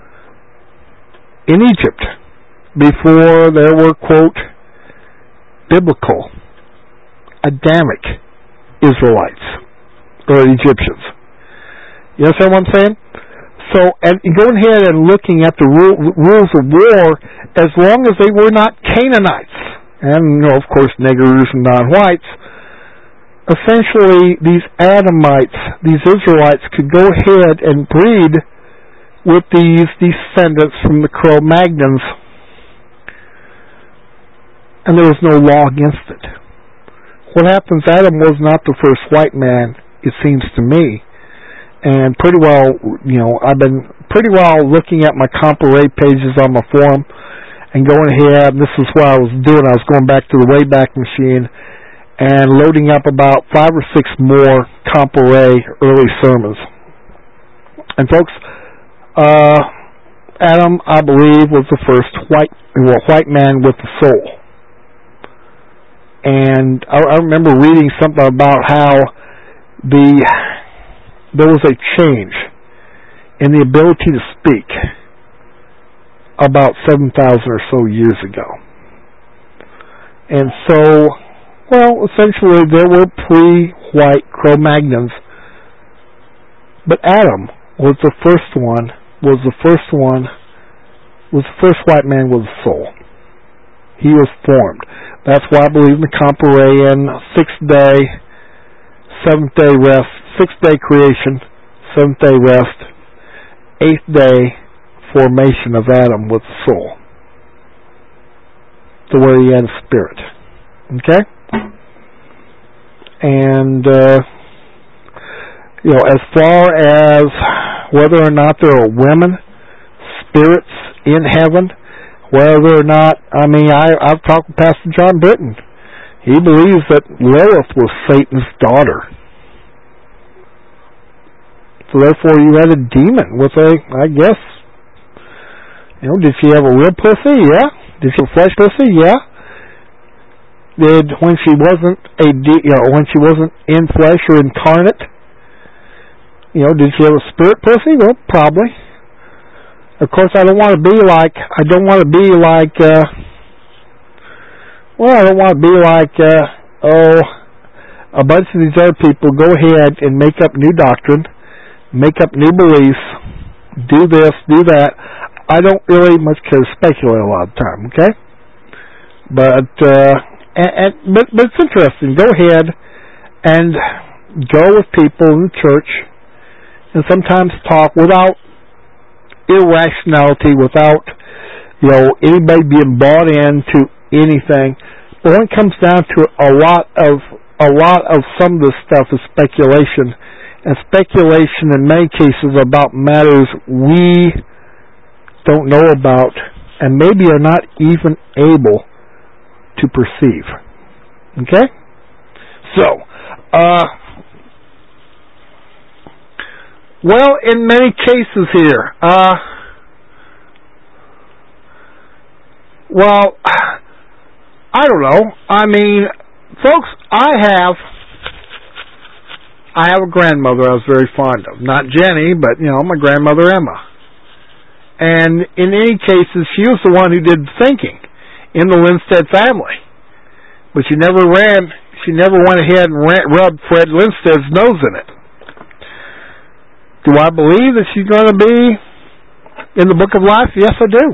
in Egypt before there were, quote, biblical, Adamic Israelites, or Egyptians. You understand what I'm saying? So, and going ahead and looking at the rules of war, as long as they were not Canaanites, and, of course, niggers and non-whites, essentially these Adamites, these Israelites, could go ahead and breed with these descendants from the Cro-Magnons, and there was no law against it. What happens, Adam was not the first white man, it seems to me. And pretty well, I've been pretty well looking at my Comparet pages on my forum, and going ahead, and this is what I was doing. I was going back to the Wayback Machine and loading up about 5 or 6 more Comparet early sermons. And folks, Adam, I believe, was the first white man with a soul. And I remember reading something about how there was a change in the ability to speak about 7,000 or so years ago. And so, well, essentially there were pre-white Cro-Magnons, but Adam was the first white man with a soul. He was formed. That's why I believe in the Comparean 6-day, 7th-day rest, 6th-day creation, 7th-day rest, 8th-day formation of Adam with a soul, to where he had a spirit. Okay? And, as far as whether or not there are women, spirits in heaven, whether or not, I've talked with Pastor John Britton. He believes that Lilith was Satan's daughter. So therefore you had a demon with did she have a real pussy? Yeah. Did she have a flesh pussy? Yeah. When she wasn't when she wasn't in flesh or incarnate, did she have a spirit pussy? Well, probably. Of course, I don't want to be like a bunch of these other people go ahead and make up new doctrine, make up new beliefs, do this, do that. I don't really much care to speculate a lot of the time, okay? But it's interesting. Go ahead and go with people in the church and sometimes talk without irrationality, without anybody being bought into anything. But when it comes down to a lot of some of this stuff is speculation, and speculation in many cases about matters we don't know about and maybe are not even able to perceive. Okay? So, in many cases here, I don't know. Folks, I have a grandmother I was very fond of. Not Jenny, but, my grandmother Emma. And in any cases, she was the one who did the thinking in the Lindstedt family. But she never went ahead and rubbed Fred Lindstedt's nose in it. Do I believe that she's going to be in the book of life? Yes, I do.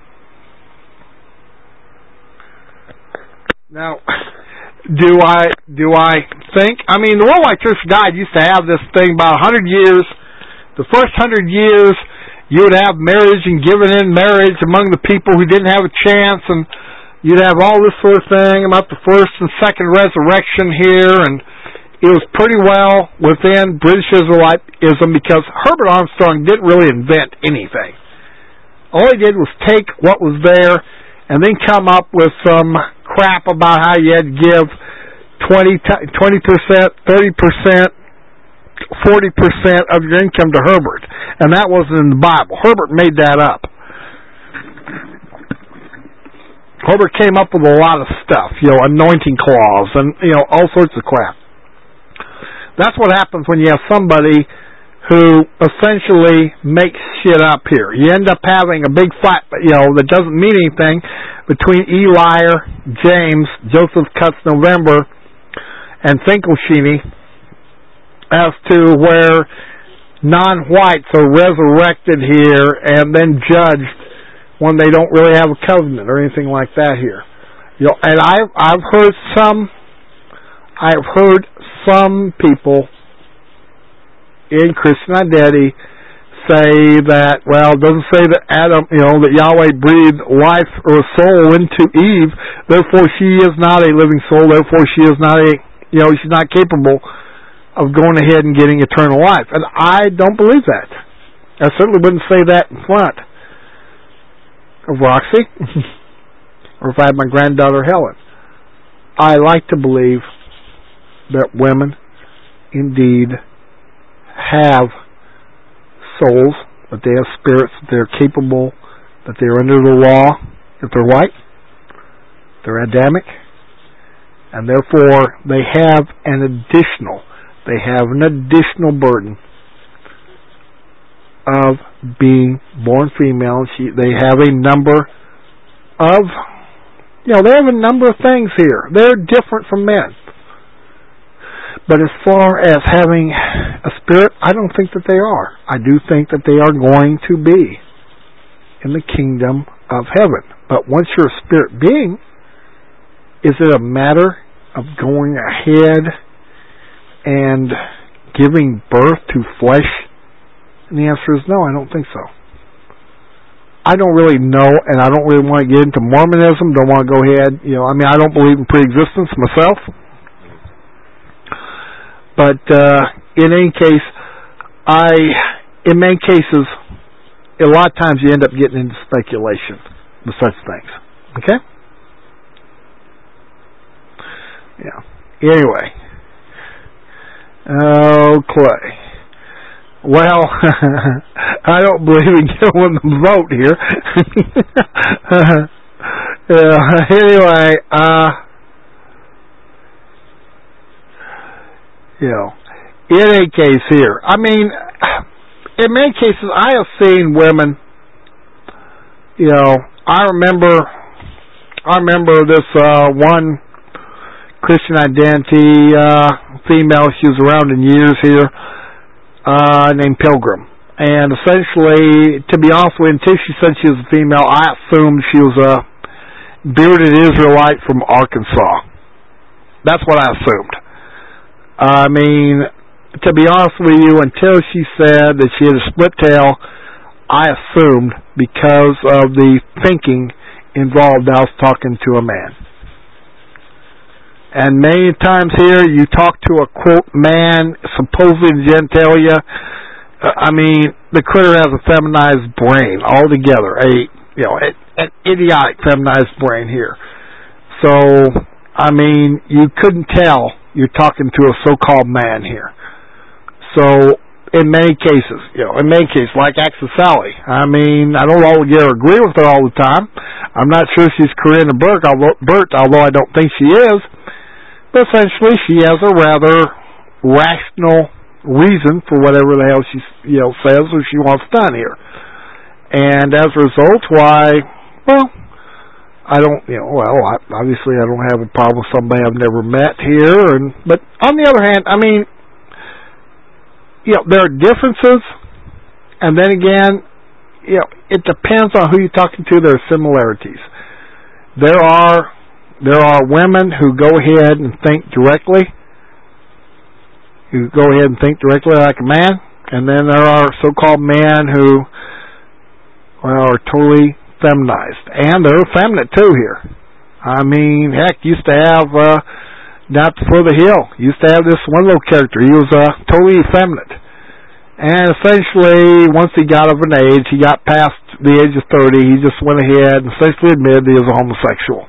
Now, do I think? The Worldwide Church of God used to have this thing about 100 years. The first 100 years, you would have marriage and giving in marriage among the people who didn't have a chance, and you'd have all this sort of thing about the first and second resurrection here, and it was pretty well within British Israelitism because Herbert Armstrong didn't really invent anything. All he did was take what was there and then come up with some crap about how you had to give 20%, 30%, 40% of your income to Herbert. And that wasn't in the Bible. Herbert made that up. Herbert came up with a lot of stuff, anointing clause and, all sorts of crap. That's what happens when you have somebody who essentially makes shit up here. You end up having a big fight, that doesn't mean anything between Eli, James, Joseph Cutts November, and Finkelstein as to where non-whites are resurrected here and then judged when they don't really have a covenant or anything like that here. And I've heard some people in Christian identity say that, it doesn't say that Adam, that Yahweh breathed life or soul into Eve, therefore she is not a living soul, therefore she is not she's not capable of going ahead and getting eternal life. And I don't believe that. I certainly wouldn't say that in front of Roxy. or if I had my granddaughter Helen. I like to believe that women indeed have souls, that they have spirits, that they're capable, that they're under the law, that they're white, they're Adamic, and therefore they have an additional burden of being born female. They have a number of, they have a number of things here. They're different from men. But as far as having a spirit, I don't think that they are. I do think that they are going to be in the kingdom of heaven. But once you're a spirit being, is it a matter of going ahead and giving birth to flesh? And the answer is no, I don't think so. I don't really know, and I don't really want to get into Mormonism. Don't want to go ahead. I don't believe in pre-existence myself. But in any case, in many cases, a lot of times you end up getting into speculation with such things. Okay? Yeah. Anyway. Okay. Well, I don't believe in giving them the vote here. Anyway, in any case here, in many cases I have seen women, I remember this one Christian Identity female, she was around in years here, named Pilgrim. And essentially, to be honest with you, until she said she was a female, I assumed she was a bearded Israelite from Arkansas. That's what I assumed. To be honest with you, until she said that she had a split tail, I assumed because of the thinking involved I was talking to a man. And many times here, you talk to a, quote, man, supposedly genitalia. The critter has a feminized brain altogether, an idiotic feminized brain here. So, you couldn't tell you're talking to a so-called man here. So, in many cases, like Axel Sally, I don't altogether agree with her all the time. I'm not sure she's Corinna Burt, although I don't think she is. But essentially, she has a rather rational reason for whatever the hell she says or she wants done here. And as a result, obviously I don't have a problem with somebody I've never met here. But on the other hand, there are differences, and then again, it depends on who you're talking to. There are similarities. There are women who go ahead and think directly, like a man, and then there are so-called men who are totally feminized, and they're effeminate too here. Heck, used to have down at the foot of the hill, used to have this one little character. He was totally effeminate, and essentially, once he got of an age, he got past the age of 30, he just went ahead and essentially admitted he was a homosexual.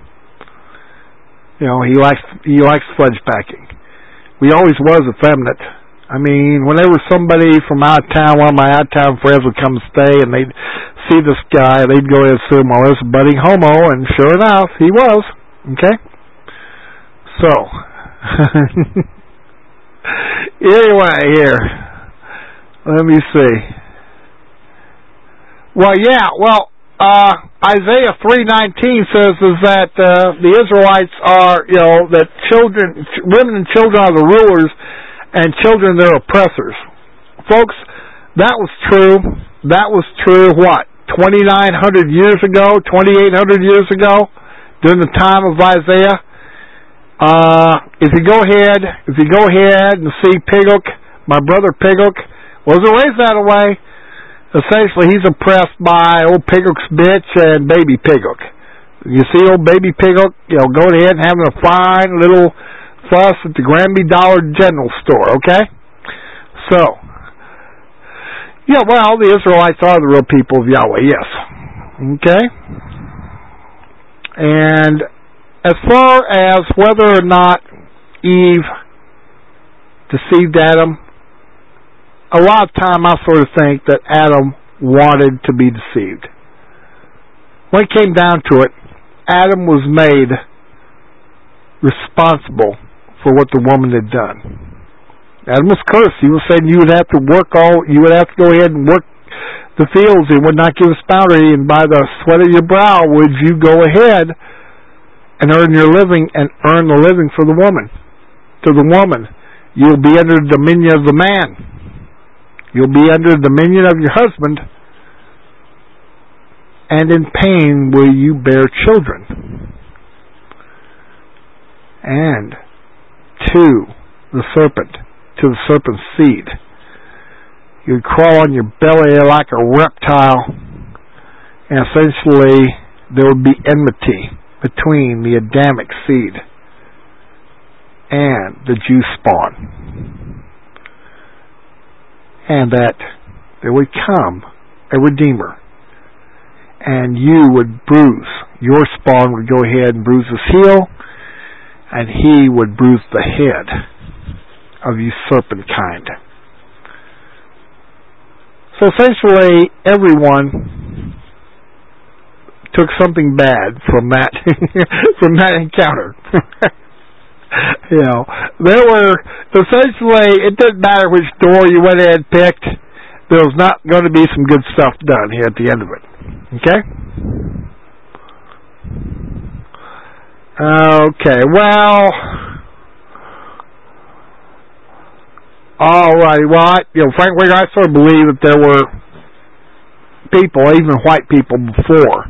He likes fudge packing. We always was effeminate. Whenever somebody from out of town, one of my out of town friends would come and stay, and they'd see this guy, they'd go ahead and assume, well, there's a budding homo, and sure enough, he was. Okay? So, anyway, here, let me see. Isaiah 3:19 says is that the Israelites are, that women and children are the rulers, and children they're oppressors. Folks, that was true. That was true, 2,900 years ago, 2,800 years ago, during the time of Isaiah. If you go ahead and see Pigok, my brother Pigok, wasn't raised that way. Essentially, he's oppressed by old Pigok's bitch and baby Pigok. You see old baby Pigok, going ahead and having a fine little fuss at the Granby Dollar General store, okay? So, the Israelites are the real people of Yahweh, yes. Okay? And as far as whether or not Eve deceived Adam, a lot of time I sort of think that Adam wanted to be deceived. When it came down to it, Adam was made responsible for what the woman had done. Adam was cursed. He was saying you would have to go ahead and work the fields and would not give us bounty, and by the sweat of your brow would you go ahead and earn your living and earn the living for the woman. To the woman, you'll be under the dominion of the man. You'll be under the dominion of your husband, and in pain will you bear children. And to the serpent's seed, you'd crawl on your belly like a reptile, and essentially there would be enmity between the Adamic seed and the Jew spawn. And that there would come a Redeemer, and you would bruise, your spawn would go ahead and bruise his heel, and he would bruise the head of you serpent kind. So essentially, everyone took something bad from that from that encounter. There were essentially, it didn't matter which door you went in and picked, there was not going to be some good stuff done here at the end of it. Okay? Okay, well, alright, well, Frank Wigger, I sort of believe that there were people, even white people, before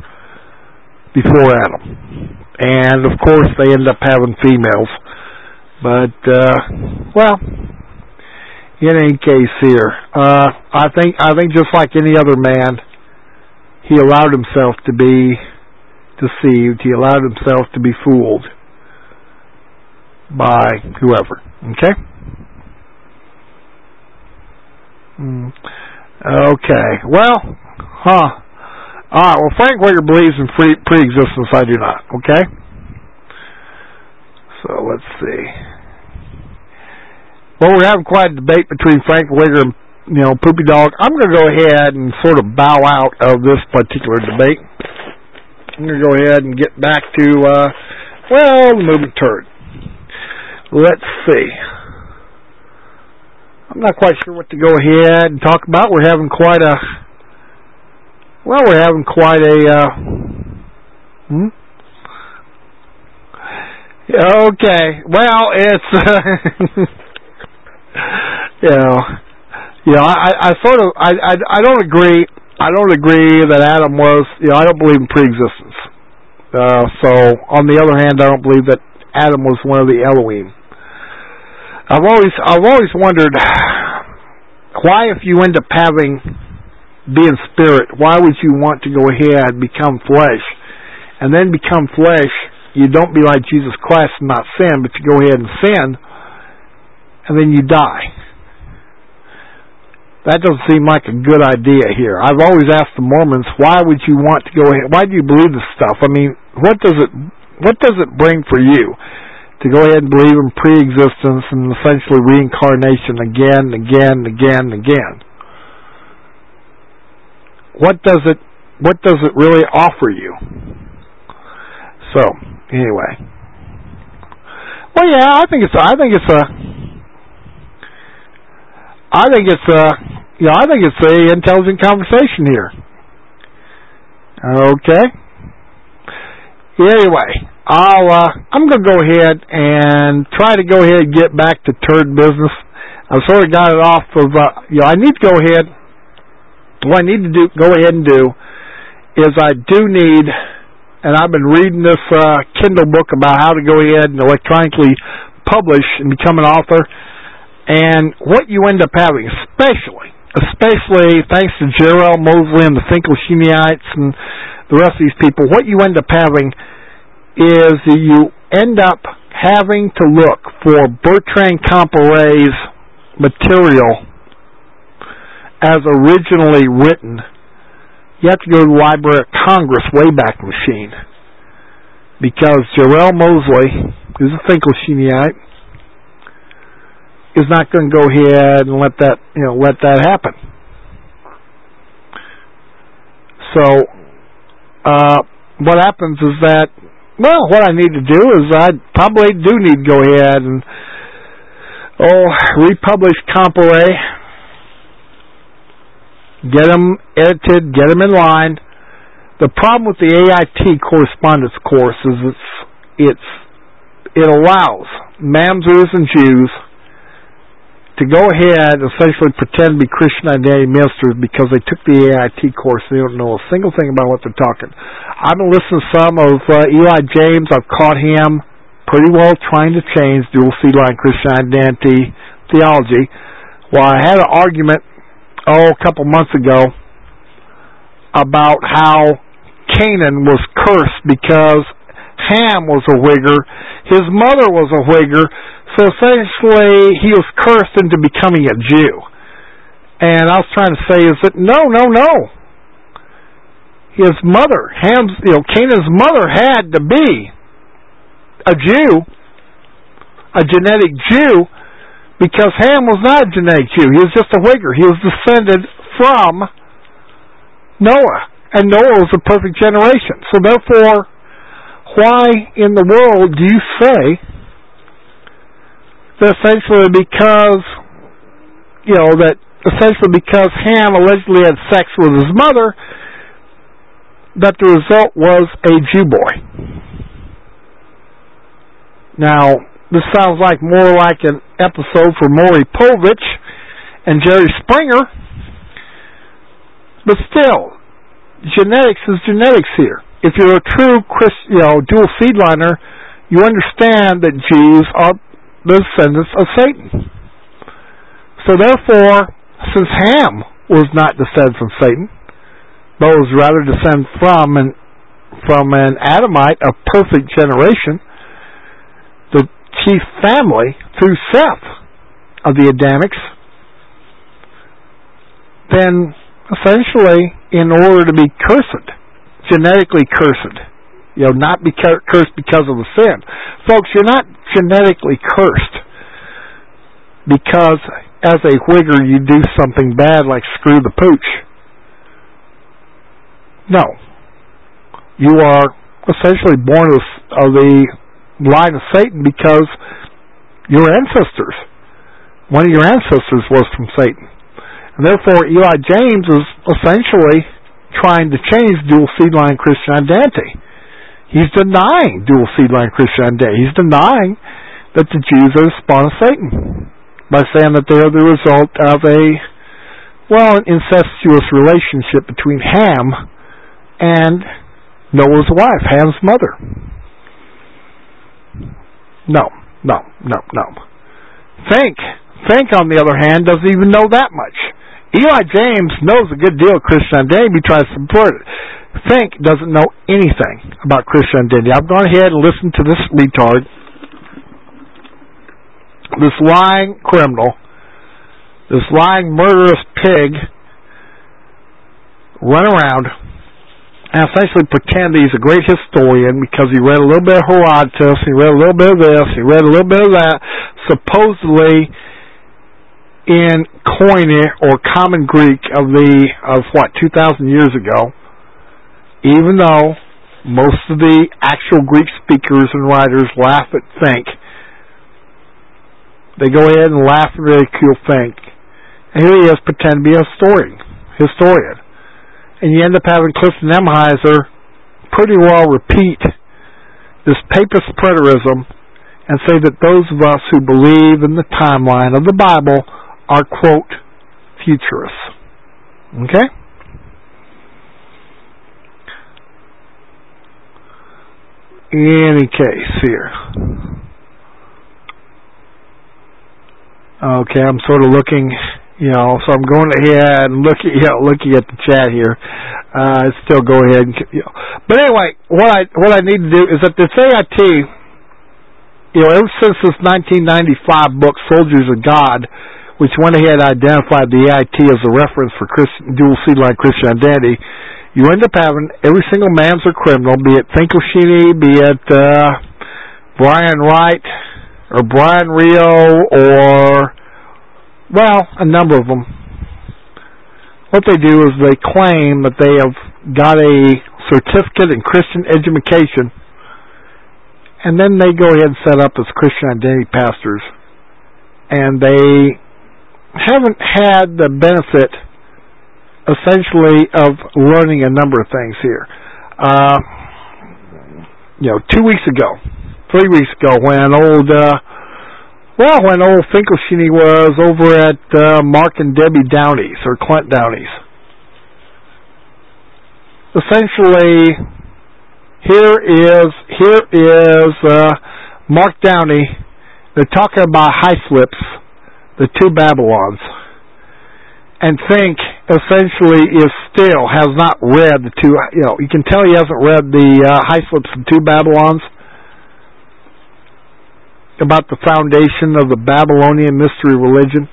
Adam. And, of course, they ended up having females. But, well, in any case here, I think just like any other man, he allowed himself to be deceived. He allowed himself to be fooled by whoever. Okay? Okay. Well, Alright, well, Frank Wigger believes in pre-existence. I do not. Okay? So, let's see. Well, we're having quite a debate between Frank Wigger and, Poopy Dog. I'm going to go ahead and sort of bow out of this particular debate. I'm going to go ahead and get back to, the movement turd. Let's see. I'm not quite sure what to go ahead and talk about. We're having quite a... Okay. Well, it's... I don't agree. I don't agree that Adam was... I don't believe in pre-existence. So, on the other hand, I don't believe that Adam was one of the Elohim. I've always wondered why, if you end up being spirit, why would you want to go ahead and become flesh? And then become flesh, you don't be like Jesus Christ and not sin, but you go ahead and sin, and then you die. That doesn't seem like a good idea here. I've always asked the Mormons, why would you want to go ahead? Why do you believe this stuff? I mean, what does it bring for you to go ahead and believe in pre-existence and essentially reincarnation again and again and again and again? What does it really offer you? So, anyway. Well, yeah, I think it's a intelligent conversation here. Okay. Anyway, I'm going to go ahead and try to go ahead and get back to turd business. I've sort of got it off of, I need to go ahead. What I need to go ahead and do is I do need, and I've been reading this Kindle book about how to go ahead and electronically publish and become an author. And what you end up having, especially thanks to J.R.L. Moseley and the Finkelsteinites and the rest of these people, what you end up having is you end up having to look for Bertrand Comparet's material as originally written. You have to go to the Library of Congress Wayback Machine because Jarrell Mosley, who's a Finkelsteinite, is not going to go ahead and let that happen. So, what happens is that, well, what I need to do is I probably do need to go ahead and republish CompArray, get them edited, get them in line. The problem with the AIT correspondence course is it allows Mamzers and Jews to go ahead and essentially pretend to be Christian identity ministers because they took the AIT course and they don't know a single thing about what they're talking. I've been listening to some of Eli James. I've caught him pretty well trying to change dual seed line Christian identity theology. Well, I had an argument a couple months ago about how Canaan was cursed because Ham was a Whigger, his mother was a Whigger, so essentially he was cursed into becoming a Jew. And I was trying to say is that no. His mother, Canaan's mother had to be a Jew, a genetic Jew, because Ham was not a genetic Jew. He was just a Whigger. He was descended from Noah, and Noah was a perfect generation. So therefore, why in the world do you say that essentially because Ham allegedly had sex with his mother, that the result was a Jew boy? Now, this sounds like more like an episode for Maury Povich and Jerry Springer, but still, genetics is genetics here. If you're a true dual seed liner, you understand that Jews are the descendants of Satan. So therefore, since Ham was not descended from Satan, but was rather descended from an Adamite, a perfect generation, the chief family through Seth of the Adamics, then essentially, in order to be cursed, genetically cursed, not be cursed because of the sin. Folks, you're not genetically cursed because as a Whigger you do something bad like screw the pooch. No. You are essentially born of the line of Satan because your ancestors, one of your ancestors was from Satan. And therefore, Eli James is essentially trying to change dual seed line Christian identity. He's denying dual seed line Christian identity. He's denying that the Jews are the spawn of Satan by saying that they are the result of an incestuous relationship between Ham and Noah's wife, Ham's mother. No. Fink, on the other hand, doesn't even know that much. Eli James knows a good deal of Christian identity. He tries to support it. Fink doesn't know anything about Christian identity. I've gone ahead and listened to this retard, this lying criminal, this lying murderous pig run around and essentially pretend that he's a great historian because he read a little bit of Herodotus, he read a little bit of this, he read a little bit of that, supposedly in Koine or Common Greek of 2,000 years ago, even though most of the actual Greek speakers and writers laugh at Fink. They go ahead and laugh and ridicule Fink. And here he is pretending to be a historian. And you end up having Clifton Emheiser pretty well repeat this papist preterism and say that those of us who believe in the timeline of the Bible are, quote, futurists. Okay? Any case here. Okay, I'm sort of looking, so I'm going ahead and looking at the chat here. Still go ahead and, But anyway, what I need to do is that this AIT, ever since this 1995 book, Soldiers of God, which went ahead and identified the AIT as a reference for dual seed line Christian identity, you end up having every single man's a criminal, be it Finkelstein, be it Brian Wright or Brian Rio or, well, a number of them. What they do is they claim that they have got a certificate in Christian education, and then they go ahead and set up as Christian identity pastors, and they haven't had the benefit, essentially, of learning a number of things here. 2 weeks ago, 3 weeks ago, when old Finkelstein was over at Mark and Debbie Downey's, or Clint Downey's. Essentially, here is Mark Downey. They're talking about Hyslop's, the two Babylons, and Fink essentially has not read the two. You can tell he hasn't read the Hyslop's and two Babylons, about the foundation of the Babylonian mystery religion,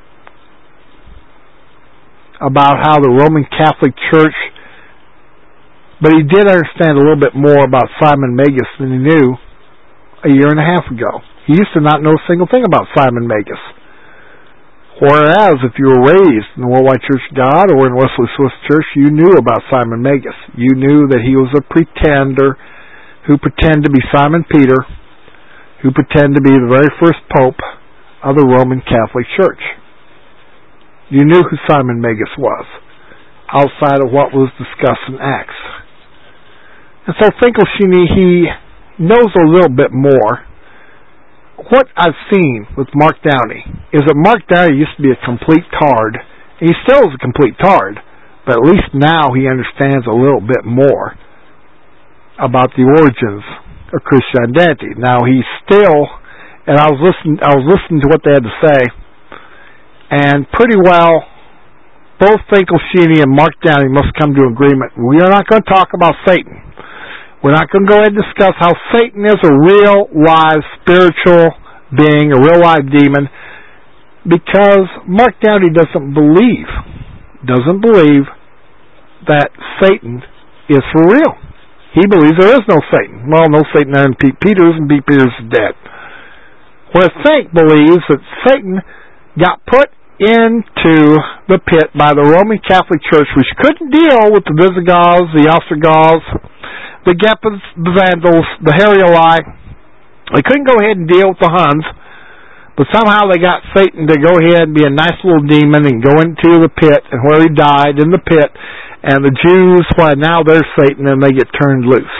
about how the Roman Catholic Church, but he did understand a little bit more about Simon Magus than he knew a year and a half ago. He used to not know a single thing about Simon Magus. Whereas if you were raised in the Worldwide Church of God or in Wesley Swiss Church, you knew about Simon Magus. You knew that he was a pretender who pretended to be Simon Peter, who pretended to be the very first pope of the Roman Catholic Church. You knew who Simon Magus was, outside of what was discussed in Acts. And so Finkelstein, he knows a little bit more. What I've seen with Mark Downey is that Mark Downey used to be a complete tard. He still is a complete tard, but at least now he understands a little bit more about the origins of Christian identity. Now he's still, and I was listening to what they had to say, and pretty well both Finkelstein and Mark Downey must come to agreement. We are not going to talk about Satan. We're not going to go ahead and discuss how Satan is a real, live, spiritual being, a real, live demon, because Mark Downey doesn't believe that Satan is for real. He believes there is no Satan. Well, no Satan there in Pete Peters, and Pete Peters is dead. Whereas Fink believes that Satan got put into the pit by the Roman Catholic Church, which couldn't deal with the Visigoths, the Ostrogoths, the Gepids, the Vandals, the Harioli. They couldn't go ahead and deal with the Huns, but somehow they got Satan to go ahead and be a nice little demon and go into the pit, and where he died in the pit. And the Jews, now they're Satan, and they get turned loose.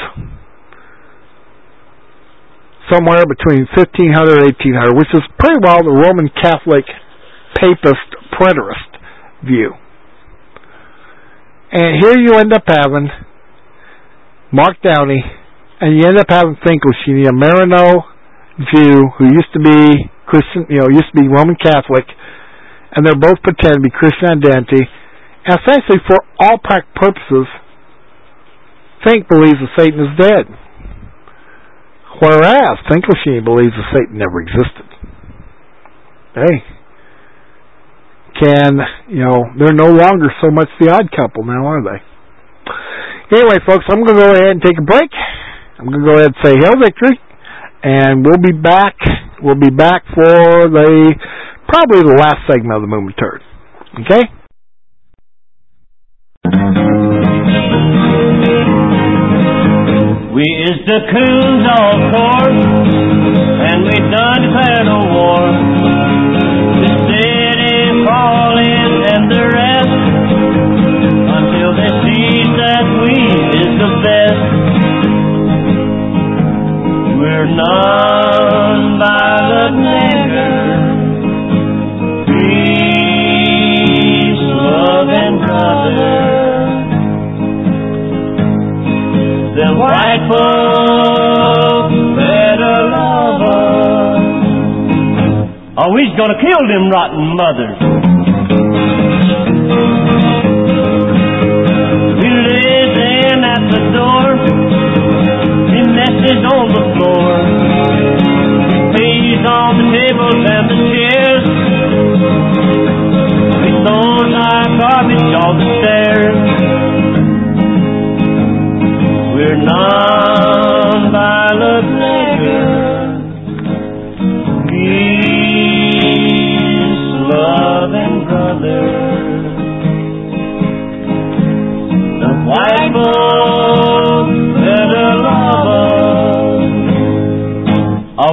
Somewhere between 1500 and 1800, which is pretty well the Roman Catholic Papist preterist view. And here you end up having Mark Downey, and you end up having Finkelstein, a Marino Jew who used to be Christian, used to be Roman Catholic, and they're both pretending to be Christian identity. Essentially, for all practical purposes, Fink believes that Satan is dead. Whereas Finkelstein believes that Satan never existed. They're no longer so much the odd couple now, are they? Anyway, folks, I'm going to go ahead and take a break. I'm going to go ahead and say Hail Victory, and we'll be back. We'll be back for probably the last segment of the Movement Turd. Okay? We is the coons all course, and we done declared a war. The city falling and the rest, until they see that we is the best. We're none by the nigger, peace, love, and brother. The white folks better love us, or we's gonna kill them rotten mothers. We lays in at the door, we messes on the floor, peas on the tables and the chairs, we throws our garbage on the stairs.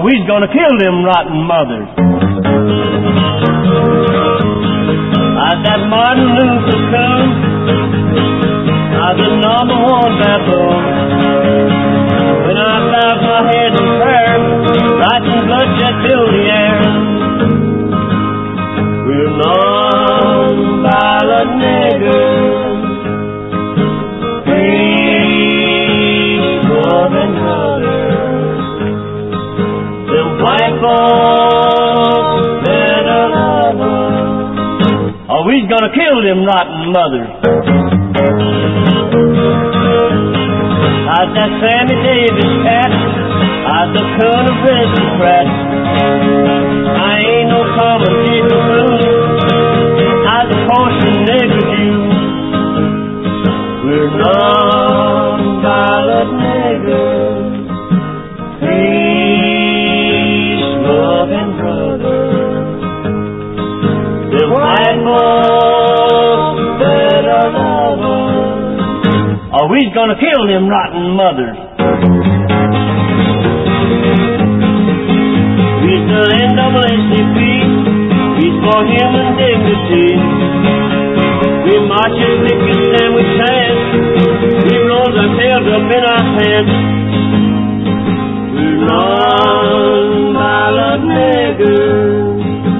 we's gonna kill them rotten mothers. That Martin Luther King, the number one baboon. When I bow my head in prayer, writing bloodshed fill the air. We're non-violent niggers, peace-loving brothers. Them white folks better love us, or we's gonna kill them rotten mothers. That Sammy Davis cat, the coon of aristocrat. I ain't no common people fool, the portion nigger Jew. We're non-violent niggers, peace-loving brothers. The white folks better love us, or we's gonna kill them rotten mothers. We's the NAACP, we's for human dignity. We march as pickets and we chant, we roll our tails up in our pants. We're non-violent niggers,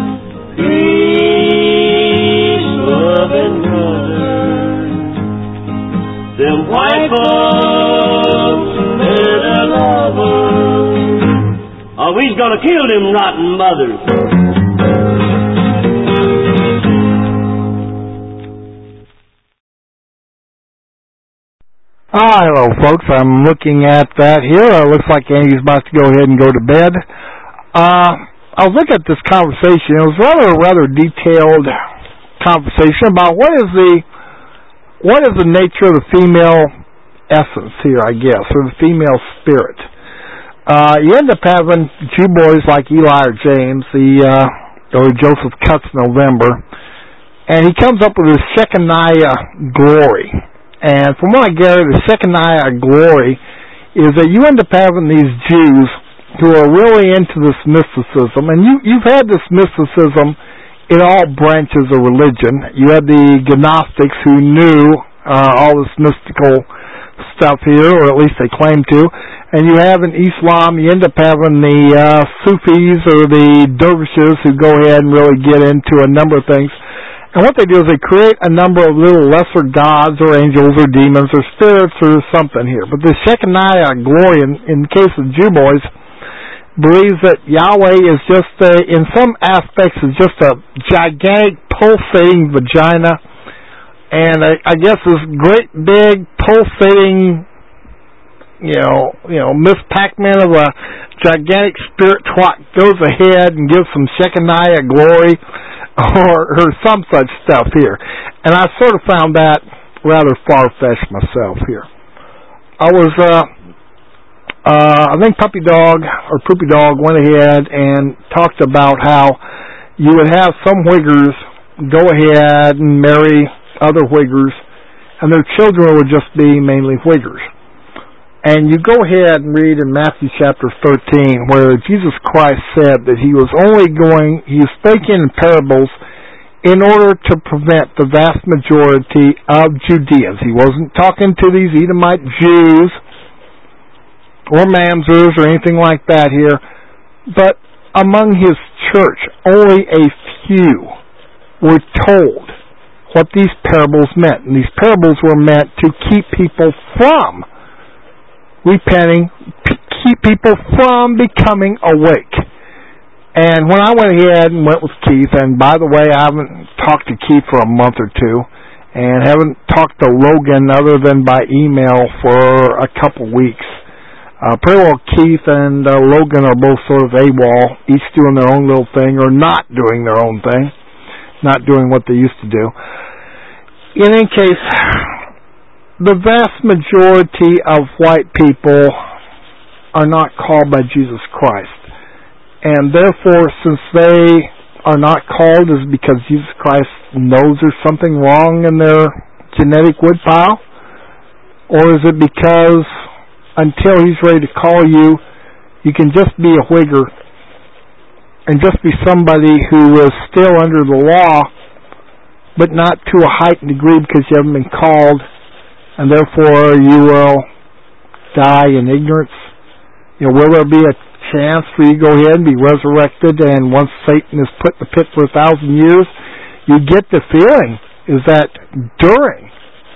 peace-loving brothers. Them white folks better love us, or we's gonna kill them rotten mothers. Hello, folks. I'm looking at that here. Looks like Andy's about to go ahead and go to bed. I was looking at this conversation. It was rather detailed conversation about what is the nature of the female essence here, I guess, or the female spirit. You end up having Jew boys like Eli or James, or Joseph Cuts November, and he comes up with this Shekinah glory. And from what I gather, the Shekinah glory is that you end up having these Jews who are really into this mysticism, and you've had this mysticism in all branches of religion. You had the Gnostics who knew all this mystical stuff here, or at least they claim to. And you have in Islam, you end up having the Sufis or the dervishes who go ahead and really get into a number of things. And what they do is they create a number of little lesser gods or angels or demons or spirits or something here. But the Shekinah glory, in the case of Jew boys, believes that Yahweh is just, in some aspects, is just a gigantic pulsating vagina. And I guess this great big pulsating, Miss Pac-Man of a gigantic spirit twat goes ahead and gives some Shekinah glory or some such stuff here. And I sort of found that rather far-fetched myself here. I think Puppy Dog or Poopy Dog went ahead and talked about how you would have some Wiggers go ahead and marry other Wiggers, and their children would just be mainly Wiggers. And you go ahead and read in Matthew chapter 13 where Jesus Christ said that he was speaking in parables in order to prevent the vast majority of Judeans. He wasn't talking to these Edomite Jews or Mamzers or anything like that here, but among his church, only a few were told what these parables meant. And these parables were meant to keep people from repenting, keep people from becoming awake. And when I went ahead and went with Keith, and by the way, I haven't talked to Keith for a month or two, and haven't talked to Logan other than by email for a couple weeks. Pretty well Keith and Logan are both sort of AWOL, each doing their own little thing, or not doing their own thing, not doing what they used to do. In any case, the vast majority of white people are not called by Jesus Christ. And therefore, since they are not called, is it because Jesus Christ knows there's something wrong in their genetic woodpile? Or is it because until he's ready to call you, You can just be a Whigger and just be somebody who is still under the law, but not to a heightened degree because you haven't been called, and therefore you will die in ignorance. Will there be a chance for you to go ahead and be resurrected, and once Satan is put in the pit for 1,000 years, you get the feeling is that during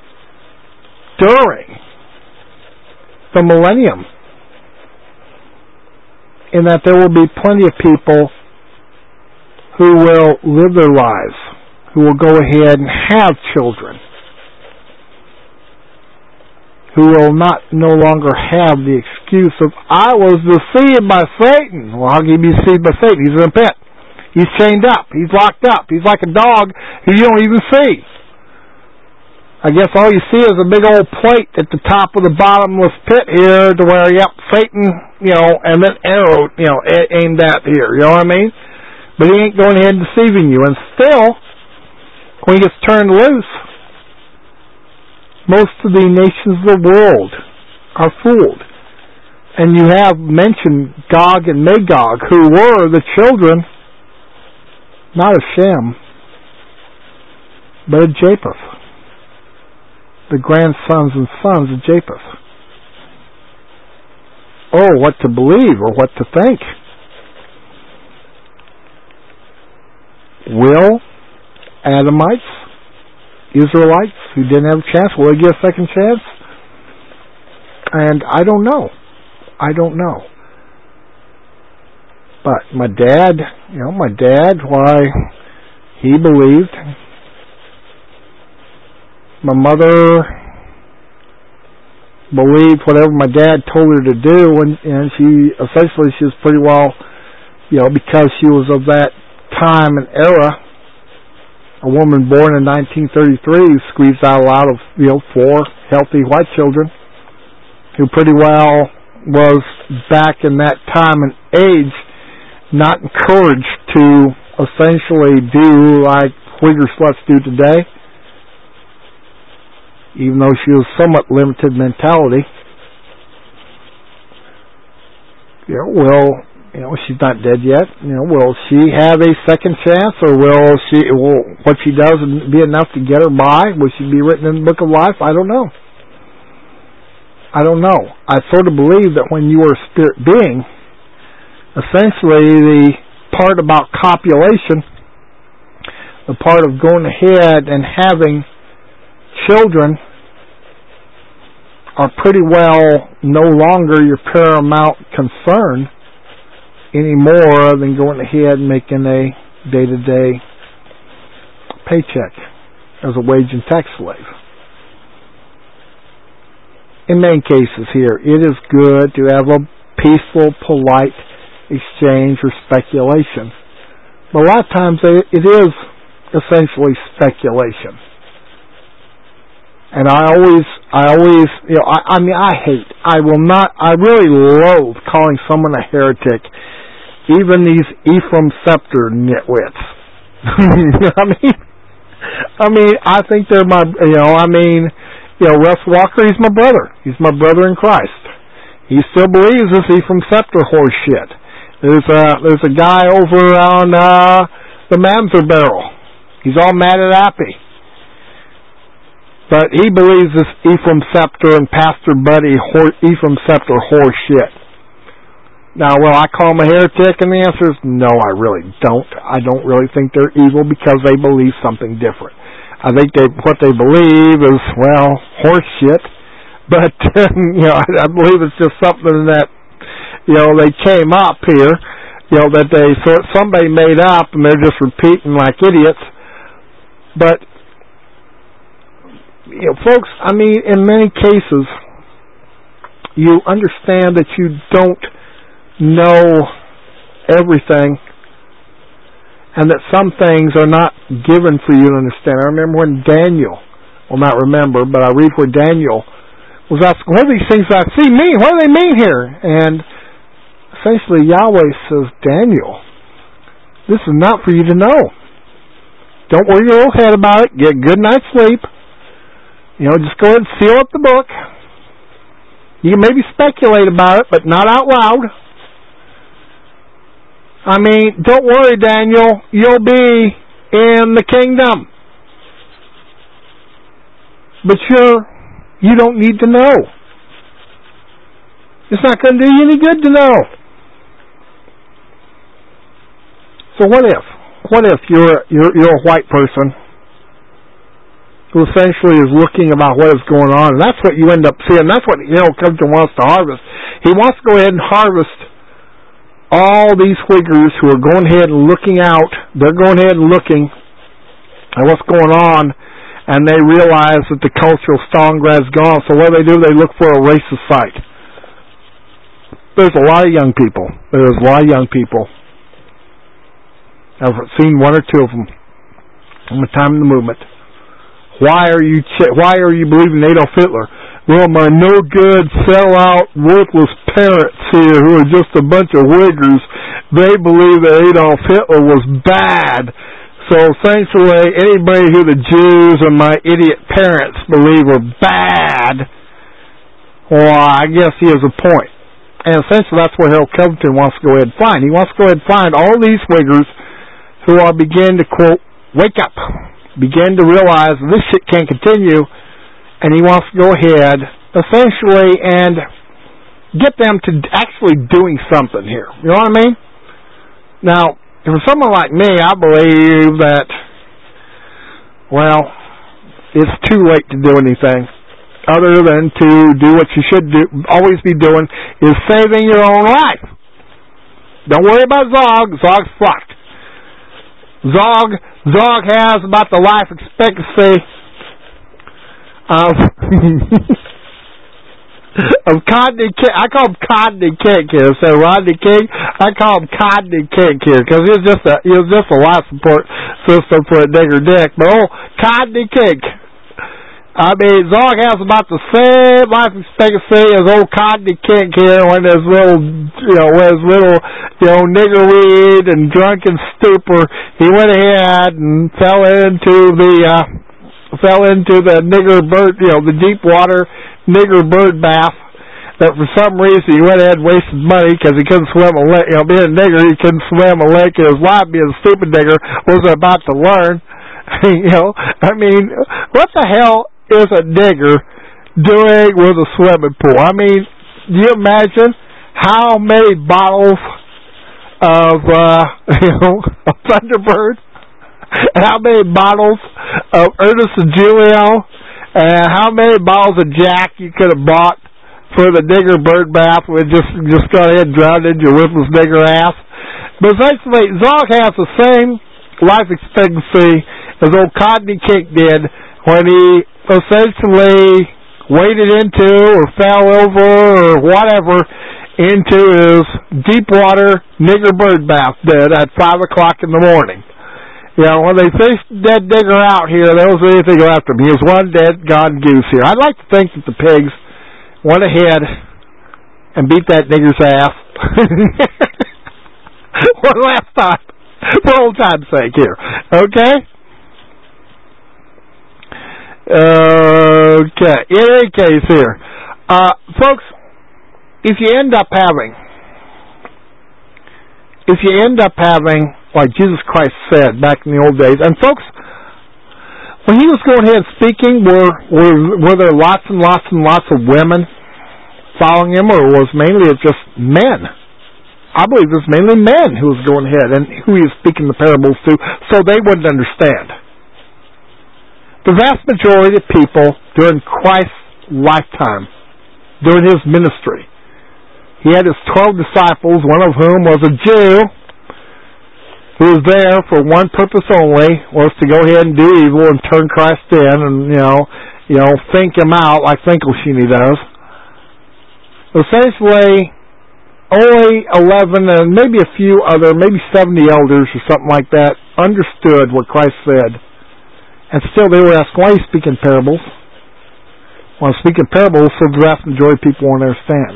the millennium, in that there will be plenty of people who will live their lives, who will go ahead and have children, who will no longer have the excuse of, I was deceived by Satan. Well, how can you be deceived by Satan? He's in a pit. He's chained up. He's locked up. He's like a dog who you don't even see. I guess all you see is a big old plate at the top of the bottomless pit here to where, yep, Satan, and then arrow, aimed at here. You know what I mean? But he ain't going ahead and deceiving you. And still, when he gets turned loose, most of the nations of the world are fooled. And you have mentioned Gog and Magog, who were the children, not of Shem, but of Japheth, the grandsons and sons of Japheth. Oh, what to believe or what to think. Will Adamites, Israelites who didn't have a chance, will they get a second chance? And I don't know. But my dad, why, he believed. My mother believed whatever my dad told her to do, and she was pretty well, because she was of that time and era, a woman born in 1933 squeezed out a lot of, 4 healthy white children, who pretty well was back in that time and age not encouraged to essentially do like Whigger sluts do today, even though she was somewhat limited mentality. She's not dead yet. Will she have a second chance, or will what she does be enough to get her by? Will she be written in the book of life? I don't know. I sort of believe that when you are a spirit being, essentially the part about copulation, the part of going ahead and having children, are pretty well no longer your paramount concern any more than going ahead and making a day-to-day paycheck as a wage and tax slave. In many cases here, it is good to have a peaceful, polite exchange or speculation. But a lot of times it is essentially speculation. And I really loathe calling someone a heretic, even these Ephraim Scepter nitwits. I think they're my, Russ Walker, he's my brother. He's my brother in Christ. He still believes this Ephraim Scepter horse shit. There's a guy over on the Mamzer Barrel. He's all mad at Appy. But he believes this Ephraim Scepter and Pastor Buddy Ephraim Scepter horse shit. Now, will I call them a heretic? And the answer is no, I really don't. I don't really think they're evil because they believe something different. I think what they believe is, horse shit. But, I believe it's just something that, they came up here, that somebody made up and they're just repeating like idiots. But, folks, in many cases, you understand that you don't know everything and that some things are not given for you to understand. I remember when Daniel, but I read where Daniel was asked, what do these things I see mean? What do they mean here? And essentially Yahweh says, Daniel, this is not for you to know. Don't worry your old head about it. Get a good night's sleep. Just go ahead and seal up the book. You can maybe speculate about it, but not out loud. I mean, don't worry, Daniel. You'll be in the kingdom. But you don't need to know. It's not going to do you any good to know. So what if? What if you're a white person who essentially is looking about what is going on, and that's what you end up seeing. That's what Covington wants to harvest. He wants to go ahead and harvest all these Whiggers who are going ahead and looking out. They're going ahead and looking at what's going on, and they realize that the cultural Stalingrad is gone. So what do? They look for a racist site. There's a lot of young people. There's a lot of young people. I've seen one or two of them in the time of the movement. Why are you believing Adolf Hitler? Well, my no-good, sell-out, worthless parents here who are just a bunch of Whiggers, they believe that Adolf Hitler was bad. So essentially, anybody who the Jews and my idiot parents believe are bad, well, I guess he has a point. And essentially, that's what Harold Covington wants to go ahead and find. He wants to go ahead and find all these Whiggers who are beginning to, quote, wake up, begin to realize this shit can't continue, and he wants to go ahead, essentially, and get them to actually doing something here. You know what I mean? Now, for someone like me, I believe that, well, it's too late to do anything other than to do what you should do, always be doing, is saving your own life. Don't worry about Zog. Zog's fucked. Zog has about the life expectancy of Rodney King. I call him Rodney King here. So Rodney King, I call him Rodney King here because he was just a life support system for a digger dick. But Rodney King. I mean, Zog has about the same life expectancy as old Rodney King here when his little, nigger weed and drunken stupor, he went ahead and fell into the nigger bird, the deep water nigger bird bath. That for some reason he went ahead and wasted money because he couldn't swim a lake. Being a nigger, he couldn't swim a lake. His wife, being a stupid nigger, wasn't about to learn. I mean, what the hell is a nigger doing with a swimming pool? I mean, do you imagine how many bottles of Thunderbird, and how many bottles of Ernest and Julio, and how many bottles of Jack you could have bought for the nigger bird bath with just got ahead and drowned into your worthless nigger ass? But essentially, Zog has the same life expectancy as old Rodney King did when he essentially waded into or fell over or whatever into his deep water nigger bird bath dead at 5 o'clock in the morning. When they fished the dead nigger out here, there wasn't anything left of him. He was one dead gone goose here. I'd like to think that the pigs went ahead and beat that nigger's ass one last time, for old time's sake here. Okay? Okay. In any case here, folks, if you end up having, like Jesus Christ said back in the old days, and folks, when he was going ahead and speaking, were there lots and lots and lots of women following him, or was mainly just men? I believe it was mainly men who was going ahead and who he was speaking the parables to, so they wouldn't understand. The vast majority of people during Christ's lifetime, during his ministry, he had his 12 disciples, one of whom was a Jew, who was there for one purpose only, was to go ahead and do evil and turn Christ in and, think him out like Finkelstein does. Essentially, only 11 and maybe a few other, maybe 70 elders or something like that, understood what Christ said. And still they were asked, why are you speaking parables? Well, I'm speaking parables so the vast majority of people won't understand.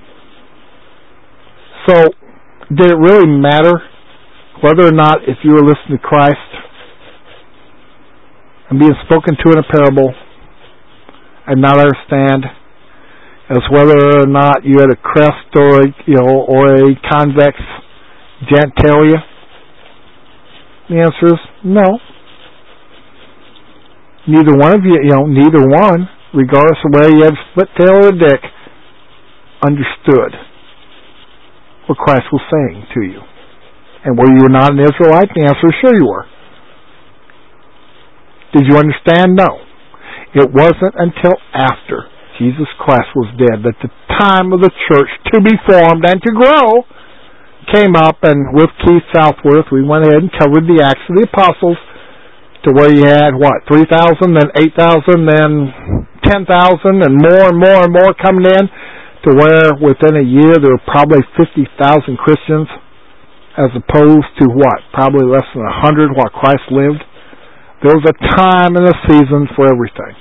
So, did it really matter whether or not if you were listening to Christ and being spoken to in a parable and not understand, as whether or not you had a crest or a convex Jan tell you? The answer is no. Neither one of you, neither one, regardless of whether you had a split tail or a dick, understood what Christ was saying to you. And were you not an Israelite? The answer is sure you were. Did you understand? No. It wasn't until after Jesus Christ was dead that the time of the church to be formed and to grow came up, and with Keith Southworth we went ahead and covered the Acts of the Apostles to where you had, 3,000, then 8,000, then 10,000, and more coming in, to where within a year there were probably 50,000 Christians, as opposed to probably less than 100 while Christ lived. There was a time and a season for everything.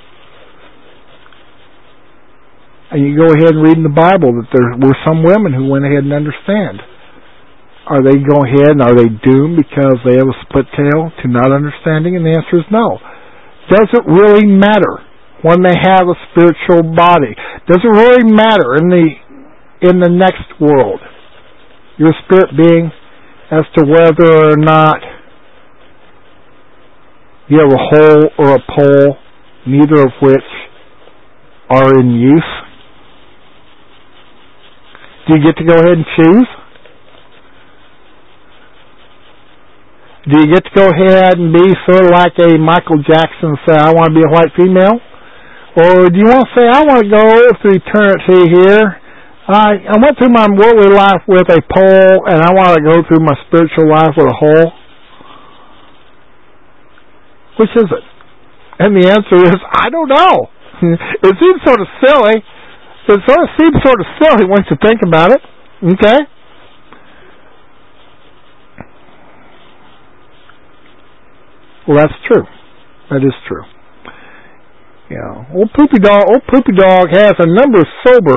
And you go ahead and read in the Bible that there were some women who went ahead and understand. Are they going ahead and are they doomed because they have a split tail to not understanding? And the answer is no. Does it really matter when they have a spiritual body? Does it really matter in the next world, your spirit being, as to whether or not you have a hole or a pole, neither of which are in use? Do you get to go ahead and choose? Do you get to go ahead and be sort of like a Michael Jackson and say, I want to be a white female? Or do you want to say, I want to go through eternity here. I went through my worldly life with a pole, and I want to go through my spiritual life with a hole? Which is it? And the answer is, I don't know. It seems sort of silly. It seems sort of silly once you think about it. Okay? Well, that's true. That is true. Old Poopy Dog has a number of sober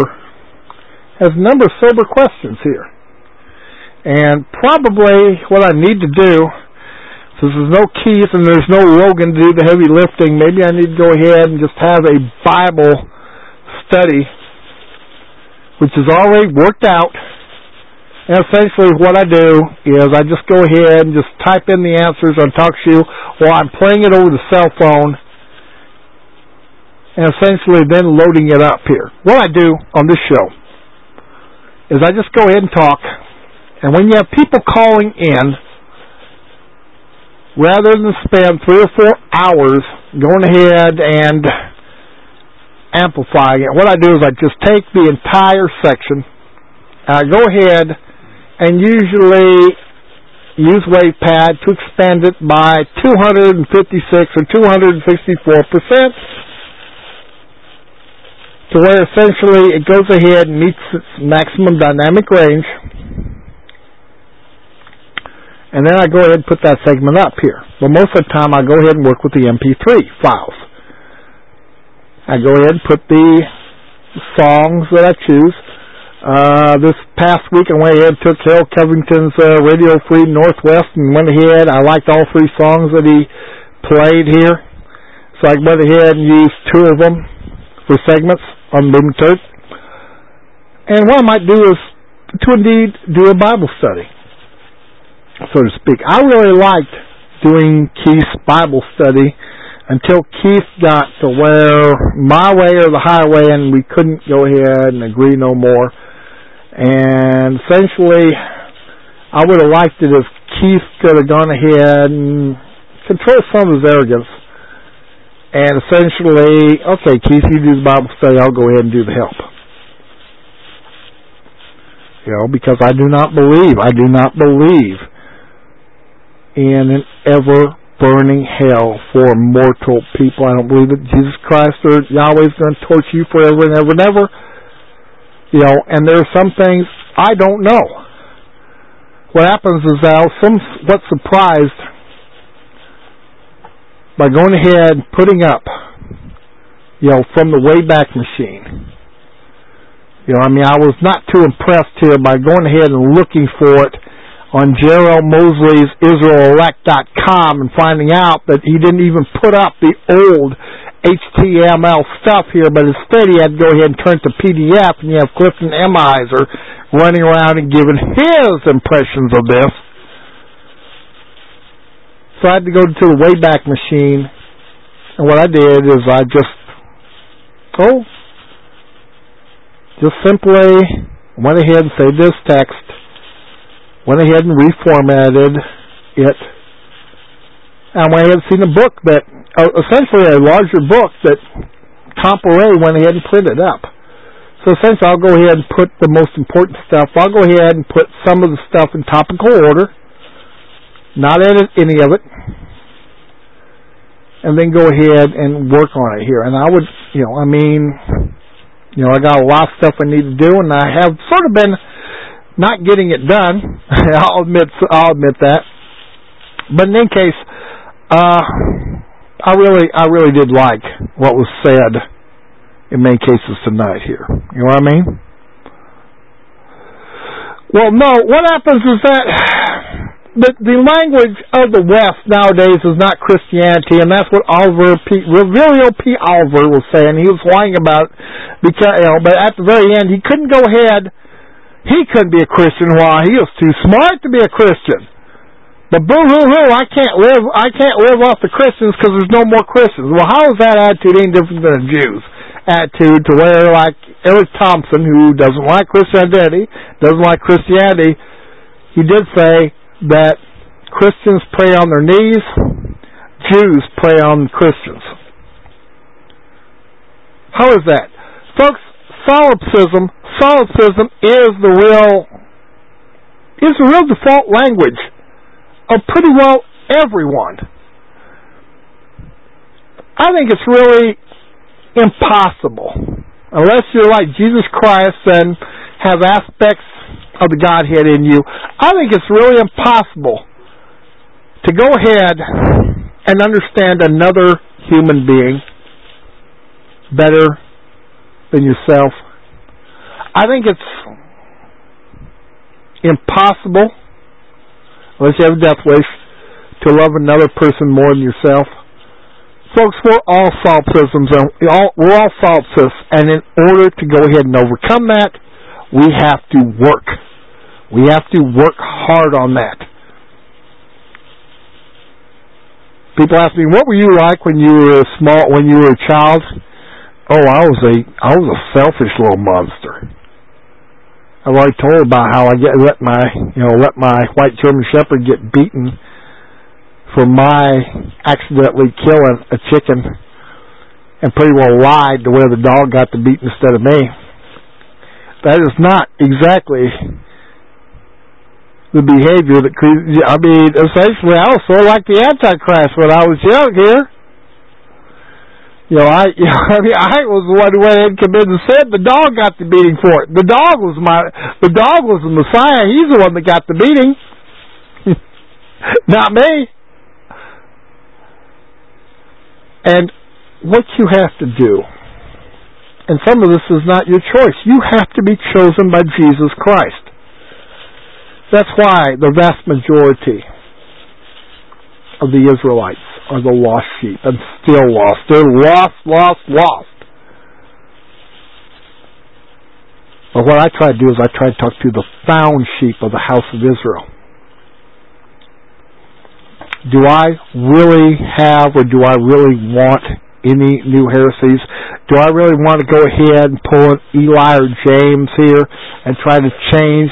questions here. And probably what I need to do, since there's no Keith and there's no Rogan to do the heavy lifting, maybe I need to go ahead and just have a Bible study, which is already worked out. And essentially what I do is I just go ahead and just type in the answers on TalkShoe while I'm playing it over the cell phone, and essentially then loading it up here. What I do on this show is I just go ahead and talk, and when you have people calling in, rather than spend 3 or 4 hours going ahead and amplifying it, what I do is I just take the entire section, and I go ahead and usually use WavePad to expand it by 256 or 264%, to where essentially it goes ahead and meets its maximum dynamic range. And then I go ahead and put that segment up here. But most of the time I go ahead and work with the MP3 files. I go ahead and put the songs that I choose. This past week I went ahead and took Harold Covington's Radio Free Northwest and went ahead. I liked all 3 songs that he played here. So I went ahead and used 2 of them for segments on Boom Turk. And what I might do is to indeed do a Bible study, so to speak. I really liked doing Keith's Bible study until Keith got to where my way or the highway, and we couldn't go ahead and agree no more. And essentially, I would have liked it if Keith could have gone ahead and control some of his arrogance. And essentially, okay, Keith, you do the Bible study, I'll go ahead and do the help. Because I do not believe in an ever-burning hell for mortal people. I don't believe that Jesus Christ or Yahweh is going to torture you forever and ever and ever. And there are some things I don't know. What happens is I was somewhat surprised by going ahead and putting up, from the Wayback Machine. I was not too impressed here by going ahead and looking for it on Gerald Mosley's IsraelElect.com and finding out that he didn't even put up the old HTML stuff here, but instead he had to go ahead and turn to PDF, and you have Clifton Emiser running around and giving his impressions of this. So I had to go to the Wayback Machine, and what I did is I just simply went ahead and saved this text, went ahead and reformatted it, and went ahead and seen a book that, essentially a larger book that Compare went ahead and printed up. So essentially I'll go ahead and put the most important stuff. I'll go ahead and put some of the stuff in topical order, not edit any of it, and then go ahead and work on it here. And I would, I got a lot of stuff I need to do, and I have sort of been not getting it done. I'll admit that. But in any case, I really did like what was said in many cases tonight here. You know what I mean? Well, no, what happens is that the language of the West nowadays is not Christianity, and that's what Revelio P. Oliver was saying. He was lying about, because, but at the very end, he couldn't go ahead. He couldn't be a Christian. Why? He was too smart to be a Christian. But boo-hoo-hoo, I can't live off the Christians because there's no more Christians. Well, how is that attitude any different than a Jew's attitude, to where, like Eric Thompson, who doesn't like Christian identity, doesn't like Christianity, he did say that Christians pray on their knees, Jews pray on Christians. How is that? Folks, solipsism is the real default language of pretty well everyone. I think it's really impossible, unless you're like Jesus Christ and have aspects of the Godhead in you. I think it's really impossible to go ahead and understand another human being better than yourself. I think it's impossible, unless you have a death wish, to love another person more than yourself. Folks, we're all solipsisms, and we're all solipsists, and in order to go ahead and overcome that, we have to work. We have to work hard on that. People ask me, "What were you like when you were a child?" Oh, I was a selfish little monster. I've already told about how I let my white German Shepherd get beaten for my accidentally killing a chicken, and pretty well lied to where the dog got the beat instead of me. That is not exactly the behavior that essentially I was sort of like the Antichrist when I was young here. I was the one who went in and committed sin. The dog got the beating for it. The dog was the Messiah. He's the one that got the beating. Not me. And what you have to do, and some of this is not your choice, you have to be chosen by Jesus Christ. That's why the vast majority of the Israelites are the lost sheep, and still lost. They're lost. But what I try to do is I try to talk to the found sheep of the house of Israel. Do I really have, or do I really want any new heresies? Do I really want to go ahead and pull an Eli or James here and try to change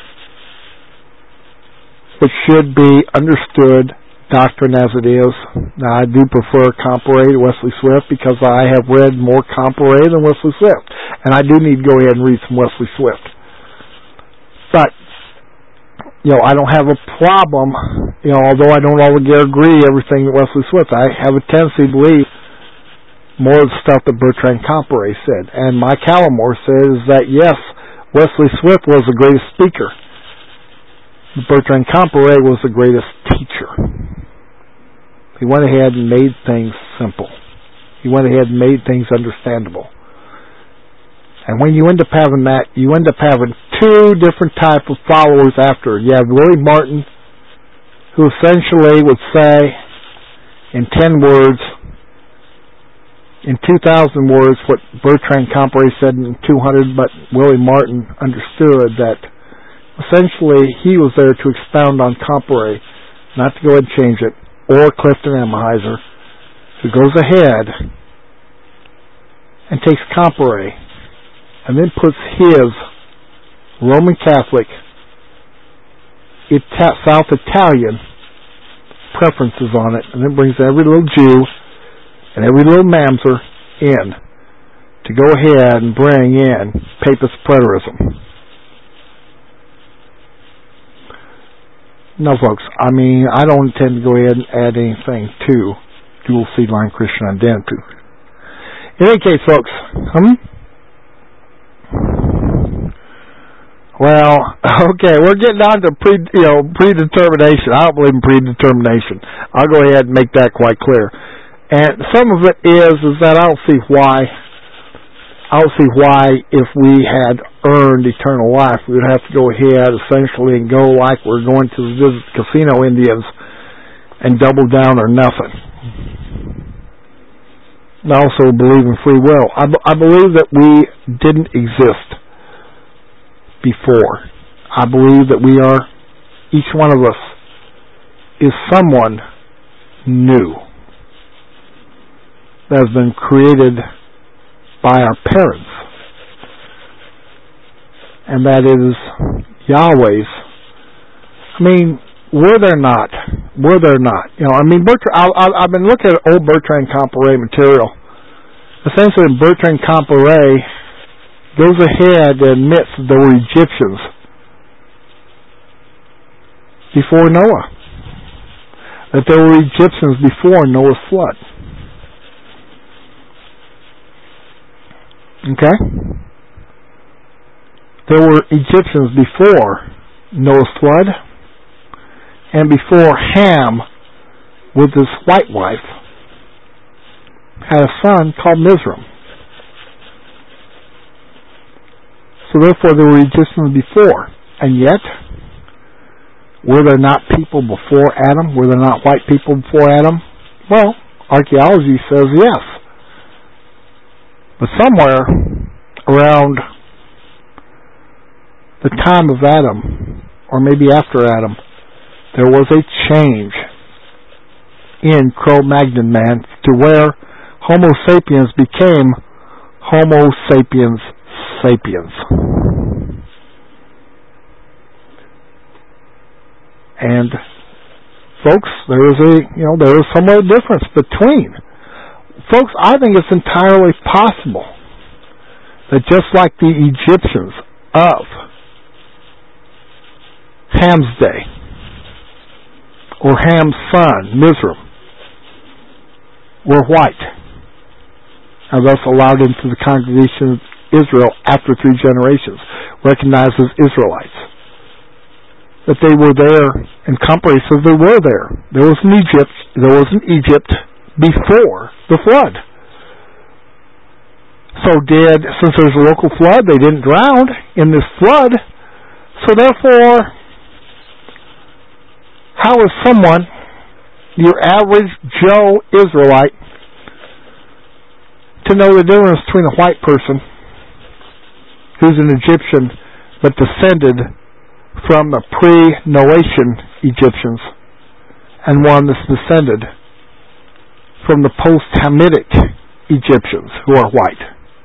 what should be understood doctrine as it is? Now, I do prefer Compare to Wesley Swift because I have read more Compare than Wesley Swift, and I do need to go ahead and read some Wesley Swift. But I don't have a problem, although I don't always agree everything that Wesley Swift. I have a tendency to believe more of the stuff that Bertrand Compare said. And Mike Callamore says that, yes, Wesley Swift was the greatest speaker. Bertrand Compare was the greatest teacher. He went ahead and made things simple. He went ahead and made things understandable. And when you end up having that, you end up having two different types of followers after. You have Willie Martin, who essentially would say, in 10 words, in 2,000 words what Bertrand Comparet said in 200, but Willie Martin understood that essentially he was there to expound on Comparet, not to go ahead and change it, or Clifton Emahiser, who goes ahead and takes Comparet and then puts his Roman Catholic, South Italian preferences on it, and then brings every little Jew and every little mamzer in to go ahead and bring in papist preterism. No, folks, I mean, I don't intend to go ahead and add anything to dual seed line Christian identity. In any case, folks, well, okay, we're getting on to predetermination. I don't believe in predetermination. I'll go ahead and make that quite clear. And some of it is that I don't see why if we had earned eternal life, we would have to go ahead essentially and go like we're going to visit casino Indians and double down or nothing. I also believe in free will. I believe that we didn't exist before. I believe that we are, each one of us is someone new that has been created by our parents, and that is Yahweh's. I mean, were there not? I've been looking at old Bertrand Comparet material. Essentially, Bertrand Comparet goes ahead and admits that there were Egyptians before Noah. That there were Egyptians before Noah's flood. Okay? There were Egyptians before Noah's flood, and before Ham, with his white wife, had a son called Mizraim. So therefore there were Egyptians before. And yet, were there not people before Adam? Were there not white people before Adam? Well, archaeology says yes. But somewhere around the time of Adam, or maybe after Adam, there was a change in Cro-Magnon man to where Homo sapiens became Homo sapiens sapiens. And folks, there is somewhat a difference between. Folks, I think it's entirely possible that just like the Egyptians of Ham's day, or Ham's son, Mizraim, were white, and thus allowed into the congregation of Israel after 3 generations, recognized as Israelites. That they were there, and Comparet says they were there. There was an Egypt before the flood. Since there's a local flood, they didn't drown in this flood. So therefore, how is someone, your average Joe Israelite, to know the difference between a white person who's an Egyptian but descended from the pre-Noatian Egyptians and one that's descended from the post-Hamitic Egyptians who are white?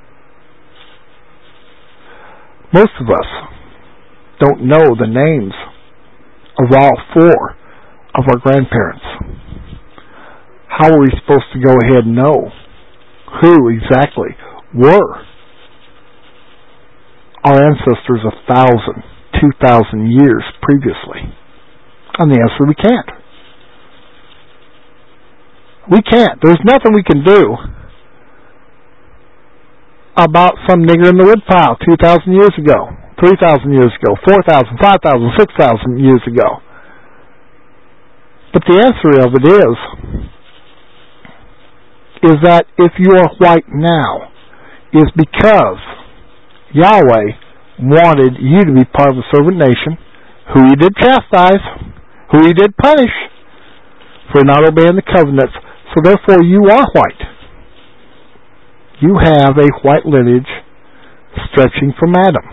Most of us don't know the names of all 4 of our grandparents. How are we supposed to go ahead and know who exactly were our ancestors 1,000, 2,000 years previously? And the answer, we can't. We can't. There's nothing we can do about some nigger in the woodpile 2,000 years ago, 3,000 years ago, 4,000, 5,000, 6,000 years ago. But the answer of it is that if you are white now, is because Yahweh wanted you to be part of the servant nation, who He did chastise, who He did punish for not obeying the covenants. So therefore you are white. you have a white lineage stretching from Adam.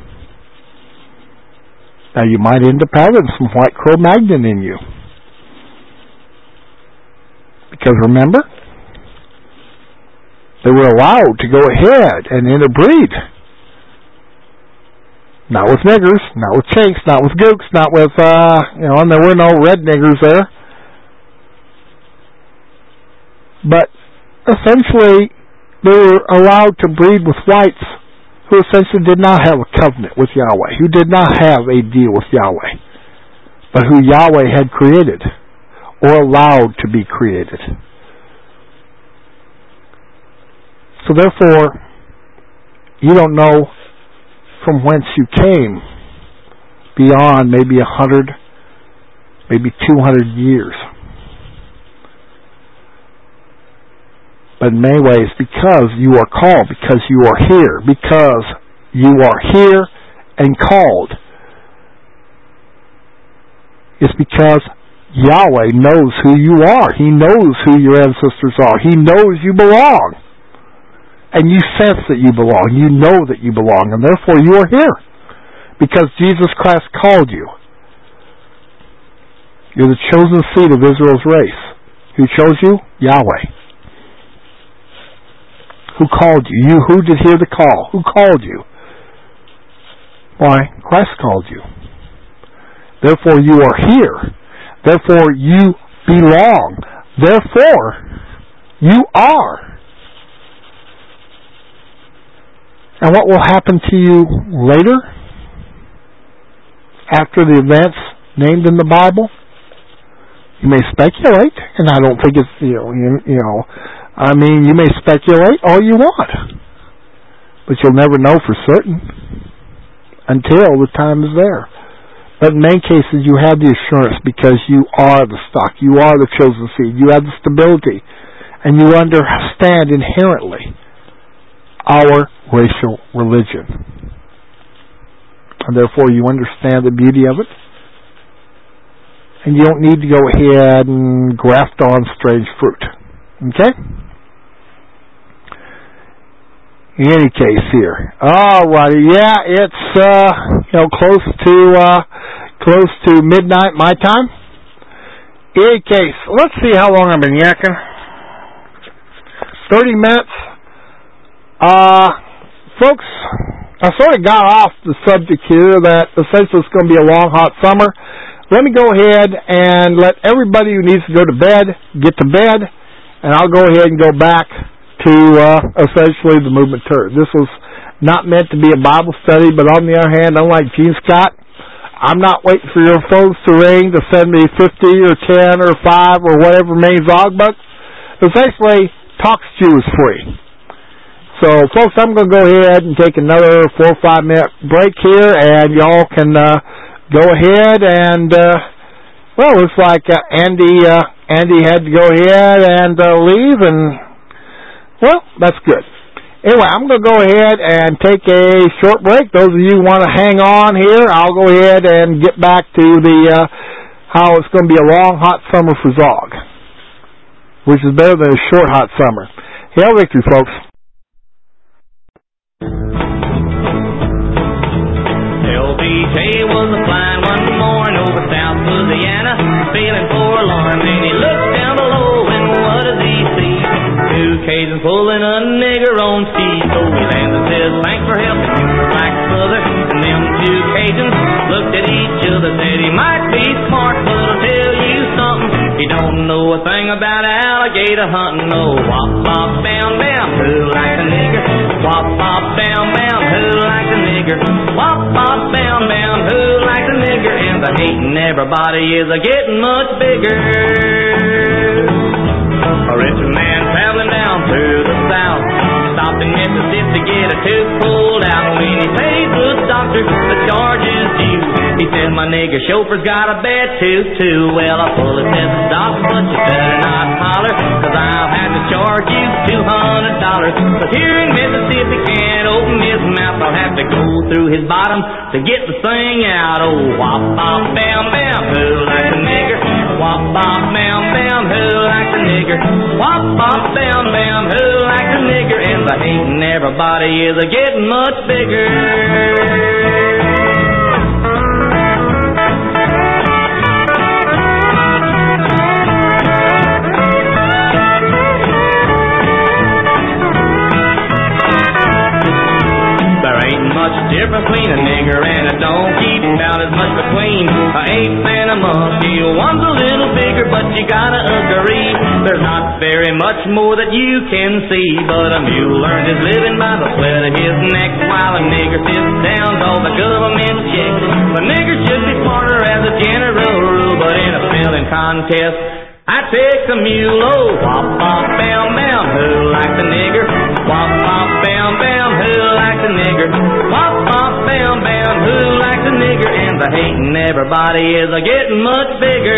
Now you might end up having some white Cro-Magnon in you. Because remember, they were allowed to go ahead and interbreed. Not with niggers, not with chinks, not with gooks, not with, and there were no red niggers there. But essentially, they were allowed to breed with whites who essentially did not have a covenant with Yahweh, who did not have a deal with Yahweh, but who Yahweh had created or allowed to be created. So therefore, you don't know from whence you came beyond maybe 100, maybe 200 years. But in many ways, because you are called, because you are here, because you are here and called, it's because Yahweh knows who you are. He knows who your ancestors are. He knows you belong. And you sense that you belong. You know that you belong. And therefore you are here. Because Jesus Christ called you. You're the chosen seed of Israel's race. Who chose you? Yahweh. Who called you? Who did hear the call? Who called you? Why? Christ called you. Therefore you are here. Therefore you belong. Therefore you are. And what will happen to you later, after the events named in the Bible? You may speculate, and I don't think it's, you may speculate all you want, but you'll never know for certain until the time is there. But in many cases, you have the assurance because you are the stock, you are the chosen seed, you have the stability, and you understand inherently our racial religion. And therefore you understand the beauty of it. And you don't need to go ahead and graft on strange fruit. Okay? In any case here. Alrighty, yeah, it's close to midnight my time. In any case, let's see how long I've been yakking. 30 minutes. Folks, I sort of got off the subject here that essentially it's going to be a long, hot summer. Let me go ahead and let everybody who needs to go to bed get to bed, and I'll go ahead and go back to essentially the movement tour. This was not meant to be a Bible study, but on the other hand, unlike Gene Scott, I'm not waiting for your folks to ring to send me 50 or 10 or 5 or whatever remains Zog bucks. Essentially, TalkStew is free. So, folks, I'm going to go ahead and take another 4 or 5 minute break here, and y'all can go ahead and, looks like Andy had to go ahead and leave, and, well, that's good. Anyway, I'm going to go ahead and take a short break. Those of you who want to hang on here, I'll go ahead and get back to the how it's going to be a long, hot summer for Zog, which is better than a short, hot summer. Hail victory, folks. LBJ was a flying one morning over South Louisiana, feeling forlorn. Then he looked down below, and what does he see? 2 Cajuns pulling a nigger on speed. So he lands and says, thanks for helping the black brother. And them 2 Cajuns looked at each other, said he might be smart, but I'll tell you something, he don't know a thing about alligator hunting. No, wop, bop, bam, bam, who likes a nigger? Wop, bop, bam, bam, who likes a nigger? Wop, bop, bam, bam, who likes a nigger? And the hating everybody is a-getting much bigger. A rich man traveling down through the south stopped in Mississippi to get a tooth pulled out. When he paid the doctor the charges due, he said, my nigger chauffeur's got a bad tooth too. Well, I fully said the doctor, but you better not holler, 'cause I'll have to charge you $200. But here in Mississippi can't open his mouth, I'll have to go through his bottom to get the thing out. Oh, wop, bop, bam, bam, who likes a nigger? Wop, bop, bam, bam, who likes a nigger? nigger? Wop, wop, bam, bam, who likes a nigger? And the hating everybody is getting much bigger. Difference between a nigger and a donkey, about as much between an ape and a monkey. One's a little bigger, but you gotta agree, there's not very much more that you can see. But a mule learns his living by the sweat of his neck, while a nigger sits down all the government checks. The nigger should be smarter as a general rule, but in a spelling contest, I take the mule. Oh, wop, wop, bam, bam, who likes a nigger? Wop, wop, bam, bam, who likes a nigger? Wop, wop, bam, bam, who likes a nigger? And the hating everybody is getting much bigger.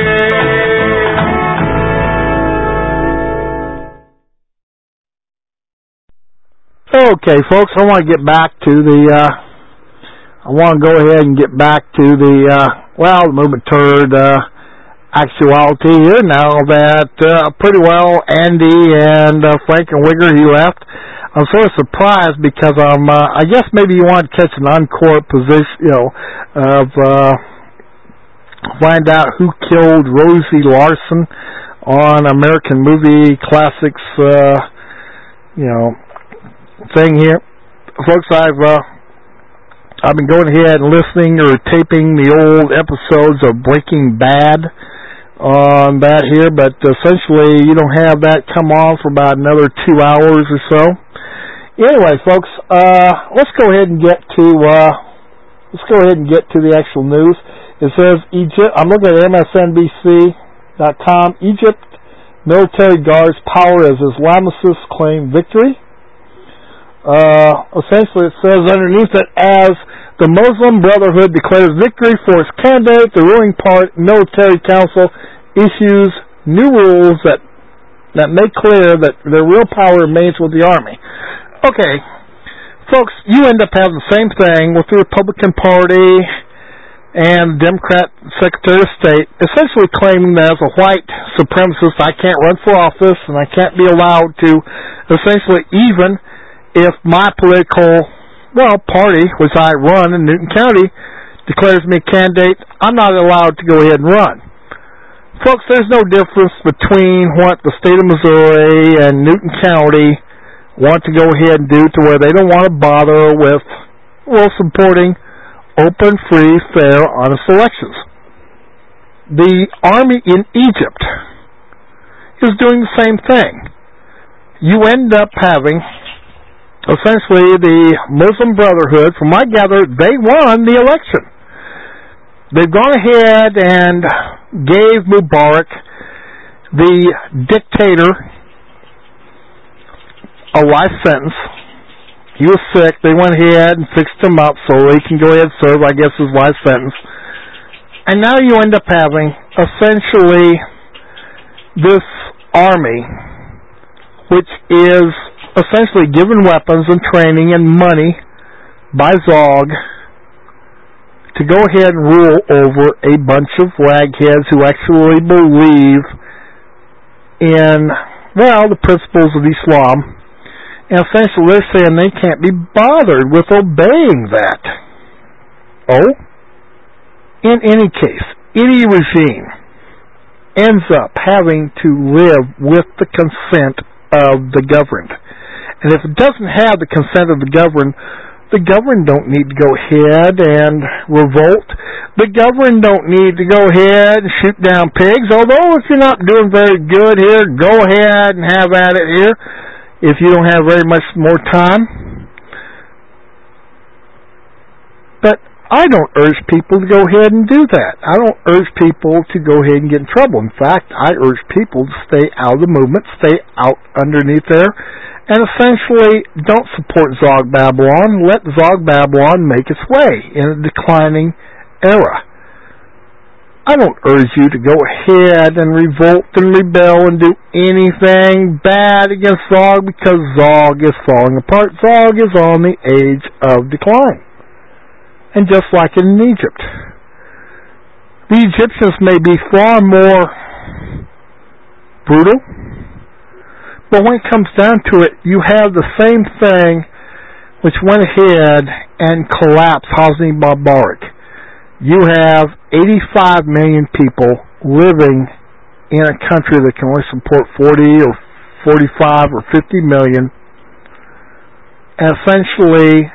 Okay, folks, I want to get back to the, I want to go ahead and get back to the movement toward, actuality here now that pretty well Andy and Frank and Wigger, he left. I'm sort of surprised because I guess maybe you want to catch an encore position, of find out who killed Rosie Larson on American Movie Classics, thing here. Folks, I've been going ahead and listening or taping the old episodes of Breaking Bad on that here, but essentially you don't have that come on for about another 2 hours or so. Anyway, folks, let's go ahead and get to the actual news. It says Egypt. I'm looking at MSNBC.com. Egypt military guards power as Islamicists claim victory. Essentially, it says underneath it, as the Muslim Brotherhood declares victory for its candidate, the ruling military council issues new rules that make clear that their real power remains with the army. Okay, folks, you end up having the same thing with the Republican Party and the Democrat Secretary of State essentially claiming that as a white supremacist I can't run for office and I can't be allowed to essentially, even if my political party, which I run in Newton County, declares me a candidate, I'm not allowed to go ahead and run. Folks, there's no difference between what the state of Missouri and Newton County want to go ahead and do to where they don't want to bother with, supporting open, free, fair, honest elections. The army in Egypt is doing the same thing. You end up having essentially the Muslim Brotherhood, from what I gather, they won the election. They've gone ahead and gave Mubarak, the dictator, a life sentence. He was sick. They went ahead and fixed him up so he can go ahead and serve, I guess, his life sentence. And now you end up having, essentially, this army, which is essentially given weapons and training and money by Zog to go ahead and rule over a bunch of ragheads who actually believe in, the principles of Islam. And essentially they're saying they can't be bothered with obeying that. Oh? In any case, any regime ends up having to live with the consent of the governed. And if it doesn't have the consent of the governed don't need to go ahead and revolt. The governed don't need to go ahead and shoot down pigs, although if you're not doing very good here, go ahead and have at it here if you don't have very much more time. But I don't urge people to go ahead and do that. I don't urge people to go ahead and get in trouble. In fact, I urge people to stay out of the movement, stay out underneath there, and essentially don't support Zog Babylon. Let Zog Babylon make its way in a declining era. I don't urge you to go ahead and revolt and rebel and do anything bad against Zog because Zog is falling apart. Zog is on the age of decline. And just like in Egypt, the Egyptians may be far more brutal. But when it comes down to it, you have the same thing which went ahead and collapsed Hosni Mubarak. You have 85 million people living in a country that can only support 40 or 45 or 50 million. And essentially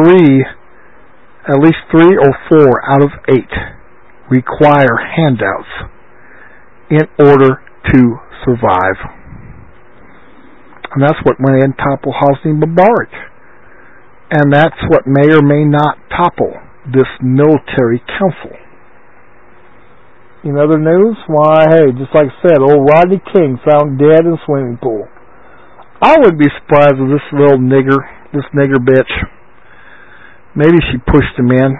at least 3 or 4 out of 8 require handouts in order to survive. And that's what went in and toppled Hosni Mubarak. And that's what may or may not topple this military council. In other news, why, hey, just like I said, old Rodney King found dead in a swimming pool. I wouldn't be surprised if this little nigger, this nigger bitch, maybe she pushed him in.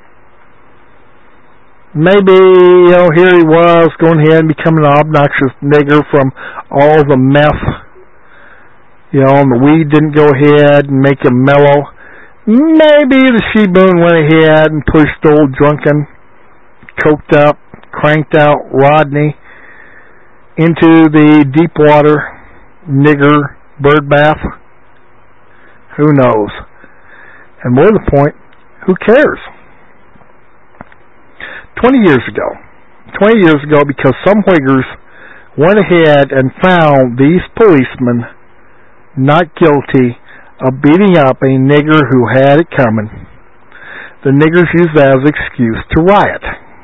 Maybe, here he was going ahead and becoming an obnoxious nigger from all the meth. And the weed didn't go ahead and make him mellow. Maybe the she-boon went ahead and pushed old drunken, coked up, cranked out Rodney into the deep water nigger bird bath. Who knows? And more to the point, who cares? 20 years ago, because some Whiggers went ahead and found these policemen not guilty of beating up a nigger who had it coming, the niggers used that as an excuse to riot.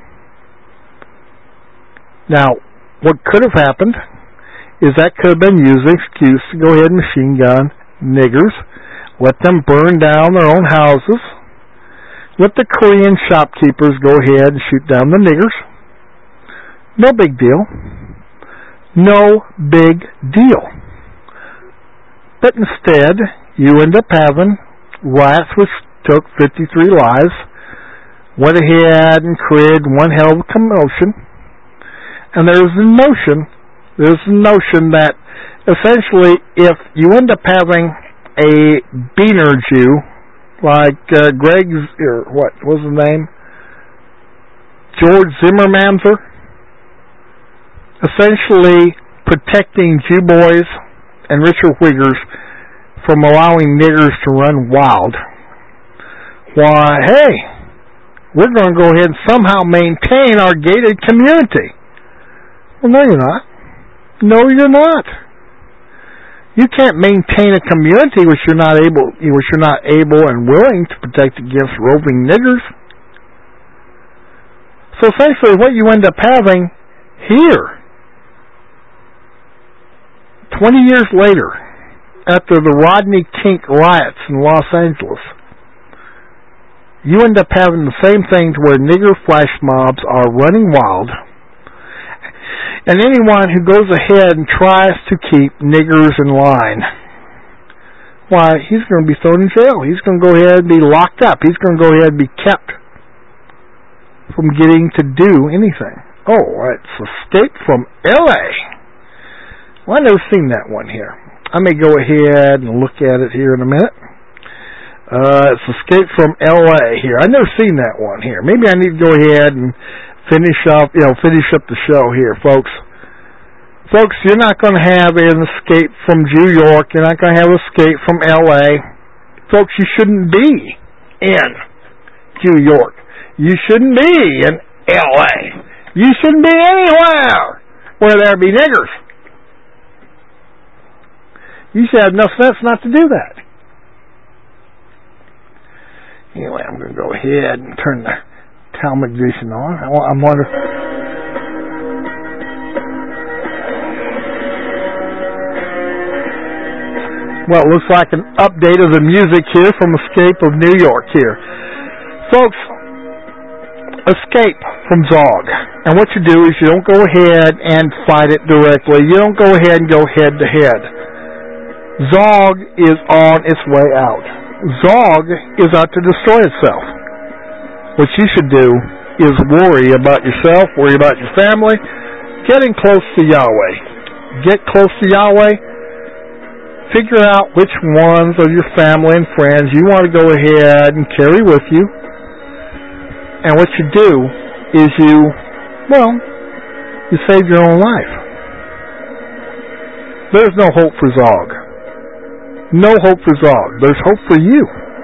Now, what could have happened is that could have been used as an excuse to go ahead and machine gun niggers, let them burn down their own houses, let the Korean shopkeepers go ahead and shoot down the niggers. No big deal. No big deal. But instead, you end up having riots which took 53 lives, went ahead and created one hell of a commotion, and there's a notion that essentially if you end up having a Beaner Jew, like Greg's, or what was his name? George Zimmermanzer, essentially protecting Jew boys and richer Whiggers from allowing niggers to run wild. Why, hey, we're going to go ahead and somehow maintain our gated community. Well, no, you're not. No, you're not. You can't maintain a community which you're not able and willing to protect against roving niggers. So essentially what you end up having here, 20 years later, after the Rodney King riots in Los Angeles, you end up having the same thing to where nigger flash mobs are running wild, and anyone who goes ahead and tries to keep niggers in line, why, he's going to be thrown in jail. He's going to go ahead and be locked up. He's going to go ahead and be kept from getting to do anything. Oh, it's Escape from L.A. Well, I've never seen that one here. I may go ahead and look at it here in a minute. It's Escape from L.A. here. I've never seen that one here. Maybe I need to go ahead and finish up the show here, folks. Folks, you're not going to have an escape from New York. You're not going to have an escape from L.A. Folks, you shouldn't be in New York. You shouldn't be in L.A. You shouldn't be anywhere where there be niggers. You should have enough sense not to do that. Anyway, I'm going to go ahead and turn the Talmud Edition on. I'm wondering. Well, it looks like an update of the music here from Escape of New York here. Folks, escape from Zog. And what you do is you don't go ahead and fight it directly. You don't go ahead and go head to head. Zog is on its way out. Zog is out to destroy itself. What you should do is worry about yourself, worry about your family, getting close to Yahweh. Get close to Yahweh. Figure out which ones of your family and friends you want to go ahead and carry with you. And what you do is you save your own life. there's no hope for Zog. No hope for Zog. There's hope for you.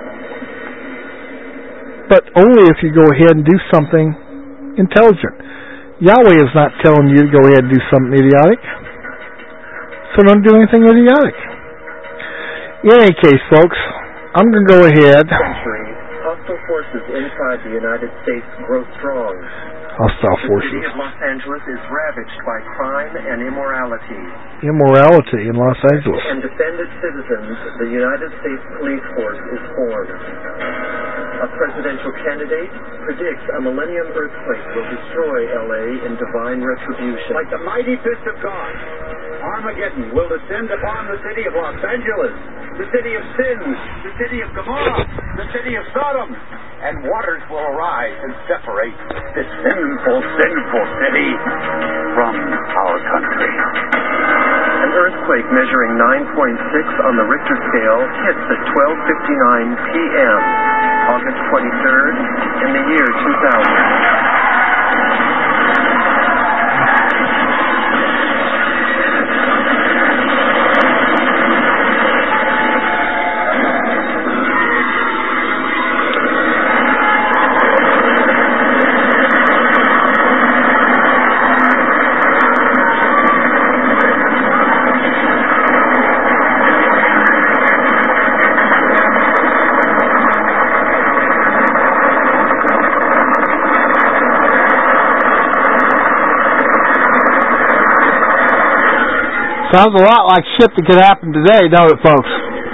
But only if you go ahead and do something intelligent. Yahweh is not telling you to go ahead and do something idiotic. So don't do anything idiotic. In any case, folks, I'm going to go ahead. Hostile forces inside the United States grow strong. Hostile forces. The city of Los Angeles is ravaged by crime and immorality. Immorality in Los Angeles. And defend its citizens, the United States Police Force is formed. A presidential candidate predicts a millennium earthquake will destroy L.A. in divine retribution. Like the mighty fist of God, Armageddon will descend upon the city of Los Angeles, the city of sin, the city of Gomorrah, the city of Sodom, and waters will arise and separate this sinful city from our country. An earthquake measuring 9.6 on the Richter scale hits at 12:59 p.m. August 23rd in the year 2000. Sounds a lot like shit that could happen today, don't it, folks?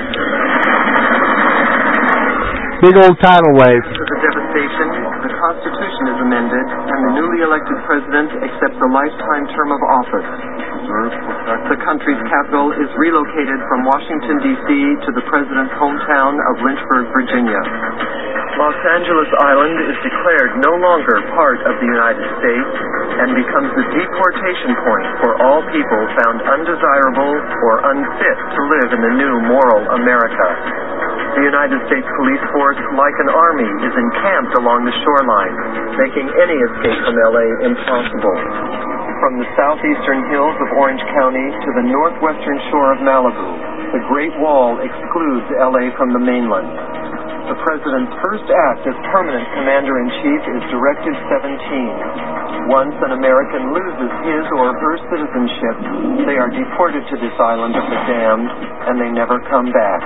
Big old tidal wave. To the devastation, the Constitution is amended, and the newly elected president accepts a lifetime term of office. The country's capital is relocated from Washington, D.C. to the president's hometown of Lynchburg, Virginia. Los Angeles Island is declared no longer part of the United States and becomes the deportation point for all people found undesirable or unfit to live in the new moral America. The United States Police Force, like an army, is encamped along the shoreline, making any escape from L.A. impossible. From the southeastern hills of Orange County to the northwestern shore of Malibu, the Great Wall excludes L.A. from the mainland. The President's first act as permanent Commander-in-Chief is Directive 17. Once an American loses his or her citizenship, they are deported to this island of the damned, and they never come back.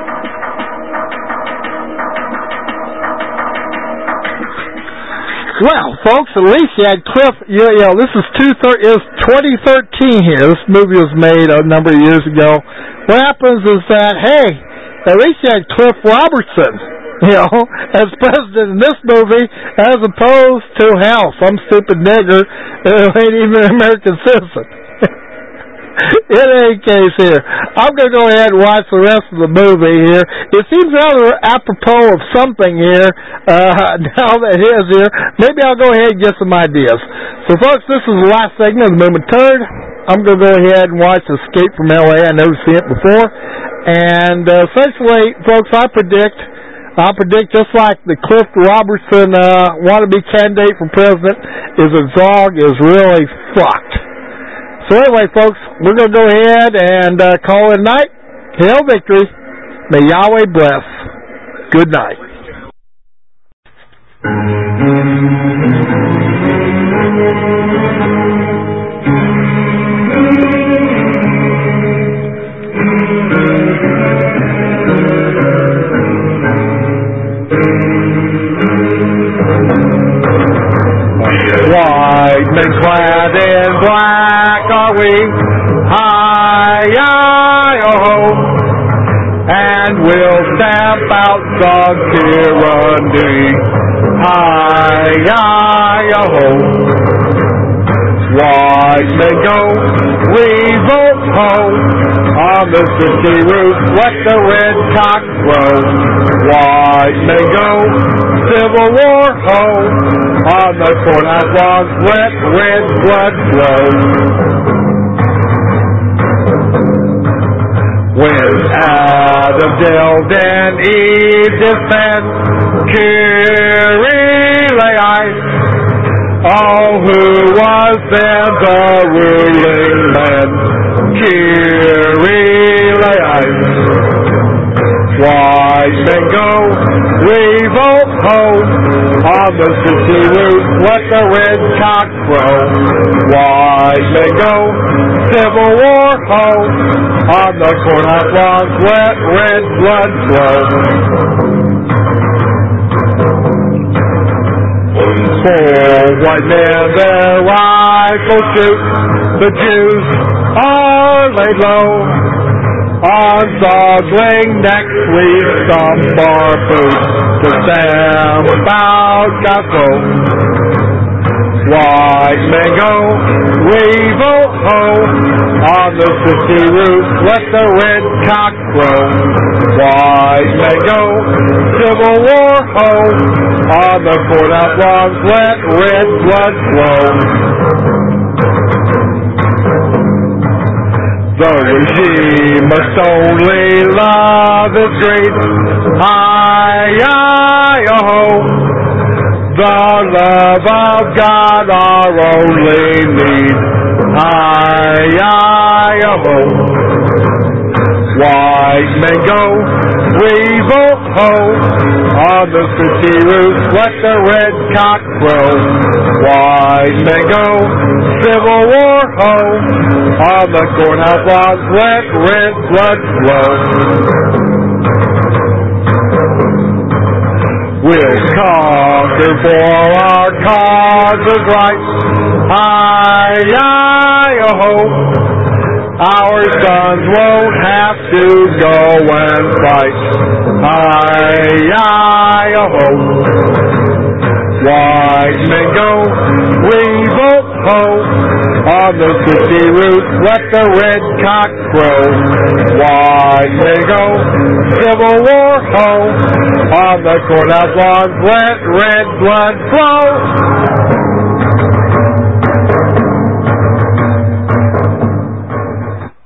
Well, folks, at least you had Cliff. This is 2013 here. This movie was made a number of years ago. What happens is that, hey, at least you had Cliff Robertson, as president in this movie, as opposed to, some stupid nigger who ain't even an American citizen. In any case here, I'm going to go ahead and watch the rest of the movie here. It seems rather apropos of something here, now that it is here. Maybe I'll go ahead and get some ideas. So, folks, this is the last segment of the Movement Turd. I'm going to go ahead and watch Escape from L.A. I've never seen it before. And essentially, folks, I'll predict just like the Cliff Robertson wannabe candidate for president, is that Zog is really fucked. So anyway, folks, we're going to go ahead and call it a night. Hail victory. May Yahweh bless. Good night. White men clad in black are we, hi-yi-oh-ho, and we'll stamp out Zog tyranny, hi-yi-oh-ho. White men go, revolt ho, on the city roof let the red cock crow. White men go, Civil War ho, on the courthouse laws let red blood flow. When Adam dealt and Eve defend, Kyrie, all who was then the ruling land. Kyrie, wise men go, revolt ho, on the city roof, let the red cock crow. Wise men go, Civil War ho, on the courthouse lawns, let red blood flow. Four white men their rifles shoot, the Jews are laid low. On Zogling next we stomp our boots to stand about Glasgow. White men go, revolt ho, on the city roof let the red cock crow. White men go, Civil War ho, on the courthouse lawns let red blood flow. The regime must only love its great hi-yi-ho. The love of God our only need. Hi-yi-ho. White men go, revolt ho, on the city roof let the red cock crow. White men go, Civil War ho, on the courthouse lawns let red blood flow. We'll conquer for our cause is right. Hi-yi-ho. Our sons won't have to go and fight. Hi-yi-ho. White men go, revolt ho, on the city roof let the red cock crow. White men go, Civil War ho, on the courthouse lawns let red blood flow.